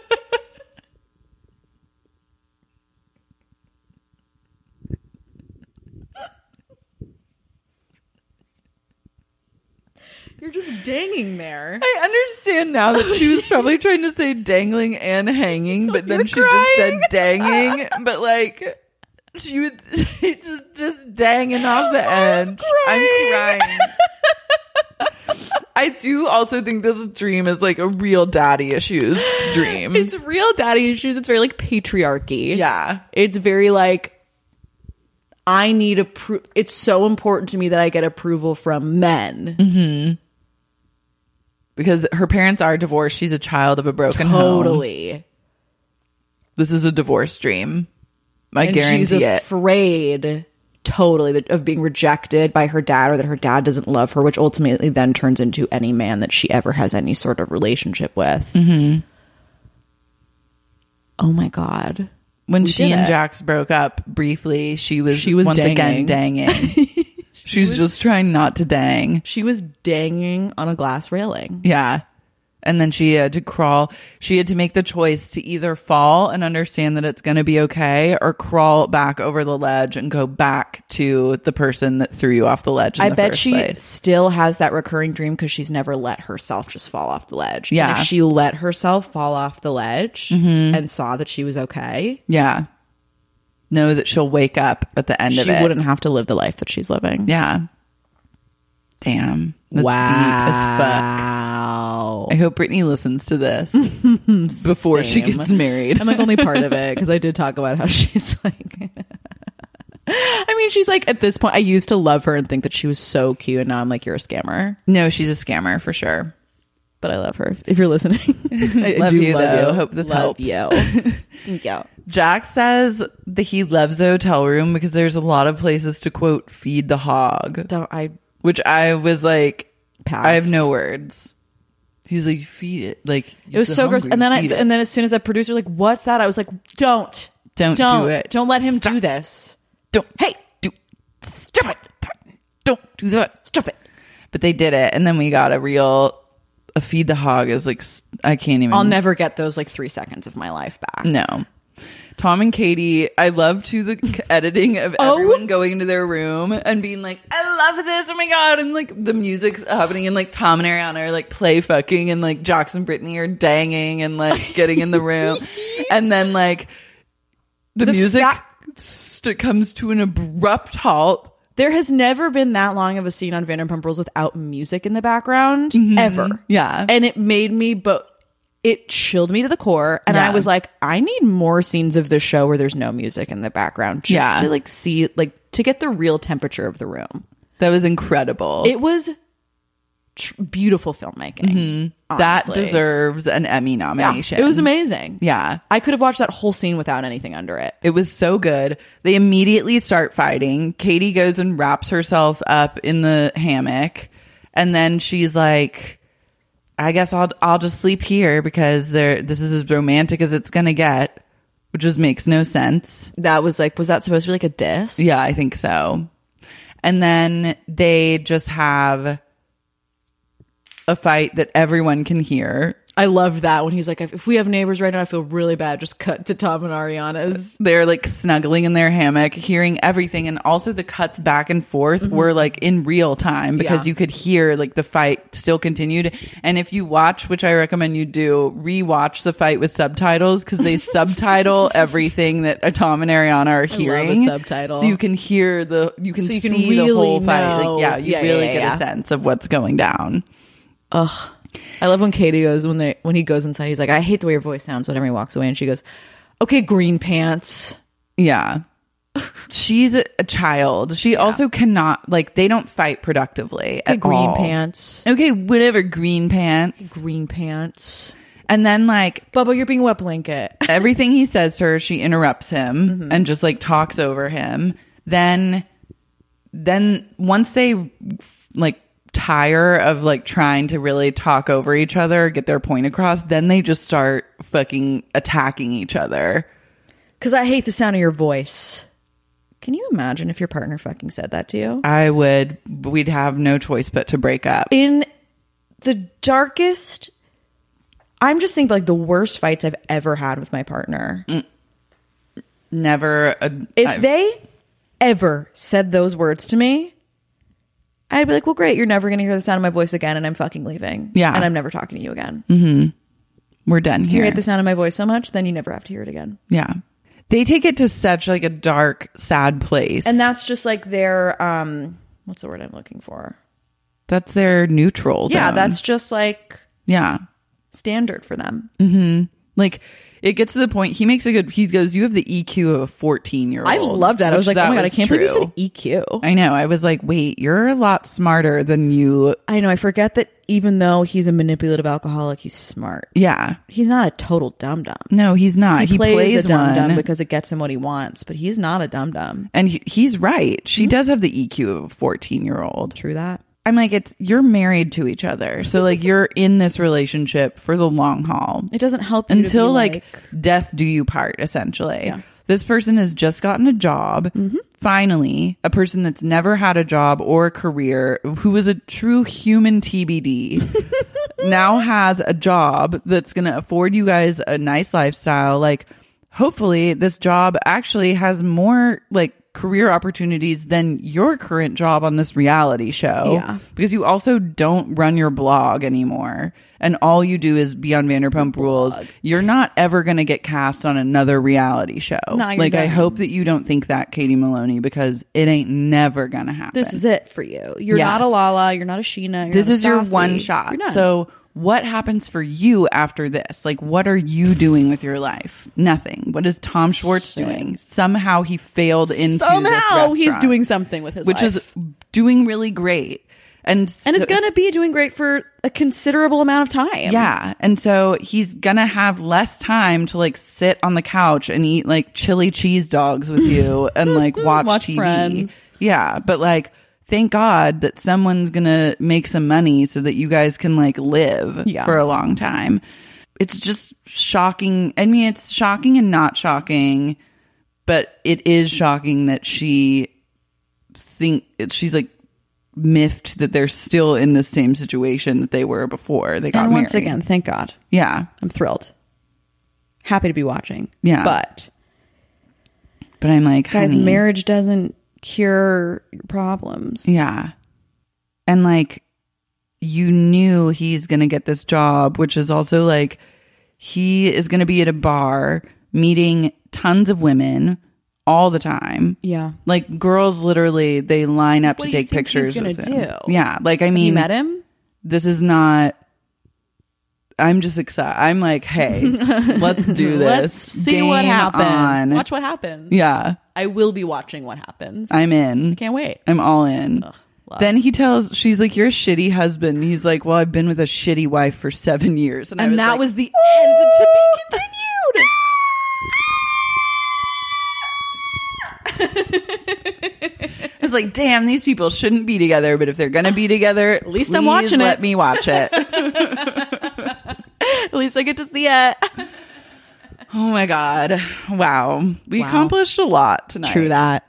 You're just danging there. I understand now that she was probably trying to say dangling and hanging, but then she just said danging. But like, she would just danging off the edge. I'm crying. I do also think this dream is like a real daddy issues dream. It's real daddy issues. It's very like patriarchy. Yeah. It's very like, I need it's so important to me that I get approval from men. Because her parents are divorced. She's a child of a broken home. Totally. This is a divorce dream. I guarantee she's it. Afraid totally of being rejected by her dad, or that her dad doesn't love her, which ultimately then turns into any man that she ever has any sort of relationship with. Oh my God. When she and Jax broke up briefly, she was once danging. again danging. She's just trying not to dang. She was danging on a glass railing. Yeah. And then she had to crawl. She had to make the choice to either fall and understand that it's going to be okay, or crawl back over the ledge and go back to the person that threw you off the ledge. I bet she still has that recurring dream because she's never let herself just fall off the ledge. Yeah. And if she let herself fall off the ledge and saw that she was okay. Yeah. Know that she'll wake up at the end of it. She wouldn't have to live the life that she's living. Yeah. Damn. That's deep as fuck. I hope Brittany listens to this before she gets married. I'm like only part of it because I did talk about how she's like... I mean, she's like, at this point, I used to love her and think that she was so cute, and now I'm like, you're a scammer. No, she's a scammer for sure. But I love her. If you're listening, I love do you, love though. you. Hope this helps. You. Thank you. Jax says that he loves the hotel room because there's a lot of places to, quote, feed the hog. Which I was like, pass. I have no words. He's like, feed it. Like, it was so gross. And then and then as soon as that producer like, what's that? I was like, don't do it. Don't let him do this. Stop it. Don't do that. Stop it. But they did it. And then we got a feed the hog is like, I can't even. I'll never get those like 3 seconds of my life back. No. Tom and Katie, I love the editing of everyone going into their room and being like, I love this, oh my God, and like the music's happening and like Tom and Ariana are like play fucking and like Jax and Brittany are danging and like getting in the room. And then like the music comes to an abrupt halt. There has never been that long of a scene on Vanderpump Rules without music in the background, ever. Yeah. And it made me, it chilled me to the core. And I was like, I need more scenes of this show where there's no music in the background. Just to like see, like to get the real temperature of the room. That was incredible. It was beautiful filmmaking. That deserves an Emmy nomination. Yeah, it was amazing. Yeah. I could have watched that whole scene without anything under it. It was so good. They immediately start fighting. Katie goes and wraps herself up in the hammock. And then she's like, I guess I'll just sleep here because this is as romantic as it's going to get, which just makes no sense. That was like, was that supposed to be like a diss? Yeah, I think so. And then they just have a fight that everyone can hear. I loved that when he's like, if we have neighbors right now, I feel really bad. Just cut to Tom and Ariana's. They're like snuggling in their hammock, hearing everything. And also the cuts back and forth were like in real time because you could hear like the fight still continued. And if you watch, which I recommend you do, rewatch the fight with subtitles because they subtitle everything that Tom and Ariana are hearing. I love a subtitle. So you can hear you can really see the whole fight. know. Like, you really get a sense of what's going down. Ugh. I love when Katie goes, when he goes inside, he's like, I hate the way your voice sounds whenever he walks away. And she goes, okay, green pants. Yeah. She's a child. She also cannot, like, they don't fight productively at green all. Pants. Okay, whatever, green pants. Green pants. And then, like, Bubba, you're being a wet blanket. everything he says to her, she interrupts him and just, like, talks over him. Then once they, like, tire of like trying to really talk over each other, get their point across, then they just start fucking attacking each other. Because I hate the sound of your voice. Can you imagine if your partner fucking said that to you? I would. We'd have no choice but to break up. In the darkest, I'm just thinking like the worst fights I've ever had with my partner. Never. If they ever said those words to me, I'd be like, well, great. You're never going to hear the sound of my voice again. And I'm fucking leaving. Yeah. And I'm never talking to you again. We're done If here. you hate the sound of my voice so much, then you never have to hear it again. Yeah. They take it to such like a dark, sad place. And that's just like their, what's the word I'm looking for? That's their neutral zone. Yeah. That's just like yeah, standard for them. like it gets to the point he goes, you have the EQ of a 14-year-old. I love that. I was like, oh my God, I can't believe you said EQ. I know. I was like, wait, you're a lot smarter than you. I know. I forget that even though he's a manipulative alcoholic, he's smart. Yeah. He's not a total dum-dum. No, he's not. He plays a dum-dum one because it gets him what he wants, but he's not a dum-dum. And he's right. She does have the EQ of a 14-year-old. True that. I'm like, you're married to each other. So like you're in this relationship for the long haul. It doesn't help you until to be like death do you part, essentially. Yeah. This person has just gotten a job. Finally, a person that's never had a job or a career, who is a true human TBD, now has a job that's going to afford you guys a nice lifestyle. Like, hopefully this job actually has more like career opportunities than your current job on this reality show. Yeah. Because you also don't run your blog anymore. And all you do is be on Vanderpump Rules. You're not ever going to get cast on another reality show. No, you're like, I done. hope that you don't think that, Katie Maloney, because it ain't never going to happen. This is it for you. You're not a Lala. You're not a Sheena. You're This not a is your Stassi. one shot. You're done. So what happens for you after this? Like, what are you doing with your life? Nothing. What is Tom Schwartz doing? Somehow he failed into this Somehow he's restaurant, doing something with his which life. is doing really great. And it's going to be doing great for a considerable amount of time. Yeah. And so he's going to have less time to like sit on the couch and eat like chili cheese dogs with you and like watch TV. Friends. Yeah. But like, thank God that someone's going to make some money so that you guys can like live for a long time. It's just shocking. I mean, it's shocking and not shocking, but it is shocking that she's like, miffed that they're still in the same situation that they were before they got And married. once again, thank God. Yeah. I'm thrilled. Happy to be watching. Yeah. But I'm like, guys, honey, marriage doesn't cure your problems. Yeah. And like, you knew he's going to get this job, which is also like, he is going to be at a bar meeting tons of women all the time. Yeah. Like, girls literally, they line up to take pictures he's with him. do? Yeah. Like, I mean, you met him? This is not, I'm just excited. I'm like, hey, let's do this. Let's see Game what happens. on. Watch what happens. Yeah. I will be watching what happens. I'm in. I can't wait. I'm all in. Ugh, Then she's like, you're a shitty husband. He's like, well, I've been with a shitty wife for 7 years. And that like, was the end to be continued. I was like, damn, these people shouldn't be together, but if they're gonna be together, at least I'm watching it. Let me watch it. At least I get to see it. Oh my God. Wow. We accomplished a lot tonight. True that.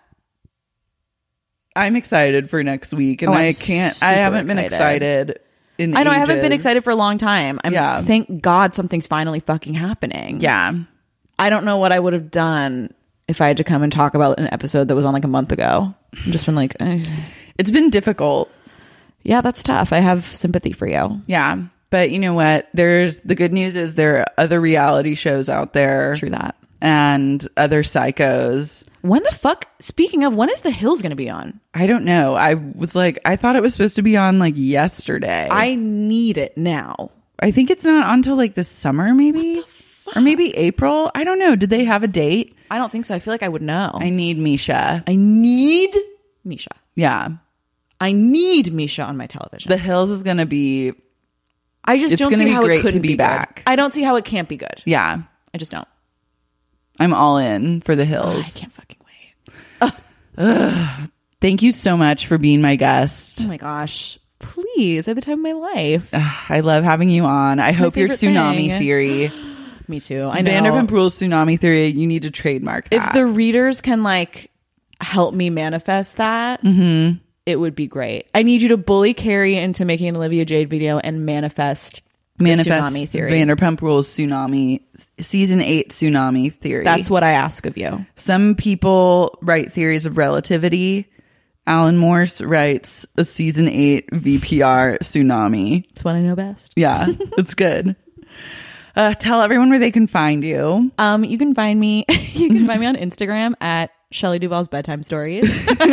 I'm excited for next week, and I'm I super haven't been excited. excited in I know, I haven't been ages. excited for a long time. Thank God something's finally fucking happening. Yeah. I don't know what I would have done if I had to come and talk about an episode that was on like a month ago. I've just been like, It's been difficult. Yeah, that's tough. I have sympathy for you. Yeah. But you know what? The good news is there are other reality shows out there. True that. And other psychos. When the fuck, speaking of, when is The Hills going to be on? I don't know. I thought it was supposed to be on like yesterday. I need it now. I think it's not until like the summer, maybe. Or maybe April. I don't know. Did they have a date? I don't think so. I feel like I would know. I need Misha. I need Misha. Yeah. I need Misha on my television. The Hills is going to be... I just don't see how it couldn't be back. Good. I don't see how it can't be good. Yeah. I just don't. I'm all in for The Hills. I can't fucking wait. Thank you so much for being my guest. Oh my gosh. Please. I had the time of my life. I love having you on. I hope your tsunami theory... Me too. I know. Vanderpump Rules tsunami theory, you need to trademark that. If the readers can like help me manifest that, it would be great. I need you to bully Carrie into making an Olivia Jade video and manifest tsunami theory. Vanderpump Rules tsunami, season 8 tsunami theory. That's what I ask of you. Some people write theories of relativity. Alan Morse writes a season 8 VPR tsunami. It's what I know best. Yeah, it's good. Tell everyone where they can find you. You can find me. You can find me on Instagram at Shelley Duvall's Bedtime Stories.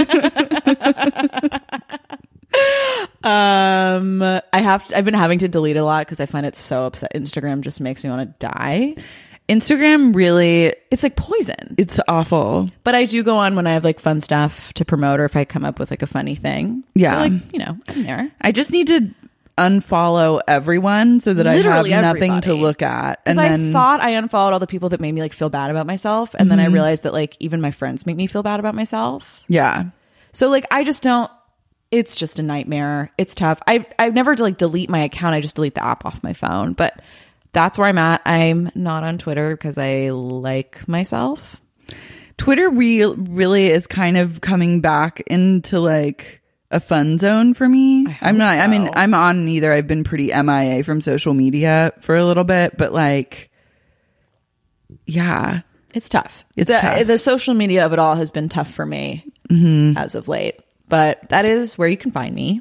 I've been having to delete a lot because I find it so upset. Instagram just makes me want to die. Instagram really, it's like poison. It's awful. But I do go on when I have like fun stuff to promote or if I come up with like a funny thing. Yeah. So like, you know, I'm there. I just need to unfollow everyone so that Literally I have nothing everybody. to look at. Because I thought I unfollowed all the people that made me like feel bad about myself. And then I realized that like even my friends make me feel bad about myself. Yeah. So like I just don't, it's just a nightmare. It's tough. I've never like delete my account. I just delete the app off my phone. But that's where I'm at. I'm not on Twitter because I like myself. Twitter really is kind of coming back into like a fun zone for me. I'm not. so. I mean, I'm on neither. I've been pretty MIA from social media for a little bit, but like, yeah, it's tough. It's tough. The social media of it all has been tough for me as of late. But that is where you can find me.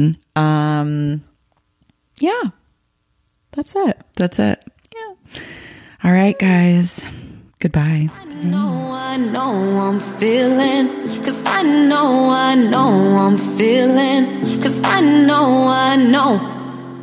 Yeah, that's it. That's it. Yeah. All right, guys. Goodbye. I know I'm feeling, 'cause I know I'm feeling, 'cause I know.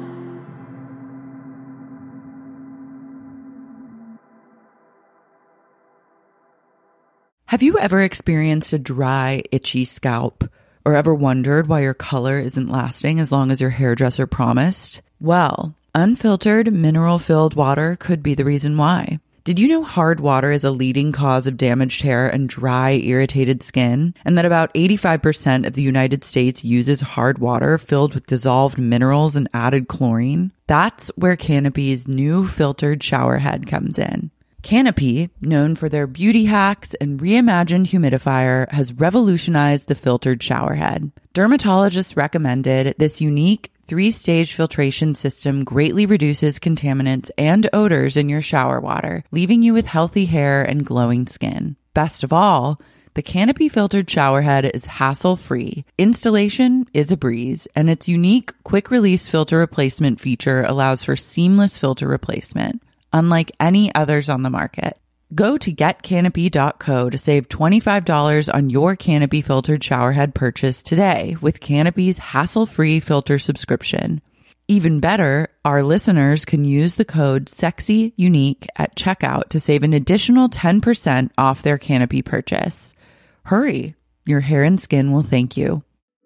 Have you ever experienced a dry, itchy scalp? Or ever wondered why your color isn't lasting as long as your hairdresser promised? Well, unfiltered, mineral-filled water could be the reason why. Did you know hard water is a leading cause of damaged hair and dry, irritated skin? And that about 85% of the United States uses hard water filled with dissolved minerals and added chlorine? That's where Canopy's new filtered shower head comes in. Canopy, known for their beauty hacks and reimagined humidifier, has revolutionized the filtered shower head. Dermatologists recommended this unique 3-stage filtration system greatly reduces contaminants and odors in your shower water, leaving you with healthy hair and glowing skin. Best of all, the Canopy filtered shower head is hassle-free. Installation is a breeze, and its unique quick-release filter replacement feature allows for seamless filter replacement, unlike any others on the market. Go to getcanopy.co to save $25 on your Canopy filtered showerhead purchase today with Canopy's hassle-free filter subscription. Even better, our listeners can use the code SEXYUNIQUE at checkout to save an additional 10% off their Canopy purchase. Hurry, your hair and skin will thank you.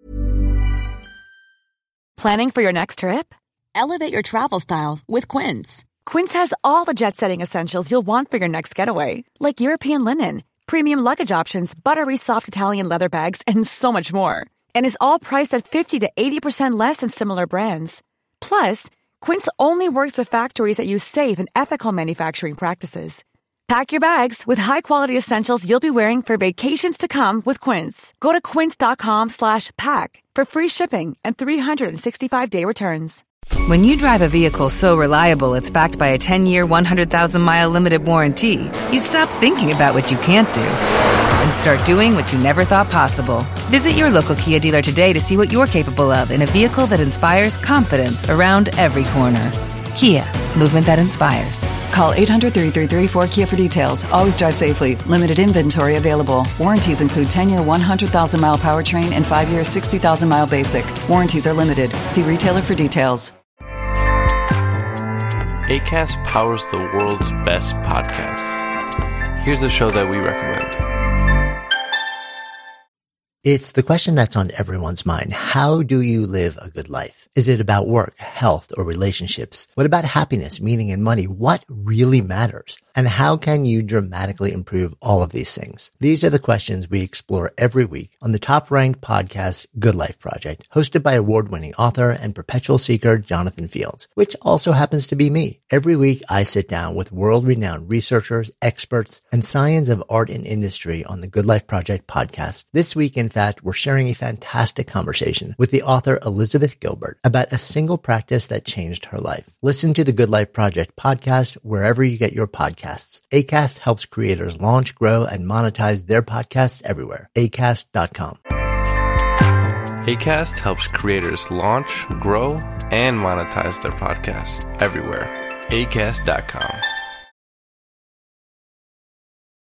Planning for your next trip? Elevate your travel style with Quince. Quince has all the jet-setting essentials you'll want for your next getaway, like European linen, premium luggage options, buttery soft Italian leather bags, and so much more. And is all priced at 50 to 80% less than similar brands. Plus, Quince only works with factories that use safe and ethical manufacturing practices. Pack your bags with high-quality essentials you'll be wearing for vacations to come with Quince. Go to quince.com/pack for free shipping and 365-day returns. When you drive a vehicle so reliable it's backed by a 10-year, 100,000-mile limited warranty, you stop thinking about what you can't do and start doing what you never thought possible. Visit your local Kia dealer today to see what you're capable of in a vehicle that inspires confidence around every corner. Kia, movement that inspires. Call 800-333-4KIA for details. Always drive safely. Limited inventory available. Warranties include 10-year, 100,000-mile powertrain and 5-year, 60,000-mile basic. Warranties are limited. See retailer for details. Acast powers the world's best podcasts. Here's a show that we recommend. It's the question that's on everyone's mind. How do you live a good life? Is it about work, health, or relationships? What about happiness, meaning, and money? What really matters? And how can you dramatically improve all of these things? These are the questions we explore every week on the top-ranked podcast, Good Life Project, hosted by award-winning author and perpetual seeker Jonathan Fields, which also happens to be me. Every week, I sit down with world-renowned researchers, experts, and science of art and industry on the Good Life Project podcast. This week, in fact, we're sharing a fantastic conversation with the author Elizabeth Gilbert about a single practice that changed her life. Listen to the Good Life Project podcast wherever you get your podcasts. Acast helps creators launch, grow, and monetize their podcasts everywhere. Acast.com. Acast helps creators launch, grow, and monetize their podcasts everywhere. Acast.com.